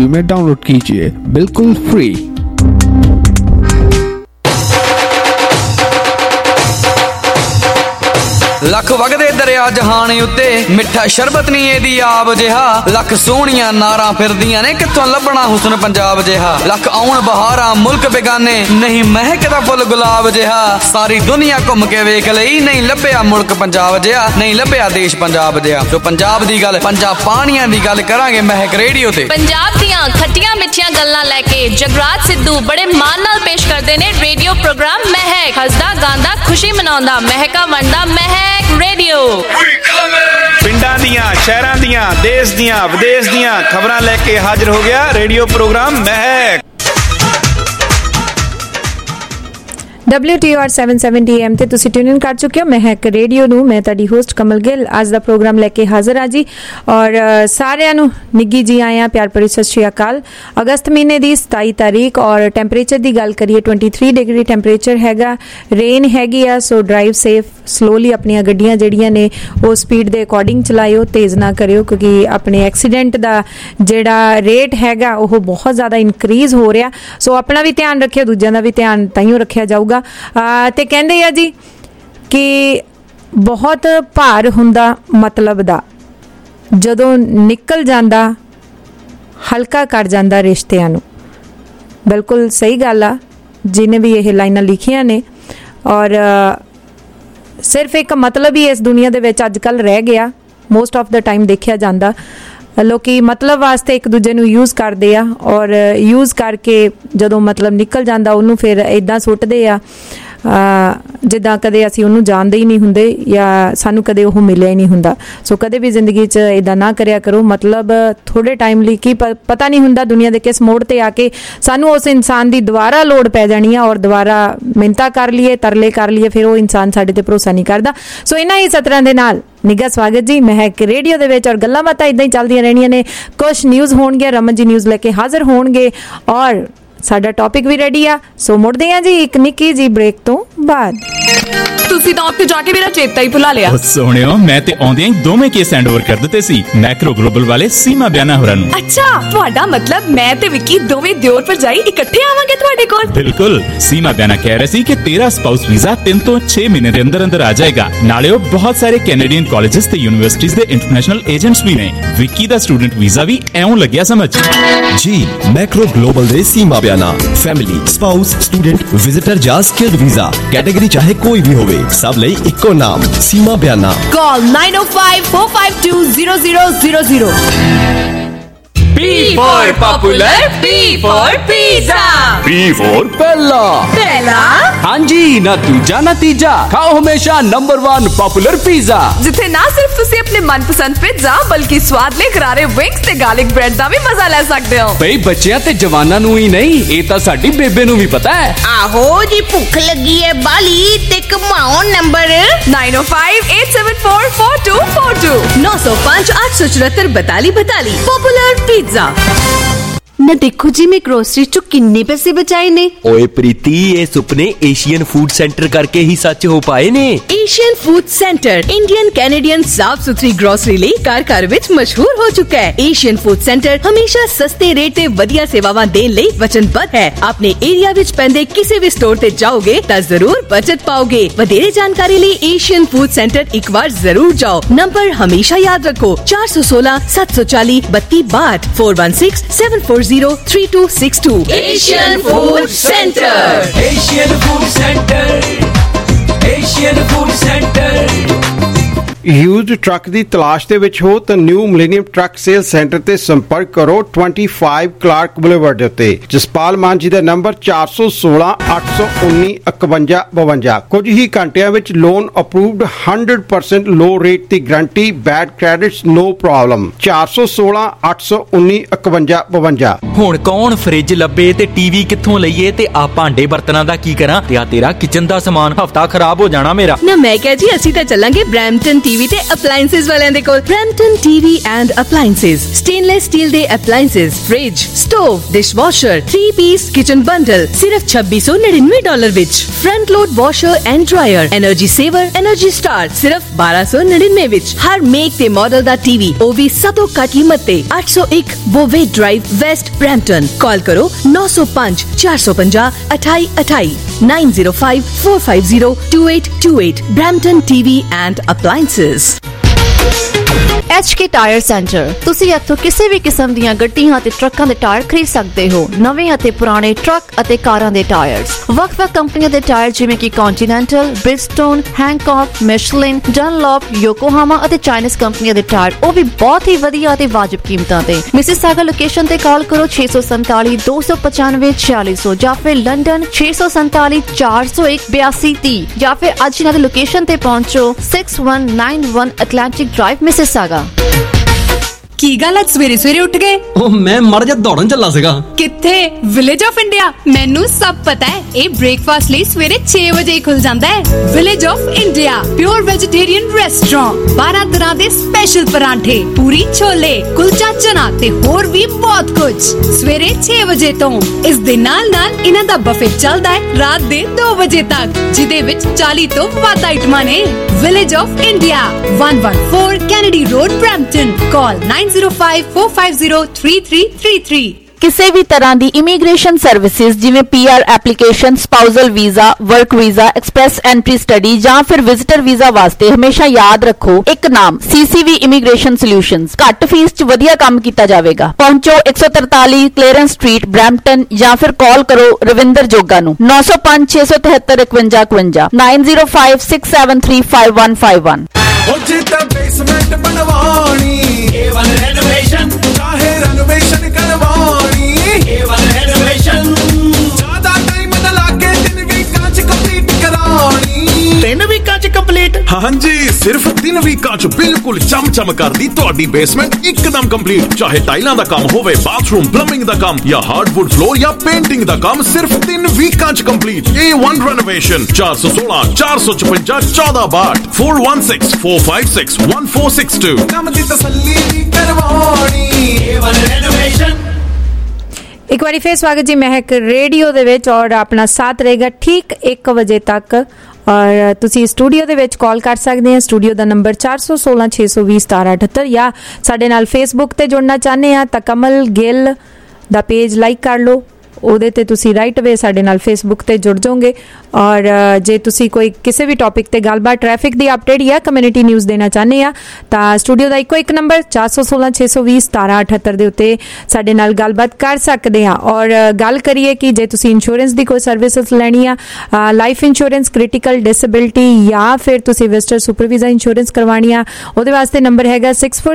अभी में डाउनलोड कीजिए, बिल्कुल फ्री। लख वगदे दरिया जहान उत्ते मिठा शरबत नहीं एदी आब जिहा लख सोहणियां नारां फिरदियां ने कित्थों लभना हुसन पंजाब जिहा लख आउण बहारां मुल्क बेगाने नहीं महकदा फुल गुलाब जिहा सारी दुनिया घुम के वेख लई नहीं लभ्या मुल्क पंजाब जिहा नहीं लभ्या देश पंजाब जिहा। जो पंजाब दी गल पंजाब पाणियां दी गल करांगे महक रेडियो ते। पंजाब दियां खट्टियां मिठियां गल्लां लैके जगराज सिद्धू बड़े मान नाल पेश करदे ने रेडियो प्रोग्राम महक। हसदा गांदा खुशी मनाउंदा महका वंडदा महक रेडियो। पिंडां दियां शहरां दियां देश दियां विदेश दियां खबरां लेके हाजिर हो गया radio programme Mehak. WTR 770 AM ਤੇ ਤੁਸੀਂ ਟਿਊਨ ਇਨ ਕਰ ਚੁੱਕੇ ਹੋ महक रेडियो ਨੂੰ। मैं ਤੁਹਾਡੀ ਹੋਸਟ ਕਮਲ ਗਿੱਲ ਅੱਜ ਦਾ ਪ੍ਰੋਗਰਾਮ ਲੈ ਕੇ ਹਾਜ਼ਰ ਹਾਂ ਜੀ ਔਰ ਸਾਰਿਆਂ ਨੂੰ ਨਿੱਗੀ ਜੀ ਆਏ ਆ ਪਿਆਰ ਭਰੀ ਸਤਿ ਸ਼੍ਰੀ ਅਕਾਲ। ਅਗਸਤ ਮਹੀਨੇ ਦੀ 27 ਤਾਰੀਖ ਔਰ ਟੈਂਪਰੇਚਰ ਦੀ ਗੱਲ ਕਰੀਏ 23 ਡਿਗਰੀ ਟੈਂਪਰੇਚਰ ਹੈਗਾ। ਰੇਨ ਹੈਗੀ ਆ ਸੋ ਡਰਾਈਵ ਸੇਫ ਸਲੋਲੀ ਆਪਣੀਆਂ ਗੱਡੀਆਂ ਜਿਹੜੀਆਂ ਨੇ ਉਹ ਸਪੀਡ ਦੇ ਅਕੋਰਡਿੰਗ ਚਲਾਇਓ, ਤੇਜ਼ ਨਾ ਕਰਿਓ ਕਿਉਂਕਿ ਆਪਣੇ ਐਕਸੀਡੈਂਟ ਦਾ ਜਿਹੜਾ ਰੇਟ ਹੈਗਾ ਉਹ ਬਹੁਤ ਜ਼ਿਆਦਾ ਇਨਕਰੀਜ਼ ਹੋ ਰਿਹਾ। ਸੋ ਆਪਣਾ ਵੀ ਧਿਆਨ ਰੱਖਿਓ, ਦੂਜਿਆਂ ਦਾ ਵੀ ਧਿਆਨ ਤਾਈਓ ਰੱਖਿਆ ਜਾਊਗਾ। ਤੇ ਕਹਿੰਦੇ ਆ ਜੀ ਕਿ ਬਹੁਤ ਭਾਰ ਹੁੰਦਾ ਮਤਲਬ ਦਾ ਜਦੋਂ ਨਿਕਲ ਜਾਂਦਾ ਹਲਕਾ ਕਰ ਜਾਂਦਾ ਰਿਸ਼ਤਿਆਂ ਨੂੰ। ਬਿਲਕੁਲ ਸਹੀ ਗੱਲ ਆ ਜਿਹਨੇ ਵੀ ਇਹ ਲਾਈਨਾਂ ਲਿਖੀਆਂ ਨੇ ਔਰ ਸਿਰਫ ਇੱਕ ਮਤਲਬ ਹੀ ਇਸ ਦੁਨੀਆ ਦੇ ਵਿੱਚ ਅੱਜ ਕੱਲ੍ਹ ਰਹਿ ਗਿਆ। ਮੋਸਟ ਆਫ ਦਾ ਟਾਈਮ ਦੇਖਿਆ ਜਾਂਦਾ ਲੋਕੀ ਮਤਲਬ ਵਾਸਤੇ ਇੱਕ ਦੂਜੇ ਨੂੰ ਯੂਜ਼ ਕਰਦੇ ਆ ਔਰ ਯੂਜ਼ ਕਰਕੇ ਜਦੋਂ ਮਤਲਬ ਨਿਕਲ ਜਾਂਦਾ ਉਹਨੂੰ ਫਿਰ ਇੱਦਾਂ ਸੁੱਟਦੇ ਆ ਜਿੱਦਾਂ ਕਦੇ ਅਸੀਂ ਉਹਨੂੰ ਜਾਣਦੇ ਹੀ ਨਹੀਂ ਹੁੰਦੇ ਜਾਂ ਸਾਨੂੰ ਕਦੇ ਉਹ ਮਿਲਿਆ ਹੀ ਨਹੀਂ ਹੁੰਦਾ। ਸੋ ਕਦੇ ਵੀ ਜ਼ਿੰਦਗੀ 'ਚ ਇੱਦਾਂ ਨਾ ਕਰਿਆ ਕਰੋ। ਮਤਲਬ ਥੋੜ੍ਹੇ ਟਾਈਮ ਲਈ ਕੀ ਪਤਾ ਨਹੀਂ ਹੁੰਦਾ ਦੁਨੀਆ ਦੇ ਕਿਸ ਮੋੜ 'ਤੇ ਆ ਕੇ ਸਾਨੂੰ ਉਸ ਇਨਸਾਨ ਦੀ ਦੁਬਾਰਾ ਲੋੜ ਪੈ ਜਾਣੀ ਆ ਔਰ ਦੁਬਾਰਾ ਮਿੰਨਤਾਂ ਕਰ ਲਈਏ, ਤਰਲੇ ਕਰ ਲਈਏ, ਫਿਰ ਉਹ ਇਨਸਾਨ ਸਾਡੇ 'ਤੇ ਭਰੋਸਾ ਨਹੀਂ ਕਰਦਾ। ਸੋ ਇਹਨਾਂ ਹੀ ਸਤਰਾਂ ਦੇ ਨਾਲ ਨਿੱਘਾ ਸਵਾਗਤ ਜੀ महक रेडियो ਦੇ ਵਿੱਚ ਔਰ ਗੱਲਾਂ ਬਾਤਾਂ ਇੱਦਾਂ ਹੀ ਚੱਲਦੀਆਂ ਰਹਿਣੀਆਂ ਨੇ। ਕੁਛ ਨਿਊਜ਼ ਹੋਣਗੇ, ਰਮਨ ਜੀ ਨਿਊਜ਼ ਲੈ ਕੇ ਹਾਜ਼ਰ ਹੋਣਗੇ ਔਰ ਸਾਡਾ ਟੌਪਿਕ ਵੀ ਰੈਡੀ ਆ। ਸੋ ਮੁੜਦੇ ਆ ਜੀ ਇੱਕ ਨਿੱਕੀ ਜੀ ਬ੍ਰੇਕ ਤੋਂ ਬਾਅਦ। ਤੁਸੀਂ ਤਾਂ ਉੱਥੇ ਜਾ ਕੇ ਮੇਰਾ ਚੇਤਾ ਹੀ ਭੁਲਾ ਲਿਆ। ਸੋਹਣਿਓ ਮੈਂ ਤੇ ਆਉਂਦਿਆਂ ਹੀ ਦੋਵੇਂ ਕੇਸ ਹੈਂਡ ਓਵਰ ਕਰ ਦਿੱਤੇ ਸੀ ਮੈਕਰੋ ਗਲੋਬਲ ਵਾਲੇ ਸੀਮਾ ਬਿਆਨਾ ਹੋਰਾਂ ਨੂੰ। ਅੱਛਾ ਤੁਹਾਡਾ ਮਤਲਬ ਮੈਂ ਤੇ ਵਿੱਕੀ ਦੋਵੇਂ ਦਿਓਰ ਭਰਜਾਈ ਇਕੱਠੇ ਆਵਾਂਗੇ ਤੁਹਾਡੇ ਕੋਲ? ਬਿਲਕੁਲ। ਸੀਮਾ ਬਿਆਨਾ ਕਹਿ ਰਹੀ ਸੀ ਕਿ ਤੇਰਾ ਸਪਾਊਸ ਵੀਜ਼ਾ 3 ਤੋਂ 6 ਮਹੀਨੇ ਦੇ ਅੰਦਰ ਅੰਦਰ ਆ ਜਾਏਗਾ। ਨਾਲੇ ਉਹ ਬਹੁਤ ਸਾਰੇ ਕੈਨੇਡੀਅਨ ਕਾਲਜਸ ਤੇ ਯੂਨੀਵਰਸਿਟੀਜ਼ ਦੇ ਇੰਟਰਨੈਸ਼ਨਲ ਏਜੰਟਸ ਵੀ ਨੇ। ਵਿੱਕੀ ਦਾ ਸਟੂਡੈਂਟ ਵੀਜ਼ਾ ਵੀ ਐਉਂ ਲੱਗਿਆ ਸਮਝ ਜੀ। ਮੈਕਰੋ ਗਲੋਬਲ ਦੇ Seema Biana family spouse student visitor ਜਾਂ ਸਕਿਲਡ ਵੀਜ਼ਾ ਕੈਟਾਗਰੀ ਚਾਹੇ ਕੋਈ ਵੀ ਹੋਵੇ ਸਭ ਲਈ ਇੱਕੋ ਨਾਮ ਸੀਮਾ ਬਿਆਨਾ। ਕਾਲ 9054520000। P for popular, P for pizza, P for पहला पहला हाँ जी ना दूजा ना तीजा खाओ हमेशा नंबर 1 पॉपुलर पिज़्ज़ा जिथे ना सिर्फ तुसी अपने मनपसंद पिज़्ज़ा बल्कि स्वादले करारे विंग्स ते गार्लिक ब्रेड दा भी मजा ले सकते हो। भाई बच्चियां ते जवानां नूं ही नहीं ये तां साडी बेबे नूं भी पता है। आहो जी भुख लगी है बाली ते कमाओ नंबर 9058744242 905 874 42 पॉपुलर पिज़्ज़ा। ना देखो जी मैं ग्रोसरी चो किन्ने पैसे बचाए ने। ओए प्रीति ये सुपने एशियन फूड सेंटर करके ही सच हो पाए ने। Asian food centre Indian Canadian साफ सुथरी ग्रोसरी ਲਈ ਘਰ ਵਿੱਚ ਮਸ਼ਹੂਰ ਹੋ ਚੁੱਕਾ ਹੈ। ਏਸ਼ੀਅਨ ਫੂਡ ਸੈਂਟਰ ਹਮੇਸ਼ਾ ਸਸਤੇ ਰੇਟ ਤੇ ਵਧੀਆ ਸੇਵਾਵਾਂ ਦੇਣ ਲਈ ਵਚਨਬੱਧ ਹੈ। ਆਪਣੇ ਏਰੀਆ ਵਿੱਚ ਪੈਂਦੇ ਕਿਸੇ ਵੀ ਸਟੋਰ ਤੇ ਜਾਓਗੇ ਤਾਂ ਜ਼ਰੂਰ ਬਚਤ ਪਾਓਗੇ। ਵਧੇਰੇ ਜਾਣਕਾਰੀ ਲਈ ਏਸ਼ੀਅਨ ਫੂਡ ਸੈਂਟਰ ਇੱਕ ਵਾਰ ਜ਼ਰੂਰ ਜਾਓ। ਨੰਬਰ ਹਮੇਸ਼ਾ ਯਾਦ ਰੱਖੋ 416 740 3262 416 7403262। Asian food centre, Asian food centre, Asian food centre. Used truck की तलाश ਦੇ ਵਿੱਚ ਹੋ ਤਾਂ new millennium truck sale centre ਤੇ ਸੰਪਰਕ ਕਰੋ 25 ਕਲਾਰਕ ਬੁਲੇਵਾਰਡ ਉੱਤੇ। ਜਸਪਾਲ ਮਾਨ ਜੀ ਦਾ ਨੰਬਰ 416 819 5152। ਕੁਝ ਹੀ ਘੰਟਿਆਂ ਵਿੱਚ ਲੋਨ ਅਪਰੂਵਡ 100% ਲੋ ਰੇਟ ਦੀ guarantee bad credits no problem 416 819 5152। ਹੁਣ ਕੌਣ ਫ੍ਰਿਜ ਲੱਭੇ ਤੇ ਟੀਵੀ ਕਿੱਥੋਂ ਲਈਏ ਤੇ ਆ ਭਾਂਡੇ ਬਰਤਨਾਂ ਦਾ ਕੀ ਕਰਾਂ ਤੇ ਆ ਤੇਰਾ ਕਿਚਨ ਦਾ ਸਮਾਨ ਹਫਤਾ ਖਰਾਬ ਹੋ ਜਾਣਾ ਮੇਰਾ। ਨਾ ਮੈਂ ਕਿਹਾ ਜੀ ਅਸੀਂ ਤਾਂ ਚੱਲਾਂਗੇ ਬ੍ਰੈਂਪਟਨ टीवी ते अप्लायंसेस वालियां दे कोल Brampton TV and appliances stainless steel दे appliances fridge stove dishwasher 3 piece kitchen bundle सिर्फ $2699 विच front load washer and dryer energy saver energy star सिर्फ 1299 विच हर मेक ते मॉडल दा टीवी ओ भी सब तो घट कीमत ते 801 Bovaird drive west Brampton call करो 905 450 2828 905 450 2828 Brampton TV and appliances. HK tyre centre तुसी इत्थों किसी भी किस्म दीयां गड्डियां ते ट्रकां दे टायर खरीद सकते हो। नवे अते पुराने ट्रक अते कारां दे टायर्स वख-वख कंपनियां दे टायर जिवें कि Continental Bridgestone Hankook Michelin Dunlop Yokohama अते चाइनीज कंपनियां दे टायर ओ भी बहुत ही वधिया ते वाजिब कीमतां ते। मिसिसागा लोकेशन ते कॉल करो 647 295 4600 या फिर लंदन 647 401 8230 या फिर अज इन्हां दी लोकेशन ते पहुंचो 6191 अटलांटिक ड्राइव मिसिसागा। की गल अज सवेरे सवेरे उठ गए? ओ मैं माड़ा जिहा दौड़न चला सीगा। किथे? Village of India. मैनू सब पता है ए ब्रेकफास्ट लिए सवेरे 6 बजे ही खुल जाता है। Village of India pure vegetarian restaurant 12 तरह के स्पेशल परांठे पूरी छोले कुलचा चना ते होर भी बहुत कुछ सवेरे 6 बजे तो इस दे नाल नाल इन्हां दा बफे चलदा है रात दे 2 बजे तक जिदे विच 40 तो वध आइटमां ने। Village of India 114 Kennedy road Brampton call 9054503333। किसी भी तरह की इमीग्रेशन सर्विसेज जिवें PR application spousal visa work visa express entry study या फिर विजिटर वीजा वास्ते हमेशा याद रखो एक नाम CCV इमीग्रेशन सॉल्यूशंस। घट फीस च वधिया काम किया जाएगा। पहुंचो 143 क्लेरेंस स्ट्रीट ब्रैम्पटन या फिर कॉल करो रविंदर जोगा नूं 905 673 5151 905 673 5151। बेसमेंट बनवानी A1 रेनोवेशन चाहे रेनोवेशन करवानी A1 रेनोवेशन ज्यादा टाइम न लागे 3 वीकां च कंप्लीट करानी 3 वीकां च कंप्लीट। हाँ जी सिर्फ 3 वीकां च बिल्कुल चम कर दी तुहाडी बेसमेंट एकदम कंप्लीट। चाहे टाइलां दा काम होवे बाथरूम प्लंबिंग दा काम या हार्डवुड फ्लोर या पेंटिंग दा काम सिर्फ 3 वीकां च कंप्लीट। A1 renovation 416 455 1462 416 456 1462। काम दी तसल्ली करवानी A1 रेनोवेशन। एक बार फिर स्वागत जी महक रेडियो दे विच और अपना साथ रहेगा ठीक 1 बजे तक और तुसी स्टूडियो दे विच कॉल कर सकते हैं। स्टूडियो का नंबर 416 620 1778 या साडे नाल फेसबुक ते जुड़ना चाहते हैं तो कमल गिल दा पेज लाइक कर लो ਉਹਦੇ ਤੇ ਤੁਸੀਂ ਰਾਈਟ ਵੇ ਸਾਡੇ ਨਾਲ ਫੇਸਬੁੱਕ ਤੇ ਜੁੜ ਜਾਓਗੇ ਔਰ ਜੇ ਤੁਸੀਂ ਕੋਈ ਕਿਸੇ ਵੀ ਟੌਪਿਕ ਤੇ ਗੱਲਬਾਤ ਟ੍ਰੈਫਿਕ ਦੀ ਅਪਡੇਟ ਜਾਂ ਕਮਿਊਨਿਟੀ ਨਿਊਜ਼ ਦੇਣਾ ਚਾਹੁੰਦੇ ਆ ਤਾਂ ਸਟੂਡੀਓ ਦਾ ਇੱਕੋ ਇੱਕ ਨੰਬਰ 416 620 1778 ਦੇ ਉੱਤੇ ਸਾਡੇ ਨਾਲ ਗੱਲਬਾਤ ਕਰ ਸਕਦੇ ਆ। ਔਰ ਗੱਲ ਕਰੀਏ ਕਿ ਜੇ ਤੁਸੀਂ ਇੰਸ਼ੋਰੈਂਸ ਦੀ ਕੋਈ ਸਰਵਿਸਿਜ਼ ਲੈਣੀ ਆ ਲਾਈਫ ਇੰਸ਼ੋਰੈਂਸ ਕ੍ਰਿਟੀਕਲ ਡਿਸੇਬਿਲਿਟੀ ਜਾਂ ਫਿਰ ਤੁਸੀਂ ਵਿਜ਼ਟਰ ਸੁਪਰਵਾਈਜ਼ਰ ਇੰਸ਼ੋਰੈਂਸ ਕਰਵਾਉਣੀ ਆ ਉਹਦੇ ਵਾਸਤੇ ਨੰਬਰ ਹੈਗਾ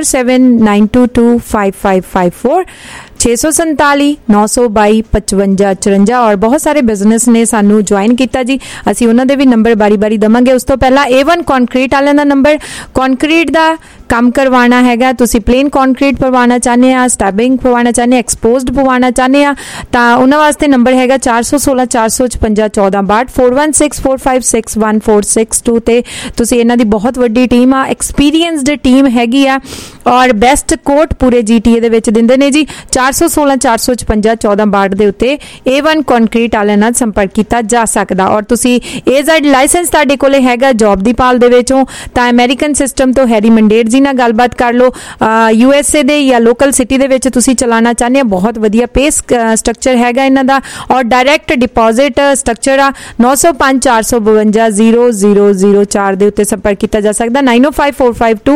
6479225554 647 922 5554 और बहुत सारे बिजनेस ने सानू ज्वाइन किया जी। असी उन्होंने भी नंबर बारी बारी दवांगे। उस तो पहला A1 कॉन्क्रीट वाले का नंबर कॉन्क्रीट का काम करवाना हैगा तुसी प्लेन कॉन्क्रीट पवाना चाहते हैं स्टैबिंग पवाना चाहते हैं एक्सपोज्ड पवाना चाहते हैं तो उन्होंने वास्ते नंबर हैगा 416 455 1462 416 456 1462 ते तुसी इन्हां दी बहुत वड्डी टीम आ एक्सपीरियंसड टीम हैगी आ और बेस्ट कोट पूरे GTA दे विच दिंदे ने जी। 416 455 1462 दे उत्ते A1 कॉन्क्रीट वाले नाल संपर्क किया जा सकदा और तुसी AZ लाइसेंस तुहाडे कोले हैगा जॉब दी पाल दे विचों तां अमेरिकन सिस्टम तो हैरी मंडेर जी नाल गलबात कर लो। USA दे या लोकल सिटी दे विच तुसी चलाना चाहते हैं बहुत वधिया पे स्ट्रक्चर हैगा इन्हां दा और डायरैक्ट डिपॉजिट स्ट्रक्चर आ 905 452 0004 दे उत्ते संपर्क किया जा सकदा 905452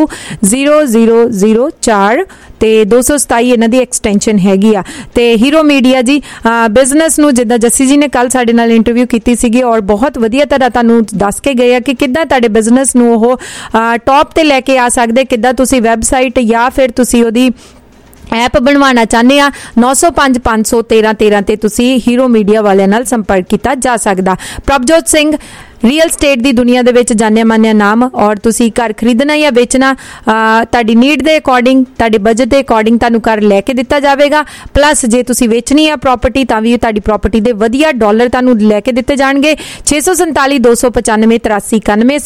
0004 ਤੇ 227 ਇਹਨਾਂ ਦੀ ਐਕਸਟੈਂਸ਼ਨ ਹੈਗੀ ਆ। ਤੇ ਹੀਰੋ ਮੀਡੀਆ ਜੀ ਬਿਜ਼ਨਸ ਨੂੰ ਜਿੱਦਾਂ ਜੱਸੀ ਜੀ ਨੇ ਕੱਲ ਸਾਡੇ ਨਾਲ ਇੰਟਰਵਿਊ ਕੀਤੀ ਸੀਗੀ ਔਰ ਬਹੁਤ ਵਧੀਆ ਤਰ੍ਹਾਂ ਤੁਹਾਨੂੰ ਦੱਸ ਕੇ ਗਏ ਆ ਕਿ ਕਿੱਦਾਂ ਤੁਹਾਡੇ ਬਿਜ਼ਨਸ ਨੂੰ ਉਹ ਟੌਪ ਤੇ ਲੈ ਕੇ ਆ ਸਕਦੇ, ਕਿੱਦਾਂ ਤੁਸੀਂ ਵੈਬਸਾਈਟ ਜਾਂ ਫਿਰ ਤੁਸੀਂ ਉਹਦੀ ऐप बनवाना चाहते हैं 905 513 13 ते तुसी हीरो मीडिया वाले नाल संपर्क किया जा सकदा। प्रभजोत सिंह ਰੀਅਲ ਸਟੇਟ ਦੀ ਦੁਨੀਆ ਦੇ ਵਿੱਚ ਜਾਣਿਆ ਮਾਨਿਆ ਨਾਮ ਔਰ ਤੁਸੀਂ ਘਰ ਖਰੀਦਣਾ ਜਾਂ ਵੇਚਣਾ ਤੁਹਾਡੀ ਨੀਡ ਦੇ ਅਕੋਰਡਿੰਗ ਤੁਹਾਡੇ ਬਜਟ ਦੇ ਅਕੋਰਡਿੰਗ ਤੁਹਾਨੂੰ ਘਰ ਲੈ ਕੇ ਦਿੱਤਾ ਜਾਵੇਗਾ ਪਲੱਸ ਜੇ ਤੁਸੀਂ ਵੇਚਣੀ ਆ ਪ੍ਰਾਪਰਟੀ ਤਾਂ ਵੀ ਤੁਹਾਡੀ ਪ੍ਰਾਪਰਟੀ ਦੇ ਵਧੀਆ ਡਾਲਰ ਤੁਹਾਨੂੰ ਲੈ ਕੇ ਦਿੱਤੇ ਜਾਣਗੇ 647 295 8391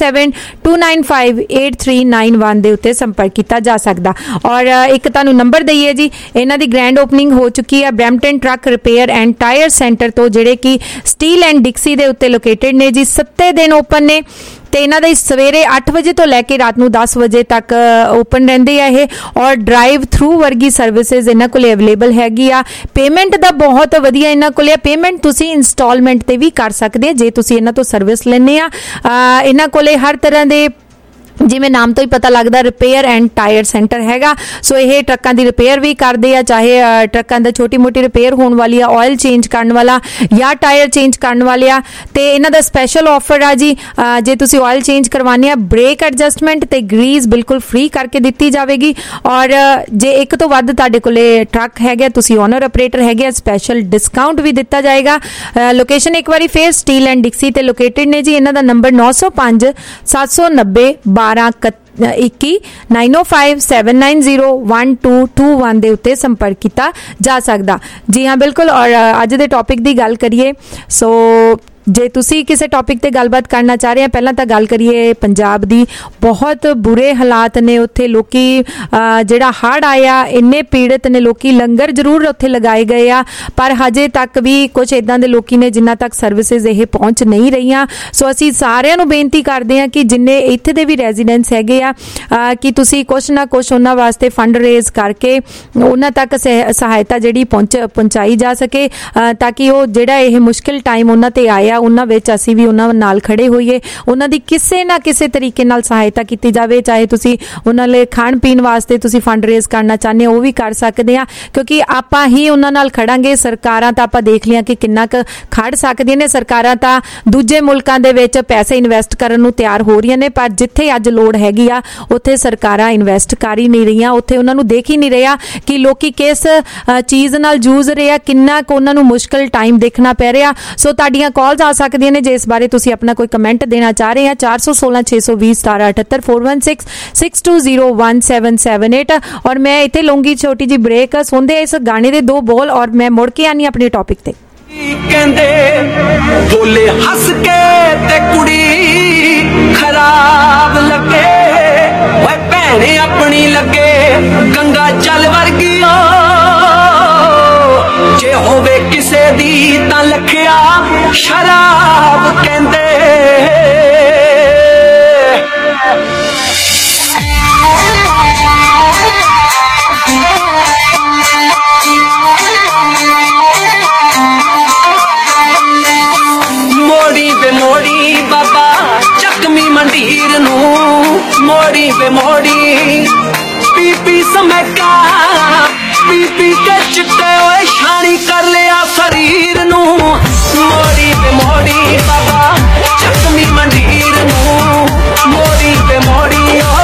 647-295-8391 ਦੇ ਉੱਤੇ ਸੰਪਰਕ ਕੀਤਾ ਜਾ ਸਕਦਾ ਔਰ ਇੱਕ ਤੁਹਾਨੂੰ ਨੰਬਰ ਦਈਏ ਜੀ ਇਹਨਾਂ ਦੀ ਗ੍ਰੈਂਡ ਓਪਨਿੰਗ ਹੋ ਚੁੱਕੀ ਹੈ Brampton truck repair and tyre centre ਤੋਂ ਜਿਹੜੇ ਕਿ ਸਟੀਲ ਐਂਡ ਡਿਕਸੀ ਦੇ ਉੱਤੇ ਲੋਕੇਟਡ ਨੇ ਜੀ 7 ਦਿਨ ਓਪਨ ਨੇ ਤੇ ਇਹਨਾਂ ਦੇ ਸਵੇਰੇ 8 ਵਜੇ ਤੋਂ ਲੈ ਕੇ ਰਾਤ ਨੂੰ 10 ਵਜੇ ਤੱਕ ਓਪਨ ਰਹਿੰਦੇ ਆ ਇਹ ਔਰ ਡਰਾਈਵ ਥਰੂ ਵਰਗੀ ਸਰਵਿਸਿਜ਼ ਇਹਨਾਂ ਕੋਲੇ ਅਵੇਲੇਬਲ ਹੈਗੀ ਆ ਪੇਮੈਂਟ ਦਾ ਬਹੁਤ ਵਧੀਆ ਇਹਨਾਂ ਕੋਲੇ ਪੇਮੈਂਟ ਤੁਸੀਂ ਇੰਸਟਾਲਮੈਂਟ ਤੇ ਵੀ ਕਰ ਸਕਦੇ ਆ ਜੇ ਤੁਸੀਂ ਇਹਨਾਂ ਤੋਂ ਸਰਵਿਸ ਲੈਣੇ ਆ ਇਹਨਾਂ ਕੋਲੇ ਹਰ ਤਰ੍ਹਾਂ ਦੇ ਜਿਵੇਂ ਨਾਮ ਤੋਂ ਹੀ ਪਤਾ ਲੱਗਦਾ ਰਿਪੇਅਰ ਐਂਡ ਟਾਇਰ ਸੈਂਟਰ ਹੈਗਾ ਸੋ ਇਹ ਟਰੱਕਾਂ ਦੀ ਰਿਪੇਅਰ ਵੀ ਕਰਦੇ ਆ ਚਾਹੇ ਟਰੱਕਾਂ ਦਾ ਛੋਟੀ ਮੋਟੀ ਰਿਪੇਅਰ ਹੋਣ ਵਾਲੀ ਆ ਆਇਲ ਚੇਂਜ ਕਰਨ ਵਾਲਾ ਜਾਂ ਟਾਇਰ ਚੇਂਜ ਕਰਨ ਵਾਲੇ ਆ ਤੇ ਇਹਨਾਂ ਦਾ ਸਪੈਸ਼ਲ ਆਫਰ ਆ ਜੀ ਜੇ ਤੁਸੀਂ ਆਇਲ ਚੇਂਜ ਕਰਵਾਉਣੀ ਆ ਬ੍ਰੇਕ ਐਡਜਸਟਮੈਂਟ ਤੇ ਗਰੀਸ ਬਿਲਕੁਲ ਫ੍ਰੀ ਕਰਕੇ ਦਿੱਤੀ ਜਾਵੇਗੀ ਔਰ ਜੇ ਇੱਕ ਤੋਂ ਵੱਧ ਤੁਹਾਡੇ ਕੋਲੇ ਟਰੱਕ ਹੈਗਾ ਤੁਸੀਂ ਓਨਰ ਆਪਰੇਟਰ ਹੈਗੇ ਸਪੈਸ਼ਲ ਡਿਸਕਾਊਂਟ ਵੀ ਦਿੱਤਾ ਜਾਏਗਾ ਲੋਕੇਸ਼ਨ ਇੱਕ ਵਾਰੀ ਫੇਰ ਸਟੀਲ ਐਂਡ ਡਿਕਸੀ ਤੇ ਲੋਕੇਟਡ ਨੇ ਜੀ ਇਹਨਾਂ ਦਾ ਨੰਬਰ 905 790 21 9057901221 ਦੇ ਉੱਤੇ ਸੰਪਰਕ ਕੀਤਾ ਜਾ ਸਕਦਾ ਜੀ ਹਾਂ ਬਿਲਕੁਲ ਔਰ ਅੱਜ ਦੇ ਟੌਪਿਕ ਦੀ ਗੱਲ ਕਰੀਏ ਸੋ ਜੇ ਤੁਸੀਂ ਕਿਸੇ ਟੌਪਿਕ ਤੇ ਗੱਲਬਾਤ ਕਰਨਾ ਚਾਹ ਰਹੇ ਆ ਪਹਿਲਾਂ ਤਾਂ ਗੱਲ ਕਰੀਏ ਪੰਜਾਬ ਦੀ ਬਹੁਤ ਬੁਰੇ ਹਾਲਾਤ ਨੇ ਉੱਥੇ ਲੋਕੀ ਜਿਹੜਾ ਹੜ੍ਹ ਆਇਆ ਇੰਨੇ ਪੀੜਤ ਨੇ ਲੋਕੀ ਲੰਗਰ ਜ਼ਰੂਰ ਉੱਥੇ ਲਗਾਏ ਗਏ ਆ ਪਰ ਹਜੇ ਤੱਕ ਵੀ ਕੁਝ ਇਦਾਂ ਦੇ ਲੋਕੀ ਨੇ ਜਿਨ੍ਹਾਂ ਤੱਕ ਸਰਵਿਸਿਜ਼ ਇਹ ਪਹੁੰਚ ਨਹੀਂ ਰਹੀਆਂ ਸੋ ਅਸੀਂ ਸਾਰਿਆਂ ਨੂੰ ਬੇਨਤੀ ਕਰਦੇ ਆ ਕਿ ਜਿੰਨੇ ਇੱਥੇ ਦੇ ਵੀ ਰੈਜ਼ੀਡੈਂਟਸ ਹੈਗੇ ਆ ਕਿ ਤੁਸੀਂ ਕੁਛ ਨਾ ਕੁਛ ਉਹਨਾਂ ਵਾਸਤੇ ਫੰਡ ਰੇਜ਼ ਕਰਕੇ ਉਹਨਾਂ ਤੱਕ ਸਹਾਇਤਾ ਜਿਹੜੀ ਪਹੁੰਚਾਈ ਜਾ ਸਕੇ ਤਾਂ ਕਿ ਉਹ ਜਿਹੜਾ ਇਹ ਮੁਸ਼ਕਿਲ ਟਾਈਮ ਉਹਨਾਂ ਤੇ ਆਇਆ ਉਹਨਾਂ ਵਿੱਚ ਅਸੀਂ ਵੀ ਉਹਨਾਂ ਨਾਲ ਖੜੇ ਹੋਈਏ ਉਹਨਾਂ ਦੀ ਕਿਸੇ ਨਾ ਕਿਸੇ ਤਰੀਕੇ ਨਾਲ ਸਹਾਇਤਾ ਕੀਤੀ ਜਾਵੇ ਚਾਹੇ ਤੁਸੀਂ ਉਹਨਾਂ ਲਈ ਖਾਣ ਪੀਣ ਵਾਸਤੇ ਤੁਸੀਂ ਫੰਡ ਰੇਜ਼ ਕਰਨਾ ਚਾਹੁੰਦੇ ਹੋ ਉਹ ਵੀ ਕਰ ਸਕਦੇ ਆ ਕਿਉਂਕਿ ਆਪਾਂ ਹੀ ਉਹਨਾਂ ਨਾਲ ਖੜਾਂਗੇ ਸਰਕਾਰਾਂ ਤਾਂ ਆਪਾਂ ਦੇਖ ਲਿਆ ਕਿ ਕਿੰਨਾ ਕੁ ਖੜ ਸਕਦੀਆਂ ਨੇ ਸਰਕਾਰਾਂ ਤਾਂ ਦੂਜੇ ਮੁਲਕਾਂ ਦੇ ਵਿੱਚ ਪੈਸੇ ਇਨਵੈਸਟ ਕਰਨ ਨੂੰ ਤਿਆਰ ਹੋ ਰਹੀਆਂ ਨੇ ਪਰ ਜਿੱਥੇ ਅੱਜ ਲੋੜ ਹੈਗੀ ਆ ਉੱਥੇ ਸਰਕਾਰਾਂ ਇਨਵੈਸਟ ਕਰ ਹੀ ਨਹੀਂ ਰਹੀਆਂ ਉੱਥੇ ਉਹਨਾਂ ਨੂੰ ਦੇਖ ਹੀ ਨਹੀਂ ਰਿਹਾ ਕਿ ਲੋਕੀ ਕਿਸ ਚੀਜ਼ ਨਾਲ ਜੂਝ ਰਹੇ ਆ ਕਿੰਨਾ ਕੁ ਉਹਨਾਂ ਨੂੰ ਮੁਸ਼ਕਿਲ ਟਾਈਮ ਦੇਖਣਾ ਪੈ ਰਿਹਾ ਸੋ ਤੁਹਾਡੀਆਂ ਕਾਲਸ ਆ ਸਕਦੀਆਂ ਨੇ ਜੇ ਇਸ ਬਾਰੇ ਤੁਸੀਂ ਆਪਣਾ ਕੋਈ ਕਮੈਂਟ ਦੇਣਾ ਚਾਹ ਰਹੇ ਆ 416 620 1778 416 6201778 ਔਰ ਮੈਂ ਇੱਥੇ ਲਊਂਗੀ ਛੋਟੀ ਜੀ ਬ੍ਰੇਕ ਸੁਣਦੇ ਇਸ ਗਾਣੇ ਦੇ ਦੋ ਬੋਲ ਔਰ ਮੈਂ ਮੁੜ ਕੇ ਆਨੀ ਆਪਣੇ ਟੌਪਿਕ ਤੇ ਕਹਿੰਦੇ ਬੋਲੇ ਹੱਸ ਕੇ ਤੇ ਕੁੜੀ ਖਰਾਬ ਲੱਗੇ ਓਏ ਭੈਣੇ ਆਪਣੀ ਲੱਗੇ ਗੰਗਾ ਜਲ ਵਰਗੀ ਜੇ ਹੋਵੇ ਕਿਸੇ ਦੀ ਤਾਂ ਲਖਿਆ ਸ਼ਰਾਬ ਕਹਿੰਦੇ ਮੋੜੀ ਵੇ ਮੋੜੀ ਬਾਬਾ ਚੱਕਮੀ ਮੰਡੀਰ ਨੂੰ ਮੋੜੀ ਵੇ ਮੋੜੀ ਪੀ ਸਮੈਕਾ ਪੀ ਕੇ ਚਿੱਟੇ ਓਏ ਛਾਣੀ ਕਰ ਲਿਆ ਸਰੀਰ ਨੂੰ ਮੋੜੀ ਵੇ ਮੋੜੀ ਬਾਬਾ ਚੱਕਮੀ ਮੰਡੀਰ ਨੂੰ ਮੋੜੀ ਵੇ ਮੋੜੀ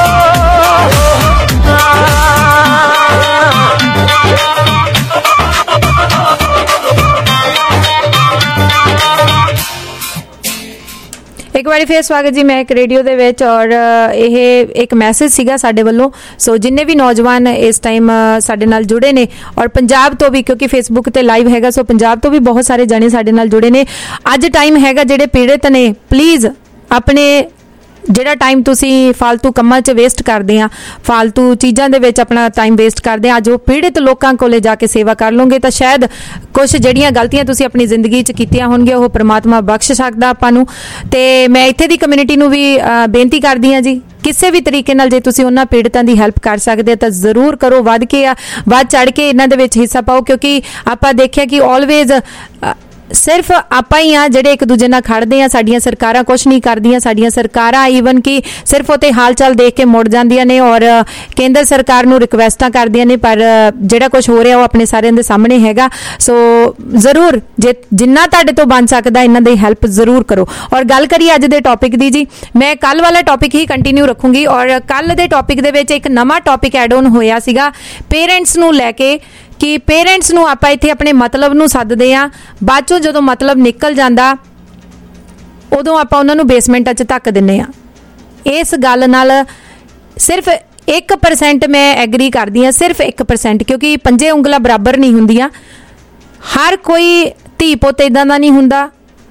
ਇੱਕ ਵਾਰੀ ਫੇਰ ਸਵਾਗਤ ਜੀ ਮੈਂ ਇੱਕ ਰੇਡੀਓ ਦੇ ਵਿੱਚ ਔਰ ਇਹ ਇੱਕ ਮੈਸੇਜ ਸੀਗਾ ਸਾਡੇ ਵੱਲੋਂ ਸੋ ਜਿੰਨੇ ਵੀ ਨੌਜਵਾਨ ਇਸ ਟਾਈਮ ਸਾਡੇ ਨਾਲ ਜੁੜੇ ਨੇ ਔਰ ਪੰਜਾਬ ਤੋਂ ਵੀ ਕਿਉਂਕਿ ਫੇਸਬੁੱਕ ਤੇ ਲਾਈਵ ਹੈਗਾ ਸੋ ਪੰਜਾਬ ਤੋਂ ਵੀ ਬਹੁਤ ਸਾਰੇ ਜਣੇ ਸਾਡੇ ਨਾਲ ਜੁੜੇ ਨੇ ਅੱਜ ਟਾਈਮ ਹੈਗਾ ਜਿਹੜੇ ਪੀੜਤ ਨੇ ਪਲੀਜ਼ ਆਪਣੇ ਜਿਹੜਾ ਟਾਈਮ ਤੁਸੀਂ ਫालतू ਕੰਮਾਂ 'ਚ ਵੇਸਟ ਕਰਦੇ ਆ ਫालतू ਚੀਜ਼ਾਂ ਦੇ ਵਿੱਚ ਆਪਣਾ ਟਾਈਮ ਵੇਸਟ ਕਰਦੇ ਆ ਜੋ ਪੀੜਿਤ ਲੋਕਾਂ ਕੋਲੇ ਜਾ ਕੇ ਸੇਵਾ ਕਰ ਲਓਗੇ ਤਾਂ ਸ਼ਾਇਦ ਕੁਝ ਜਿਹੜੀਆਂ ਗਲਤੀਆਂ ਤੁਸੀਂ ਆਪਣੀ ਜ਼ਿੰਦਗੀ 'ਚ ਕੀਤੀਆਂ ਹੋਣਗੀਆਂ ਉਹ ਪ੍ਰਮਾਤਮਾ ਬਖਸ਼ ਸਕਦਾ ਆਪਾਂ ਨੂੰ ਤੇ ਮੈਂ ਇੱਥੇ ਦੀ ਕਮਿਊਨਿਟੀ ਨੂੰ ਵੀ ਬੇਨਤੀ ਕਰਦੀ ਆ ਜੀ ਕਿਸੇ ਵੀ ਤਰੀਕੇ ਨਾਲ ਜੇ ਤੁਸੀਂ ਉਹਨਾਂ ਪੀੜਤਾਂ ਦੀ ਹੈਲਪ ਕਰ ਸਕਦੇ ਤਾਂ ਜ਼ਰੂਰ ਕਰੋ ਵੱਧ ਚੜ ਕੇ ਇਹਨਾਂ ਦੇ ਵਿੱਚ ਹਿੱਸਾ ਪਾਓ ਕਿਉਂਕਿ ਆਪਾਂ ਦੇਖਿਆ ਕਿ ਆਲਵੇਜ਼ ਸਿਰਫ ਆਪਾਂ ਹੀ ਆ ਜਿਹੜੇ ਇੱਕ ਦੂਜੇ ਨਾਲ ਖੜਦੇ ਆ ਸਾਡੀਆਂ ਸਰਕਾਰਾਂ ਕੁਝ ਨਹੀਂ ਕਰਦੀਆਂ ਸਾਡੀਆਂ ਸਰਕਾਰਾਂ ਈਵਨ ਕਿ ਸਿਰਫ ਉਤੇ ਹਾਲ ਚਾਲ ਦੇਖ ਕੇ ਮੁੜ ਜਾਂਦੀਆਂ ਨੇ ਔਰ ਕੇਂਦਰ ਸਰਕਾਰ ਨੂੰ ਰਿਕਵੈਸਟਾਂ ਕਰਦੀਆਂ ਨੇ ਪਰ ਜਿਹੜਾ ਕੁਝ ਹੋ ਰਿਹਾ ਉਹ ਆਪਣੇ ਸਾਰਿਆਂ ਦੇ ਸਾਹਮਣੇ ਹੈਗਾ ਸੋ ਜ਼ਰੂਰ ਜੇ ਜਿੰਨਾ ਤੁਹਾਡੇ ਤੋਂ ਬਣ ਸਕਦਾ ਇਹਨਾਂ ਦੀ ਹੈਲਪ ਜ਼ਰੂਰ ਕਰੋ ਔਰ ਗੱਲ ਕਰੀਏ ਅੱਜ ਦੇ ਟੌਪਿਕ ਦੀ ਜੀ ਮੈਂ ਕੱਲ ਵਾਲਾ ਟੌਪਿਕ ਹੀ ਕੰਟੀਨਿਊ ਰੱਖੂੰਗੀ ਔਰ ਕੱਲ ਦੇ ਟੌਪਿਕ ਦੇ ਵਿੱਚ ਇੱਕ ਨਵਾਂ ਟੌਪਿਕ ਐਡ ਆਨ ਹੋਇਆ ਸੀਗਾ ਪੇਰੈਂਟਸ ਨੂੰ ਲੈ ਕੇ ਕਿ ਪੇਰੈਂਟਸ ਨੂੰ ਆਪਾਂ ਇੱਥੇ ਆਪਣੇ ਮਤਲਬ ਨੂੰ ਸੱਦਦੇ ਆ ਬਾਅਦ ਚੋਂ ਜਦੋਂ ਮਤਲਬ ਨਿਕਲ ਜਾਂਦਾ ਉਦੋਂ ਆਪਾਂ ਉਹਨਾਂ ਨੂੰ ਬੇਸਮੈਂਟਾਂ 'ਚ ਧੱਕ ਦਿੰਦੇ ਆ। ਇਸ ਗੱਲ ਨਾਲ ਸਿਰਫ 1% ਮੈਂ ਐਗਰੀ ਕਰਦੀ ਹਾਂ, ਸਿਰਫ 1%, ਕਿਉਂਕਿ 5 ਉਂਗਲਾਂ ਬਰਾਬਰ ਨਹੀਂ ਹੁੰਦੀਆਂ। ਹਰ ਕੋਈ ਧੀ ਪੁੱਤ ਇਦਾਂ ਦਾ ਨਹੀਂ ਹੁੰਦਾ।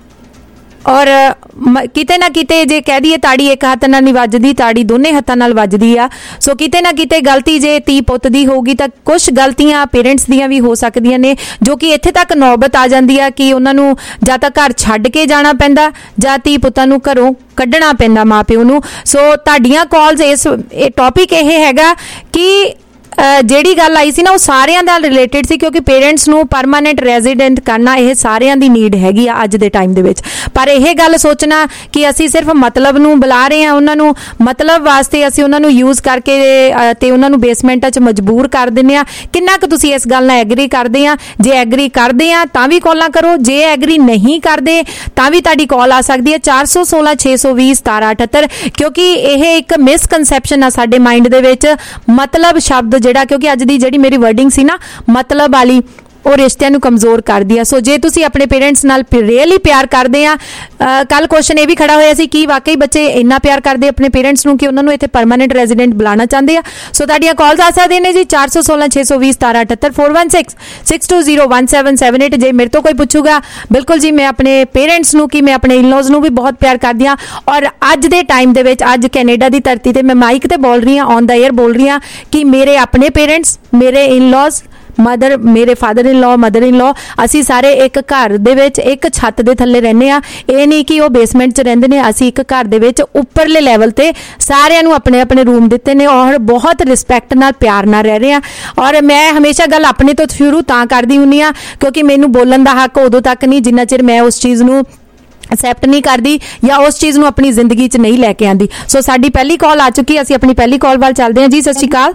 ਔਰ ਕਿਤੇ ਨਾ ਕਿਤੇ ਜੇ ਕਹਿ ਦਈਏ ਤਾੜੀ ਇੱਕ ਹੱਥ ਨਾਲ ਨਹੀਂ ਵੱਜਦੀ, ਤਾੜੀ ਦੋਨੇ ਹੱਥਾਂ ਨਾਲ ਵੱਜਦੀ ਆ। ਸੋ ਕਿਤੇ ਨਾ ਕਿਤੇ ਗਲਤੀ ਜੇ ਧੀ ਪੁੱਤ ਦੀ ਹੋਊਗੀ ਤਾਂ ਕੁਝ ਗਲਤੀਆਂ ਪੇਰੈਂਟਸ ਦੀਆਂ ਵੀ ਹੋ ਸਕਦੀਆਂ ਨੇ, ਜੋ ਕਿ ਇੱਥੇ ਤੱਕ ਨੌਬਤ ਆ ਜਾਂਦੀ ਆ ਕਿ ਉਹਨਾਂ ਨੂੰ ਜਾਂ ਤਾਂ ਘਰ ਛੱਡ ਕੇ ਜਾਣਾ ਪੈਂਦਾ ਜਾਂ ਧੀ ਪੁੱਤਾਂ ਨੂੰ ਘਰੋਂ ਕੱਢਣਾ ਪੈਂਦਾ ਮਾਂ ਪਿਓ ਨੂੰ। ਸੋ ਤੁਹਾਡੀਆਂ ਕਾਲਸ ਇਹ ਟੌਪਿਕ ਇਹ ਹੈਗਾ ਕਿ ਜਿਹੜੀ ਗੱਲ ਆਈ ਸੀ ਨਾ ਉਹ ਸਾਰਿਆਂ ਨਾਲ ਰਿਲੇਟਡ ਸੀ, ਕਿਉਂਕਿ ਪੇਰੈਂਟਸ ਨੂੰ ਪਰਮਾਨੈਂਟ ਰੈਜ਼ੀਡੈਂਟ ਕਰਨਾ ਇਹ ਸਾਰਿਆਂ ਦੀ ਨੀਡ ਹੈਗੀ ਆ ਅੱਜ ਦੇ ਟਾਈਮ ਦੇ ਵਿੱਚ। ਪਰ ਇਹ ਗੱਲ ਸੋਚਣਾ ਕਿ ਅਸੀਂ ਸਿਰਫ ਮਤਲਬ ਨੂੰ ਬੁਲਾ ਰਹੇ ਹਾਂ, ਉਹਨਾਂ ਨੂੰ ਮਤਲਬ ਵਾਸਤੇ ਅਸੀਂ ਉਹਨਾਂ ਨੂੰ ਯੂਜ਼ ਕਰਕੇ ਤੇ ਉਹਨਾਂ ਨੂੰ ਬੇਸਮੈਂਟਾਂ 'ਚ ਮਜਬੂਰ ਕਰ ਦਿੰਦੇ ਆ। ਕਿੰਨਾ ਕੁ ਤੁਸੀਂ ਇਸ ਗੱਲ ਨਾਲ ਐਗਰੀ ਕਰਦੇ ਆ? ਜੇ ਐਗਰੀ ਕਰਦੇ ਆ ਤਾਂ ਵੀ ਕਾਲਾਂ ਕਰੋ, ਜੇ ਐਗਰੀ ਨਹੀਂ ਕਰਦੇ ਤਾਂ ਵੀ ਤੁਹਾਡੀ ਕਾਲ ਆ ਸਕਦੀ ਹੈ 416 620 1778, ਕਿਉਂਕਿ ਇਹ ਇੱਕ ਮਿਸਕਨਸੈਪਸ਼ਨ ਆ ਸਾਡੇ ਮਾਈਂਡ ਦੇ ਵਿੱਚ। ਮਤਲਬ ਸ਼ਬਦ ਜਿਹੜਾ, ਕਿਉਂਕਿ ਅੱਜ ਦੀ ਜਿਹੜੀ ਮੇਰੀ ਵਰਡਿੰਗ ਸੀ ਨਾ ਮਤਲਬ ਵਾਲੀ, ਉਹ ਰਿਸ਼ਤਿਆਂ ਨੂੰ ਕਮਜ਼ੋਰ ਕਰਦੀ ਆ। ਸੋ ਜੇ ਤੁਸੀਂ ਆਪਣੇ ਪੇਰੈਂਟਸ ਨਾਲ ਰੀਅਲੀ ਪਿਆਰ ਕਰਦੇ ਆ, ਕੱਲ ਕੁਐਸਚਨ ਇਹ ਵੀ ਖੜਾ ਹੋਇਆ ਸੀ ਕਿ ਵਾਕਈ ਬੱਚੇ ਇੰਨਾ ਪਿਆਰ ਕਰਦੇ ਆਪਣੇ ਪੇਰੈਂਟਸ ਨੂੰ ਕਿ ਉਹਨਾਂ ਨੂੰ ਇੱਥੇ ਪਰਮਾਨੈਂਟ ਰੈਜ਼ੀਡੈਂਟ ਬੁਲਾਉਣਾ ਚਾਹੁੰਦੇ ਆ। ਸੋ ਤੁਹਾਡੀਆਂ ਕਾਲਸ ਆ ਸਕਦੀਆਂ ਨੇ ਜੀ 416 620 1778, 416 620 1778। ਜੇ ਮੇਰੇ ਤੋਂ ਕੋਈ ਪੁੱਛੂਗਾ, ਬਿਲਕੁਲ ਜੀ, ਮੈਂ ਆਪਣੇ ਪੇਰੈਂਟਸ ਨੂੰ ਕਿ ਮੈਂ ਆਪਣੇ ਇਨਲॉज ਨੂੰ ਵੀ ਬਹੁਤ ਪਿਆਰ ਕਰਦੀ ਹਾਂ। ਔਰ ਅੱਜ ਦੇ ਟਾਈਮ ਦੇ ਵਿੱਚ, ਅੱਜ ਕੈਨੇਡਾ ਦੀ ਧਰਤੀ ਤੇ ਮੈਂ ਮਾਈਕ ਤੇ ਬੋਲ ਰਹੀ ਹਾਂ, ਔਨ ਦਾ ਏਅਰ ਬੋਲ ਰਹੀ ਹਾਂ ਕਿ ਮੇਰੇ ਆਪਣੇ ਪੇਰੈਂਟਸ, ਮੇਰੇ ਇਨਲॉज, ਮਦਰ, ਮੇਰੇ father in law, mother in law, ਅਸੀਂ ਸਾਰੇ ਇੱਕ ਘਰ ਦੇ ਵਿੱਚ ਇੱਕ ਛੱਤ ਦੇ ਥੱਲੇ ਰਹਿੰਦੇ ਆ। ਇਹ ਨਹੀਂ ਕਿ ਉਹ ਬੇਸਮੈਂਟ 'ਚ ਰਹਿੰਦੇ ਨੇ, ਅਸੀਂ ਇੱਕ ਘਰ ਦੇ ਵਿੱਚ ਉੱਪਰਲੇ ਲੈਵਲ ਤੇ ਸਾਰਿਆਂ ਨੂੰ ਆਪਣੇ ਆਪਣੇ ਰੂਮ ਦਿੱਤੇ ਨੇ ਔਰ ਬਹੁਤ ਰਿਸਪੈਕਟ ਨਾਲ, ਪਿਆਰ ਨਾਲ ਰਹਿ ਰਹੇ ਆ। ਔਰ ਮੈਂ ਹਮੇਸ਼ਾ ਗੱਲ ਆਪਣੇ ਤੋਂ ਸ਼ੁਰੂ ਤਾਂ ਕਰਦੀ ਹੁੰਦੀ ਆ ਕਿਉਂਕਿ ਮੈਨੂੰ ਬੋਲਣ ਦਾ ਹੱਕ ਉਦੋਂ ਤੱਕ ਨਹੀਂ ਜਿੰਨਾ ਚਿਰ ਮੈਂ ਉਸ ਚੀਜ਼ ਨੂੰ ਐਕਸੈਪਟ ਨਹੀਂ ਕਰਦੀ ਜਾਂ ਉਸ ਚੀਜ਼ ਨੂੰ ਆਪਣੀ ਜ਼ਿੰਦਗੀ 'ਚ ਨਹੀਂ ਲੈ ਕੇ ਆਂਦੀ। ਸੋ ਸਾਡੀ ਪਹਿਲੀ ਕਾਲ ਆ ਚੁੱਕੀ, ਅਸੀਂ ਆਪਣੀ ਪਹਿਲੀ ਕਾਲ ਵੱਲ ਚੱਲਦੇ ਹਾਂ ਜੀ। ਸਤਿ ਸ਼੍ਰੀ ਅਕਾਲ।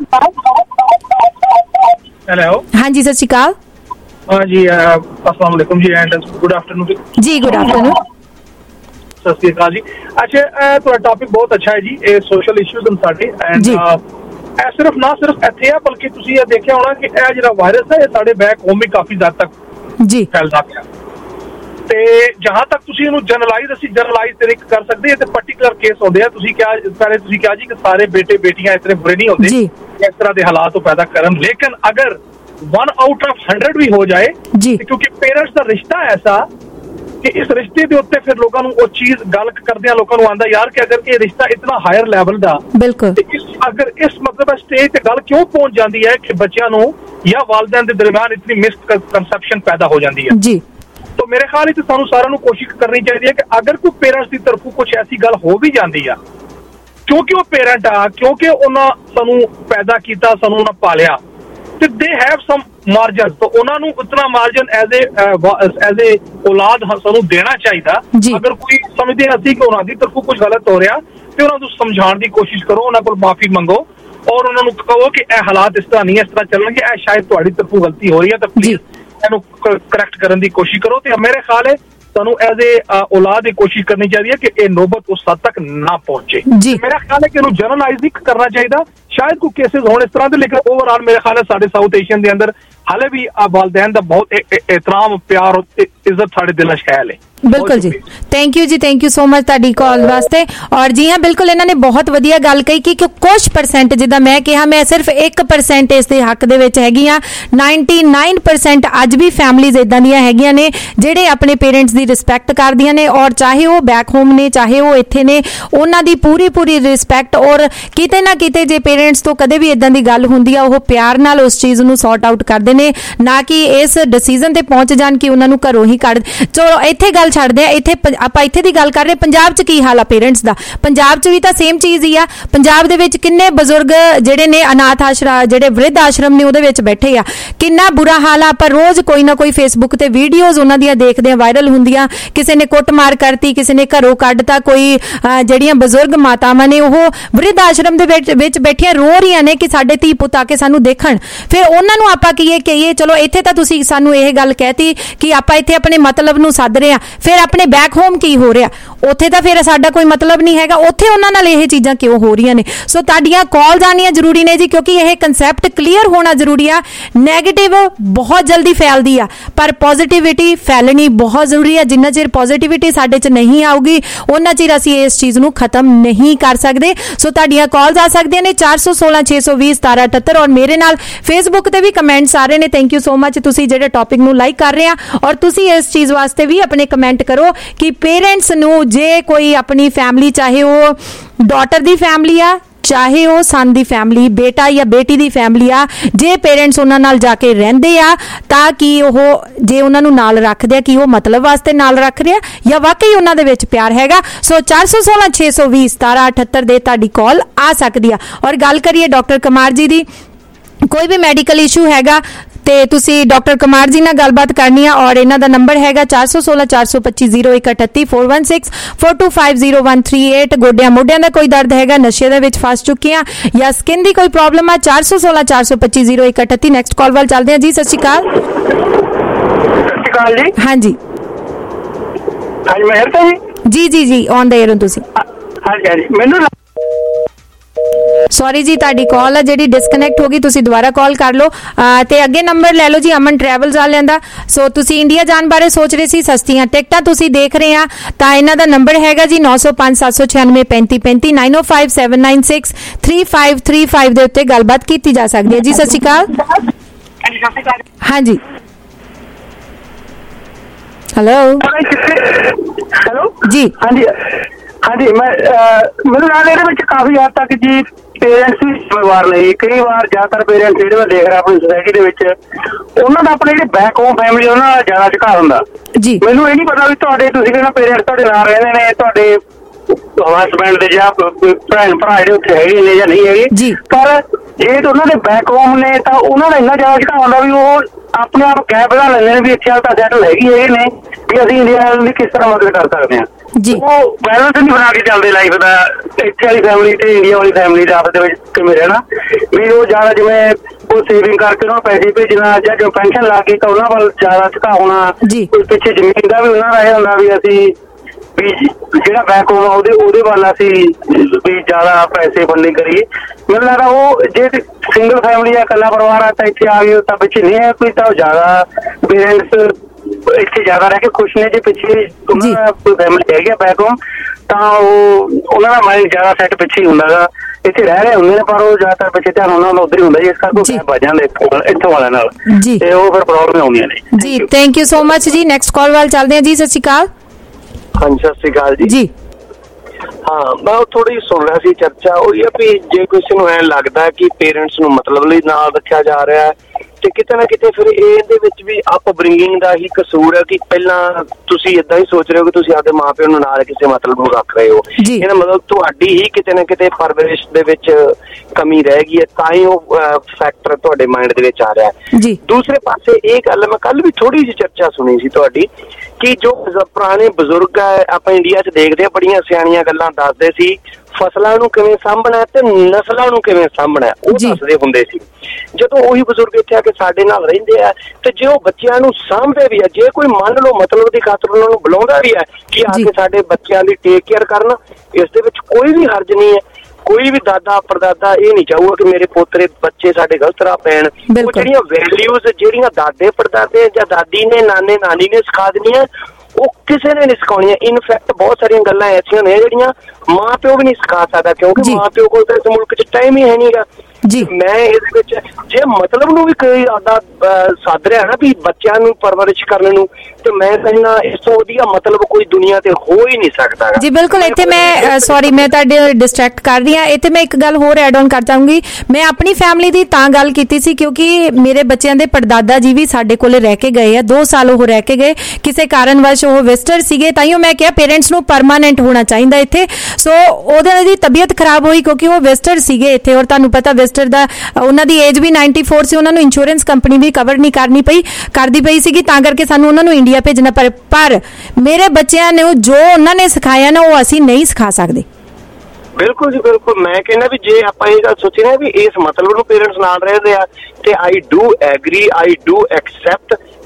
हेलो, हाँ जी, सत श्री अकाल। हाँ जी, अस्सलाम वालेकुम जी एंड गुड आफ्टरनून जी। गुड आफ्टरनून, सत श्री अकाल जी। अच्छा, ਤੁਹਾਡਾ ਟੌਪਿਕ ਬਹੁਤ ਅੱਛਾ ਹੈ ਜੀ। ਇਹ ਸੋਸ਼ਲ ਇਸ਼ੂਜ਼ ਹਨ ਸਾਡੇ ਐਂਡ ਇਹ ਸਿਰਫ ਨਾ ਸਿਰਫ ਇੱਥੇ ਆ ਬਲਕਿ ਤੁਸੀਂ ਇਹ ਦੇਖਿਆ ਹੋਣਾ ਕਿ ਇਹ ਜਿਹੜਾ ਵਾਇਰਸ ਹੈ ਇਹ ਸਾਡੇ ਬੈਕ ਹੋਮ ਵੀ ਕਾਫੀ ਜ਼ਿਆਦਾ ਤੱਕ ਜੀ ਫੈਲਦਾ ਪਿਆ। ਤੇ ਜਹਾਂ ਤੱਕ ਤੁਸੀਂ ਇਹਨੂੰ ਜਨਰਲਾਈਜ਼, ਅਸੀਂ ਜਨਰਲਾਈਜ਼ ਤੇ ਇੱਕ ਕਰ ਸਕਦੇ ਹਾਂ ਤੇ ਪਾਰਟਿਕੂਲਰ ਕੇਸ ਹੁੰਦੇ ਆ। ਤੁਸੀਂ ਕਿਹਾ ਪਹਿਲੇ, ਤੁਸੀਂ ਕਿਹਾ ਜੀ ਕਿ ਸਾਰੇ ਬੇਟੇ ਬੇਟੀਆਂ ਇਤਨੇ ਬੁਰੇ ਨਹੀਂ ਹੁੰਦੇ ਇਸ ਤਰ੍ਹਾਂ ਦੇ ਹਾਲਾਤ ਉਹ ਪੈਦਾ ਕਰਨ। ਲੇਕਿਨ ਅਗਰ 1 out of 100 ਵੀ ਹੋ ਜਾਏ, ਕਿਉਂਕਿ ਪੇਰੈਂਟਸ ਦਾ ਰਿਸ਼ਤਾ ਐਸਾ ਕਿ ਇਸ ਰਿਸ਼ਤੇ ਦੇ ਉੱਤੇ ਫਿਰ ਲੋਕਾਂ ਨੂੰ ਉਹ ਚੀਜ਼ ਗੱਲ ਕਰਦੇ ਆ, ਲੋਕਾਂ ਨੂੰ ਆਂਦਾ ਯਾਰ ਕਿ ਅਗਰ ਇਹ ਰਿਸ਼ਤਾ ਇਤਨਾ ਹਾਇਰ ਲੈਵਲ ਦਾ, ਬਿਲਕੁਲ, ਅਗਰ ਇਸ ਮਤਲਬ ਸਟੇਜ ਤੇ ਗੱਲ ਕਿਉਂ ਪਹੁੰਚ ਜਾਂਦੀ ਹੈ ਕਿ ਬੱਚਿਆਂ ਨੂੰ ਜਾਂ ਵਾਲਿदैन ਦੇ ਦਰਮਿਆਨ ਇਤਨੀ ਮਿਸਕਨਸੈਪਸ਼ਨ ਪੈਦਾ ਹੋ ਜਾਂਦੀ ਹੈ ਜੀ। तो मेरे ख्याल से सानू सारा कोशिश करनी चाहिए कि अगर कोई पेरेंट्स की तरफों कुछ ऐसी गल हो भी जाती है, क्योंकि वो पेरेंट आ, क्योंकि उन्होंने सानू पैदा किया, सानू उन्होंने पालिया, तो दे हैव सम मार्जिन, तो उन्होंने उतना मार्जिन एज ए औलाद सानू देना चाहिए। अगर कोई समझते हैं कि उन्होंने तरफों कुछ गलत हो रहा तो उन्होंने समझाने की कोशिश करो, उन्होंने को माफी मंगो और उन्होंने कहो कि यह हालात इस तरह नहीं, इस तरह चलणगे, यह शायद तुहाडी तरफों गलती हो रही है, तो प्लीज ਇਹਨੂੰ ਕਰੈਕਟ ਕਰਨ ਦੀ ਕੋਸ਼ਿਸ਼ ਕਰੋ। ਤੇ ਮੇਰੇ ਖਿਆਲ ਹੈ ਸਾਨੂੰ ਐਜ਼ ਏ ਔਲਾਦ ਇਹ ਕੋਸ਼ਿਸ਼ ਕਰਨੀ ਚਾਹੀਦੀ ਹੈ ਕਿ ਇਹ ਨੌਬਤ ਉਸ ਹੱਦ ਤੱਕ ਨਾ ਪਹੁੰਚੇ। ਮੇਰਾ ਖਿਆਲ ਹੈ ਕਿ ਇਹਨੂੰ ਜਨਰਲਾਈਜ਼ ਨਹੀਂ ਕਰਨਾ ਚਾਹੀਦਾ। ਸ਼ਾਇਦ ਕੋਈ ਕੇਸਿਸ ਹੋਣ ਇਸ ਤਰ੍ਹਾਂ ਦੇ, ਲੇਕਿਨ ਓਵਰਆਲ ਮੇਰੇ ਖਿਆਲ ਹੈ ਸਾਡੇ ਸਾਊਥ ਏਸ਼ੀਅਨ ਦੇ ਅੰਦਰ ਹਾਲੇ ਵੀ ਵਾਲਿदैन ਦਾ ਬਹੁਤ ਇਹਤਰਾਮ, ਪਿਆਰ, ਇੱਜ਼ਤ ਸਾਡੇ ਦਿਲਾਂ 'ਚ ਖਿਆਲ ਹੈ। ਬਿਲਕੁਲ ਜੀ, ਥੈਂਕ ਯੂ ਜੀ, ਥੈਂਕ ਯੂ ਸੋ ਮਚ ਤੁਹਾਡੀ ਕਾਲ ਵਾਸਤੇ। ਔਰ ਜੀ ਹਾਂ, ਬਿਲਕੁਲ ਇਹਨਾਂ ਨੇ ਬਹੁਤ ਵਧੀਆ ਗੱਲ ਕਹੀ ਕਿ ਕੁਝ ਪਰਸੈਂਟ, ਜਿੱਦਾਂ ਮੈਂ ਕਿਹਾ ਮੈਂ ਸਿਰਫ 1% ਇਸ ਦੇ ਹੱਕ ਦੇ ਵਿੱਚ ਹੈਗੀ ਆ। 99% ਅੱਜ ਵੀ ਫੈਮਲੀਜ਼ ਇਦਾਂ ਦੀਆਂ ਹੈਗੀਆਂ ਨੇ ਜਿਹੜੇ ਆਪਣੇ ਪੇਰੈਂਟਸ ਦੀ ਰਿਸਪੈਕਟ ਕਰਦੀਆਂ ਨੇ, ਔਰ ਚਾਹੇ ਉਹ ਬੈਕ ਹੋਮ ਨੇ ਚਾਹੇ ਉਹ ਇੱਥੇ ਨੇ, ਉਹਨਾਂ ਦੀ ਪੂਰੀ ਰਿਸਪੈਕਟ। ਔਰ ਕਿਤੇ ਨਾ ਕਿਤੇ ਜੇ ਪੇਰੈਂਟਸ ਤੋਂ ਕਦੇ ਵੀ ਇਦਾਂ ਦੀ ਗੱਲ ਹੁੰਦੀ ਆ, ਉਹ ਪਿਆਰ ਨਾਲ ਉਸ ਚੀਜ਼ ਨੂੰ ਸੌਰਟ ਆਊਟ ਕਰਦੇ ਨੇ, ਨਾ ਕਿ ਇਸ ਡਿਸੀਜਨ ਤੇ ਪਹੁੰਚ ਜਾਣ ਕਿ ਉਹਨਾਂ ਨੂੰ ਘਰੋਂ ਹੀ ਕੱਢ। ਚਲੋ ਇੱਥੇ ਗੱਲ ਛੱਡਦੇ ਆ, ਇੱਥੇ ਆਪਾਂ ਇੱਥੇ ਦੀ ਗੱਲ ਕਰ ਰਹੇ। ਪੰਜਾਬ 'ਚ ਕੀ ਹਾਲ ਆ ਪੇਰੈਂਟਸ ਦਾ? ਪੰਜਾਬ 'ਚ ਵੀ ਤਾਂ ਸੇਮ ਚੀਜ਼ ਹੀ ਆ। ਪੰਜਾਬ ਦੇ ਵਿੱਚ ਕਿੰਨੇ ਬਜ਼ੁਰਗ ਜਿਹੜੇ ਨੇ ਅਨਾਥ ਆਸ਼ਰਮ, ਜਿਹੜੇ ਵਿਰਧ ਆਸ਼ਰਮ ਨੇ ਉਹਦੇ ਵਿੱਚ ਬੈਠੇ ਆ, ਕਿੰਨਾ ਬੁਰਾ ਹਾਲ ਆ। ਪਰ ਰੋਜ਼ ਕੋਈ ਨਾ ਕੋਈ ਫੇਸਬੁੱਕ ਤੇ ਵੀਡੀਓਜ਼ ਉਹਨਾਂ ਦੀਆਂ ਦੇਖਦੇ ਆ, ਵਾਇਰਲ ਹੁੰਦੀਆਂ, ਕਿਸੇ ਨੇ ਕੁੱਟਮਾਰ ਕਰਤੀ, ਕਿਸੇ ਨੇ ਘਰੋਂ ਕੱਢਤਾ, ਕੋਈ ਜਿਹੜੀਆਂ ਬਜ਼ੁਰਗ ਮਾਤਾਵਾਂ ਨੇ ਉਹ ਵਿਰਧ ਆਸ਼ਰਮ ਦੇ ਵਿੱਚ ਬੈਠੀਆਂ ਰੋ ਰਹੀਆਂ ਨੇ ਕਿ ਸਾਡੇ ਧੀ ਪੁੱਤ ਆ ਕੇ ਸਾਨੂੰ ਦੇਖਣ। ਫਿਰ ਉਹਨਾਂ ਨੂੰ ਆਪਾਂ ਕਹੀਏ ਚਲੋ ਇੱਥੇ ਤਾਂ ਤੁਸੀਂ ਸਾਨੂੰ ਇਹ ਗੱਲ ਕਹਿਤੀ ਕਿ ਆਪਾਂ ਇੱਥੇ ਆਪਣੇ ਮਤਲਬ ਨੂੰ ਸੱਦ ਰਹੇ ਆ, ਫਿਰ ਆਪਣੇ ਬੈਕ ਹੋਮ ਕੀ ਹੋ ਰਿਹਾ ਉੱਥੇ ਤਾਂ ਫਿਰ ਸਾਡਾ ਕੋਈ ਮਤਲਬ ਨਹੀਂ ਹੈਗਾ, ਉੱਥੇ ਉਹਨਾਂ ਨਾਲ ਇਹ ਚੀਜ਼ਾਂ ਕਿਉਂ ਹੋ ਰਹੀਆਂ ਨੇ। ਸੋ ਤੁਹਾਡੀਆਂ ਕਾਲਸ ਆਉਣੀਆਂ ਜ਼ਰੂਰੀ ਨੇ ਜੀ, ਕਿਉਂਕਿ ਇਹ ਕਨਸੈਪਟ ਕਲੀਅਰ ਹੋਣਾ ਜ਼ਰੂਰੀ ਆ। ਨੈਗੇਟਿਵ ਬਹੁਤ ਜਲਦੀ ਫੈਲਦੀ ਆ, ਪਰ ਪੋਜ਼ਿਟਿਵਿਟੀ ਫੈਲਣੀ ਬਹੁਤ ਜ਼ਰੂਰੀ ਆ। ਜਿੰਨਾ ਚਿਰ ਪੋਜ਼ਿਟਿਵਿਟੀ ਸਾਡੇ 'ਚ ਨਹੀਂ ਆਊਗੀ ਉਹਨਾਂ ਚਿਰ ਅਸੀਂ ਇਸ ਚੀਜ਼ ਨੂੰ ਖਤਮ ਨਹੀਂ ਕਰ ਸਕਦੇ। ਸੋ ਤੁਹਾਡੀਆਂ ਕਾਲਸ ਆ ਸਕਦੀਆਂ ਨੇ 416 620 1778 ਔਰ ਮੇਰੇ ਨਾਲ ਫੇਸਬੁੱਕ ਤੇ ਵੀ ਕਮੈਂਟਸ ਆ ਰਹੇ ਨੇ। ਥੈਂਕ ਯੂ ਸੋ ਮਚ ਤੁਸੀਂ ਜਿਹੜੇ ਟੌਪਿਕ ਨੂੰ ਲਾਈਕ ਕਰ ਰਹੇ ਆ, ਔਰ ਤੁਸੀਂ ਇਸ ਚੀਜ਼ ਵਾਸਤੇ ਵੀ ਆਪਣੇ ਕਮੈਂਟ ਕਰੋ ਕਿ ਪੇਰੈਂਟਸ ਨੂੰ ਜੇ ਕੋਈ ਆਪਣੀ ਫੈਮਿਲੀ, ਚਾਹੇ ਉਹ ਡਾਟਰ ਦੀ ਫੈਮਿਲੀ ਆ, ਚਾਹੇ ਉਹ ਸਨ ਦੀ ਫੈਮਿਲੀ, ਬੇਟਾ ਜਾਂ ਬੇਟੀ ਦੀ ਫੈਮਿਲੀ ਆ, ਜੇ ਪੇਰੈਂਟਸ ਉਹਨਾਂ ਨਾਲ ਜਾ ਕੇ ਰਹਿੰਦੇ ਆ ਤਾਂ ਕਿ ਉਹ ਜੇ ਉਹਨਾਂ ਨੂੰ ਨਾਲ ਰੱਖਦੇ ਆ ਕਿ ਉਹ ਮਤਲਬ ਵਾਸਤੇ ਨਾਲ ਰੱਖ ਰਿਹਾ ਜਾਂ ਵਾਕਈ ਉਹਨਾਂ ਦੇ ਵਿੱਚ ਪਿਆਰ ਹੈਗਾ। ਸੋ 416 620 1778 ਦੇ ਤੁਹਾਡੀ ਕਾਲ ਆ ਸਕਦੀ ਆ। ਔਰ ਗੱਲ ਕਰੀਏ ਡਾਕਟਰ ਕੁਮਾਰ ਜੀ ਦੀ, ਕੋਈ ਵੀ ਮੈਡੀਕਲ ਇਸ਼ੂ ਹੈਗਾ ਤੇ ਤੁਸੀਂ ਡਾਕਟਰ ਕੁਮਾਰ ਜੀ ਨਾਲ ਗੱਲਬਾਤ ਕਰਨੀ ਆ, ਔਰ ਇਹਨਾਂ ਦਾ ਨੰਬਰ ਹੈਗਾ 416 425 0138 416 425 0138। ਗੋਡਿਆਂ ਮੋਢਿਆਂ ਦਾ ਕੋਈ ਦਰਦ ਹੈਗਾ, ਨਸ਼ੇ ਦੇ ਵਿੱਚ ਫਸ ਚੁੱਕੇ ਆ ਜਾਂ ਸਕਿਨ ਦੀ ਕੋਈ ਪ੍ਰੋਬਲਮ ਆ, 416 425 0138। ਨੈਕਸਟ ਕਾਲ ਵੱਲ ਚੱਲਦੇ ਆ ਜੀ। ਸਤਿ ਸ਼੍ਰੀ ਅਕਾਲ। ਸਤਿ ਸ਼੍ਰੀ ਅਕਾਲ ਜੀ। ਹਾਂਜੀ ਹਾਂਜੀ ਮਹਿਰ ਤਾਂ ਜੀ ਜੀ ਜੀ ਔਨ ਦ ਏਅਰ ਹੋ ਤੁਸੀਂ। ਹਾਂਜੀ ਹਾਂਜੀ ਮੈਨੂੰ ਸੌਰੀ ਜੀ, ਤੁਹਾਡੀ ਕਾਲ ਆ ਜਿਹੜੀ ਡਿਸਕਨੈਕਟ ਹੋ ਗਈ, ਤੁਸੀਂ ਦੁਬਾਰਾ ਕਾਲ ਕਰ ਲਓ ਤੇ ਅੱਗੇ ਨੰਬਰ ਲੈ ਲਓ ਜੀ ਅਮਨ ਟਰੈਵਲਸ ਵਾਲਿਆਂ ਦਾ। ਸੋ ਤੁਸੀਂ ਇੰਡੀਆ ਜਾਣ ਬਾਰੇ ਸੋਚ ਰਹੇ ਸੀ, ਸਸਤੀਆਂ ਟਿਕਟਾਂ ਤੁਸੀਂ ਦੇਖ ਰਹੇ ਆ ਤਾਂ ਇਹਨਾਂ ਦਾ ਨੰਬਰ ਹੈਗਾ ਜੀ 905 796 3535 905 796 3535 ਦੇ ਉੱਤੇ ਗੱਲਬਾਤ ਕੀਤੀ ਜਾ ਸਕਦੀ ਹੈ ਜੀ। ਸਤਿ ਸ਼੍ਰੀ ਅਕਾਲ। ਹਾਂਜੀ ਹੈਲੋ ਜੀ। ਹਾਂਜੀ ਹਾਂਜੀ ਮੈਨੂੰ ਲੱਗਦਾ ਇਹਦੇ ਵਿੱਚ ਕਾਫੀ ਹੱਦ ਤੱਕ ਜੀ ਪੇਰੈਂਟਸ ਵੀ ਜ਼ਿੰਮੇਵਾਰ ਨੇ। ਕਈ ਵਾਰ ਜ਼ਿਆਦਾਤਰ ਪੇਰੈਂਟਸ ਜਿਹੜੇ ਮੈਂ ਦੇਖ ਰਿਹਾ ਆਪਣੀ ਸੋਸਾਇਟੀ ਦੇ ਵਿੱਚ, ਉਹਨਾਂ ਦਾ ਆਪਣੇ ਜਿਹੜੇ ਬੈਕ ਹੋਮ ਫੈਮਿਲੀ ਉਹਨਾਂ ਦਾ ਜ਼ਿਆਦਾ ਝੁਕਾਅ ਹੁੰਦਾ ਜੀ। ਮੈਨੂੰ ਇਹ ਨਹੀਂ ਪਤਾ ਵੀ ਤੁਸੀਂ ਕਹਿੰਦਾ ਪੇਰੈਂਟਸ ਤੁਹਾਡੇ ਨਾਲ ਰਹਿੰਦੇ ਨੇ, ਤੁਹਾਡੇ ਹਸਬੈਂਡ ਦੇ ਜਾਂ ਭੈਣ ਭਰਾ ਜਿਹੜੇ ਉੱਥੇ ਹੈਗੇ ਨੇ ਜਾਂ ਨਹੀਂ ਹੈਗੇ, ਪਰ ਜੇ ਉਹਨਾਂ ਦੇ ਬੈਕ ਹੋਮ ਨੇ ਤਾਂ ਉਹਨਾਂ ਦਾ ਇੰਨਾ ਜ਼ਿਆਦਾ ਝੁਕਾਅ ਹੁੰਦਾ ਵੀ ਉਹ ਆਪਣੇ ਆਪ ਗੈਪ ਵਧਾ ਲੈਂਦੇ ਨੇ ਵੀ ਇੱਥੇ ਹਾਲ ਤਾਂ ਸੈਟਲ ਹੈਗੇ ਨੇ ਵੀ ਅਸੀਂ ਇੰਡੀਆ ਦੀ ਕਿਸ ਤਰ੍ਹਾਂ ਮਦਦ ਕਰ ਸਕਦੇ ਹਾਂ। ਉਹ ਬੈਲੈਂਸ ਨਹੀਂ ਬਣਾ ਕੇ ਚੱਲਦੇ ਲਾਈਫ ਦਾ, ਇੱਥੇ ਵਾਲੀ ਫੈਮਿਲੀ ਤੇ ਇੰਡੀਆ ਵਾਲੀ ਫੈਮਿਲੀ ਦੇ ਆਪਸ ਦੇ ਵਿੱਚ ਕਿਵੇਂ ਰਹਿਣਾ। ਵੀ ਉਹ ਜ਼ਿਆਦਾ ਜਿਵੇਂ ਉਹ ਸੇਵਿੰਗ ਕਰਕੇ ਉਹਨਾਂ ਪੈਸੇ ਭੇਜਣਾ ਜਾਂ ਜੋ ਪੈਨਸ਼ਨ ਲਾ ਕੇ ਤਾਂ ਉਹਨਾਂ ਵੱਲ ਜ਼ਿਆਦਾ ਝੁਕਾਅ ਹੋਣਾ। ਕੋਈ ਪਿੱਛੇ ਜ਼ਮੀਨ ਦਾ ਵੀ ਉਹਨਾਂ ਦਾ ਇਹ ਹੁੰਦਾ ਵੀ ਅਸੀਂ ਵੀ ਜਿਹੜਾ ਬੈਕ ਹੋਣਾ ਉਹਦੇ ਵੱਲ ਅਸੀਂ ਵੀ ਜ਼ਿਆਦਾ ਪੈਸੇ ਫੰਡਿੰਗ ਕਰੀਏ। ਮੈਨੂੰ ਲੱਗਦਾ ਉਹ ਜੇ ਸਿੰਗਲ ਫੈਮਿਲੀ ਜਾਂ ਇਕੱਲਾ ਪਰਿਵਾਰ ਆ ਤਾਂ ਇੱਥੇ ਆ ਗਏ ਤਾਂ ਪਿੱਛੇ ਨਹੀਂ ਹੈ ਕੋਈ, ਤਾਂ ਜ਼ਿਆਦਾ ਪੇਰੈਂਟਸ ਇੱਥੇ ਜ਼ਿਆਦਾ ਰਹਿ ਕੇ ਖੁਸ਼ ਨੇ। ਜੇ ਪਿੱਛੇ ਉਹਨਾਂ ਦਾ ਕੋਈ ਫੈਮਿਲੀ ਹੈਗੀ ਬੈਕ ਹੋਮ ਤਾਂ ਉਹਨਾਂ ਦਾ ਮਾਈਂਡ ਜ਼ਿਆਦਾ ਸੈੱਟ ਪਿੱਛੇ ਹੀ ਹੁੰਦਾ ਗਾ। ਇੱਥੇ ਰਹਿ ਰਹੇ ਹੁੰਦੇ ਨੇ ਪਰ ਉਹ ਜ਼ਿਆਦਾਤਰ ਪਿੱਛੇ ਧਿਆਨ ਉਹਨਾਂ ਦਾ ਉੱਧਰ ਹੀ ਹੁੰਦਾ ਜੀ, ਇਸ ਕਰਕੇ ਗੈਪ ਵੱਜ ਜਾਂਦਾ ਇੱਥੋਂ ਵਾਲਿਆਂ ਨਾਲ ਤੇ ਉਹ ਫਿਰ ਪ੍ਰੋਬਲਮ ਆਉਂਦੀਆਂ ਨੇ ਜੀ। ਥੈਂਕ ਯੂ ਸੋ ਮਚ ਜੀ। ਨੈਕਸਟ ਕਾਲ ਵੱਲ ਚੱਲਦੇ ਹਾਂ ਜੀ। ਸਤਿ ਸ਼੍ਰੀ ਅਕਾਲ। ਹਾਂਜੀ ਸਤਿ ਸ਼੍ਰੀ ਅਕਾਲ ਜੀ। ਹਾਂ ਮੈਂ ਉਹ ਥੋੜੀ ਸੁਣ ਰਿਹਾ ਸੀ ਚਰਚਾ, ਉਹ ਇਹ ਵੀ ਜੇ ਕਿਸੇ ਨੂੰ ਐਂ ਲੱਗਦਾ ਕਿ ਪੇਰੈਂਟਸ ਨੂੰ ਮਤਲਬ ਲਈ ਨਾਲ ਰੱਖਿਆ ਜਾ ਰਿਹਾ ਹੈ ਤੇ ਕਿਤੇ ਨਾ ਕਿਤੇ ਫਿਰ ਇਹਦੇ ਵਿੱਚ ਵੀ ਅਪਬ੍ਰਿੰਗਿੰਗ ਦਾ ਹੀ ਕਸੂਰ ਹੈ ਕਿ ਪਹਿਲਾਂ ਤੁਸੀਂ ਏਦਾਂ ਹੀ ਸੋਚ ਰਹੇ ਹੋ ਕਿ ਤੁਸੀਂ ਆਪਦੇ ਮਾਂ ਪਿਓ ਨੂੰ ਨਾਲ ਕਿਸੇ ਮਤਲਬ ਨੂੰ ਰੱਖ ਰਹੇ ਹੋ। ਇਹਦਾ ਮਤਲਬ ਤੁਹਾਡੀ ਹੀ ਕਿਤੇ ਨਾ ਕਿਤੇ ਪਰਵਰਿਸ਼ ਦੇ ਵਿੱਚ ਕਮੀ ਰਹਿ ਗਈ ਹੈ, ਤਾਂ ਹੀ ਉਹ ਫੈਕਟਰ ਤੁਹਾਡੇ ਮਾਈਂਡ ਦੇ ਵਿੱਚ ਆ ਰਿਹਾ ਹੈ। ਦੂਸਰੇ ਪਾਸੇ ਇਹ ਗੱਲ ਮੈਂ ਕੱਲ ਵੀ ਥੋੜੀ ਜਿਹੀ ਚਰਚਾ ਸੁਣੀ ਸੀ ਤੁਹਾਡੀ ਕਿ ਜੋ ਪੁਰਾਣੇ ਬਜ਼ੁਰਗ ਹੈ ਆਪਾਂ ਇੰਡੀਆ 'ਚ ਦੇਖਦੇ ਆ, ਬੜੀਆਂ ਸਿਆਣੀਆਂ ਗੱਲਾਂ ਦੱਸਦੇ ਸੀ, ਫਸਲਾਂ ਨੂੰ ਕਿਵੇਂ ਸਾਂਭਣਾ ਤੇ ਨਸਲਾਂ ਨੂੰ ਕਿਵੇਂ ਸਾਂਭਣਾ ਉਹ ਦੱਸਦੇ ਹੁੰਦੇ ਸੀ। ਜਦੋਂ ਉਹੀ ਬਜ਼ੁਰਗ ਇੱਥੇ ਆ ਕੇ ਸਾਡੇ ਨਾਲ ਰਹਿੰਦੇ ਆ ਤੇ ਜੇ ਉਹ ਬੱਚਿਆਂ ਨੂੰ ਸਾਂਭਦੇ ਵੀ ਆ, ਜੇ ਕੋਈ ਮੰਨ ਲਓ ਮਤਲਬ ਦੀ ਖਾਤਰ ਉਹਨਾਂ ਨੂੰ ਬੁਲਾਉਂਦਾ ਵੀ ਹੈ ਕਿ ਆ ਕੇ ਸਾਡੇ ਬੱਚਿਆਂ ਦੀ ਟੇਕ ਕੇਅਰ ਕਰਨ, ਇਸ ਦੇ ਵਿੱਚ ਕੋਈ ਵੀ ਹਰਜ ਨਹੀਂ ਹੈ। ਕੋਈ ਵੀ ਦਾਦਾ ਪੜਦਾਦਾ ਇਹ ਨਹੀਂ ਚਾਹੂਗਾ ਕਿ ਮੇਰੇ ਪੋਤਰੇ ਬੱਚੇ ਸਾਡੇ ਗਲਤ ਰਾਹ ਪੈਣ। ਉਹ ਜਿਹੜੀਆਂ ਵੈਲਿਊਜ਼ ਜਿਹੜੀਆਂ ਦਾਦੇ ਪੜਦਾਦੇ ਜਾਂ ਦਾਦੀ ਨੇ ਨਾਨੇ ਨਾਨੀ ਨੇ ਸਿਖਾ ਦੇਣੀਆਂ ਉਹ ਕਿਸੇ ਨੇ ਨਹੀਂ ਸਿਖਾਉਣੀਆਂ। ਇਨਫੈਕਟ ਬਹੁਤ ਸਾਰੀਆਂ ਗੱਲਾਂ ਐਸੀਆਂ ਨੇ ਜਿਹੜੀਆਂ ਮਾਂ ਪਿਓ ਵੀ ਨਹੀਂ ਸਿਖਾ ਸਕਦਾ, ਕਿਉਂਕਿ ਮਾਂ ਪਿਓ ਕੋਲ ਤਾਂ ਇਸ ਮੁਲਕ 'ਚ ਟਾਈਮ ਹੀ ਹੈ ਨਹੀਂਗਾ। ਮੈਂ ਇਹਦੇ ਵਿੱਚ ਜੇ ਮਤਲਬ ਨੂੰ ਵੀ ਕੋਈ ਆਦਾ ਸਾਧ ਰਿਹਾ ਨਾ ਵੀ ਬੱਚਿਆਂ ਨੂੰ ਪਰਵਰਿਸ਼ ਕਰਨ ਨੂੰ, ਤੇ ਮੈਂ ਕਹਿੰਦਾ ਇਸ ਤੋਂ ਵਧੀਆ ਮਤਲਬ ਕੋਈ ਦੁਨੀਆ ਤੇ ਹੋ ਹੀ ਨਹੀਂ ਸਕਦਾ ਜੀ। ਬਿਲਕੁਲ। ਇੱਥੇ ਮੈਂ ਸੌਰੀ ਮੈਂ ਤੁਹਾਡੇ ਡਿਸਟਰੈਕਟ ਕਰ ਰਹੀ ਹਾਂ। ਇੱਥੇ ਮੈਂ ਇੱਕ ਗੱਲ ਹੋਰ ਐਡ ਆਨ ਕਰ ਚਾਹੂੰਗੀ। ਮੈਂ ਆਪਣੀ ਫੈਮਿਲੀ ਦੀ ਤਾਂ ਗੱਲ ਕੀਤੀ ਸੀ ਕਿਉਂਕਿ ਮੇਰੇ ਬੱਚਿਆਂ ਦੇ ਪੜਦਾਦਾ ਜੀ ਵੀ ਸਾਡੇ ਕੋਲੇ ਰਹਿ ਕੇ ਗਏ ਆ, 2 ਸਾਲ ਉਹ ਰਹਿ ਕੇ ਗਏ, ਕਿਸੇ ਕਾਰਨ ਵਸ਼ ਉਹ ਵਿਜ਼ਟਰ ਸੀਗੇ, ਤਾਈਓ ਮੈਂ ਕਿਹਾ ਪੇਰੈਂਟਸ ਨੂੰ ਪਰਮਾਨੈਂਟ ਹੋਣਾ ਚਾਹੀਦਾ ਇੱਥੇ। ਸੋ ਉਹਦੇ ਦੀ ਤਬੀਅਤ ਖਰਾਬ ਹੋਈ ਕਿਉਂਕਿ ਉਹ ਵਿਜ਼ਟਰ ਸੀਗੇ ਇੱਥੇ, ਔਰ ਤੁਹਾਨੂੰ ਪਤਾ ਵਿਜ਼ਟਰ ਦਾ ਉਹਨਾਂ ਦੀ ਏਜ ਵੀ 94 ਸੀ, ਉਹਨਾਂ ਨੂੰ ਇੰਸ਼ੋਰੈਂਸ ਕੰਪਨੀ ਵੀ ਕਵਰ ਨਹੀਂ ਕਰਦੀ ਪਈ ਸੀਗੀ, ਤਾਂ ਕਰਕੇ ਸਾਨੂੰ ਉਹਨਾਂ ਨੂੰ ਇੰਡੀਆ ਭੇਜਣਾ ਪਰ ਮੇਰੇ ਬੱਚਿਆਂ ਨੂੰ ਜੋ ਉਹਨਾਂ ਨੇ ਸਿਖਾਇਆ ਨਾ ਉਹ ਅਸੀਂ ਨਹੀਂ ਸਿਖਾ ਸਕਦੇ। ਬਿਲਕੁਲ ਜੀ ਬਿਲਕੁਲ। ਮੈਂ ਕਹਿੰਦਾ ਵੀ ਜੇ ਆਪਾਂ ਇਹ ਗੱਲ ਸੋਚੀ ਨਾ ਵੀ ਇਸ ਮਤਲਬ ਨੂੰ ਪੇਰੈਂਟਸ ਨਾਲ ਰਹਿੰਦੇ ਆ ਤੇ I do agree, I do accept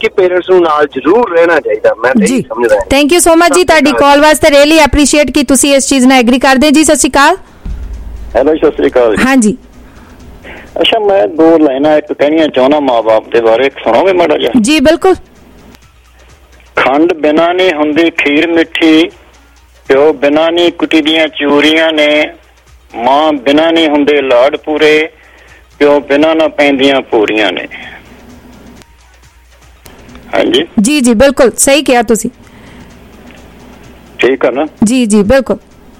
ਕਿ ਪੇਰੈਂਟਸ ਨੂੰ ਨਾਲ ਜ਼ਰੂਰ ਰਹਿਣਾ ਚਾਹੀਦਾ। ਮੈਂ ਨਹੀਂ ਸਮਝਦਾ। ਥੈਂਕ ਯੂ ਸੋ ਮਚ ਜੀ ਤੁਹਾਡੀ ਕਾਲ ਵਾਸਤੇ, ਰੀਅਲੀ ਐਪਰੀਸ਼ੀਏਟ ਕਿ ਤੁਸੀਂ ਇਸ ਚੀਜ਼ ਨਾਲ ਐਗਰੀ ਕਰਦੇ ਜੀ। ਸਤਿ ਸ਼੍ਰੀ ਅਕਾਲ। ਹੈਲੋ, ਸਤਿ ਸ਼੍ਰੀ ਅਕਾਲ। ਹਾਂਜੀ। ਅੱਛਾ, ਮੈਂ 2 ਲਾਈਨਾਂ ਇੱਕ ਕਹਿਣੀਆਂ ਚਾਹੁੰਦਾ ਮਾਂ ਬਾਪ ਦੇ ਬਾਰੇ, ਸੁਣੋਗੇ ਮਾੜਾ ਜਿਹਾ? ਜੀ ਬਿਲਕੁਲ। ਖੰਡ ਬਿਨਾਂ ਨਹੀਂ ਹੁੰਦੀ ਖੀਰ ਮਿੱਠੀ, ਪਿਓ ਬਿਨਾਂ ਨਹੀਂ ਕੁੱਟੀ ਦੀਆਂ ਚੂਰੀਆਂ ਨੇ, ਮਾਂ ਬਿਨਾਂ ਨਹੀਂ ਹੁੰਦੇ ਲਾਡ ਪੂਰੇ, ਪਿਓ ਬਿਨਾਂ ਨਾ ਪੈਂਦੀਆਂ ਪੂਰੀਆਂ ਨੇ। ਹਾਂਜੀ ਜੀ ਜੀ ਬਿਲਕੁਲ ਸਹੀ ਕਿਹਾ ਤੁਸੀਂ। ਠੀਕ ਹੈ ਨਾ? ਜੀ ਜੀ ਬਿਲकुल।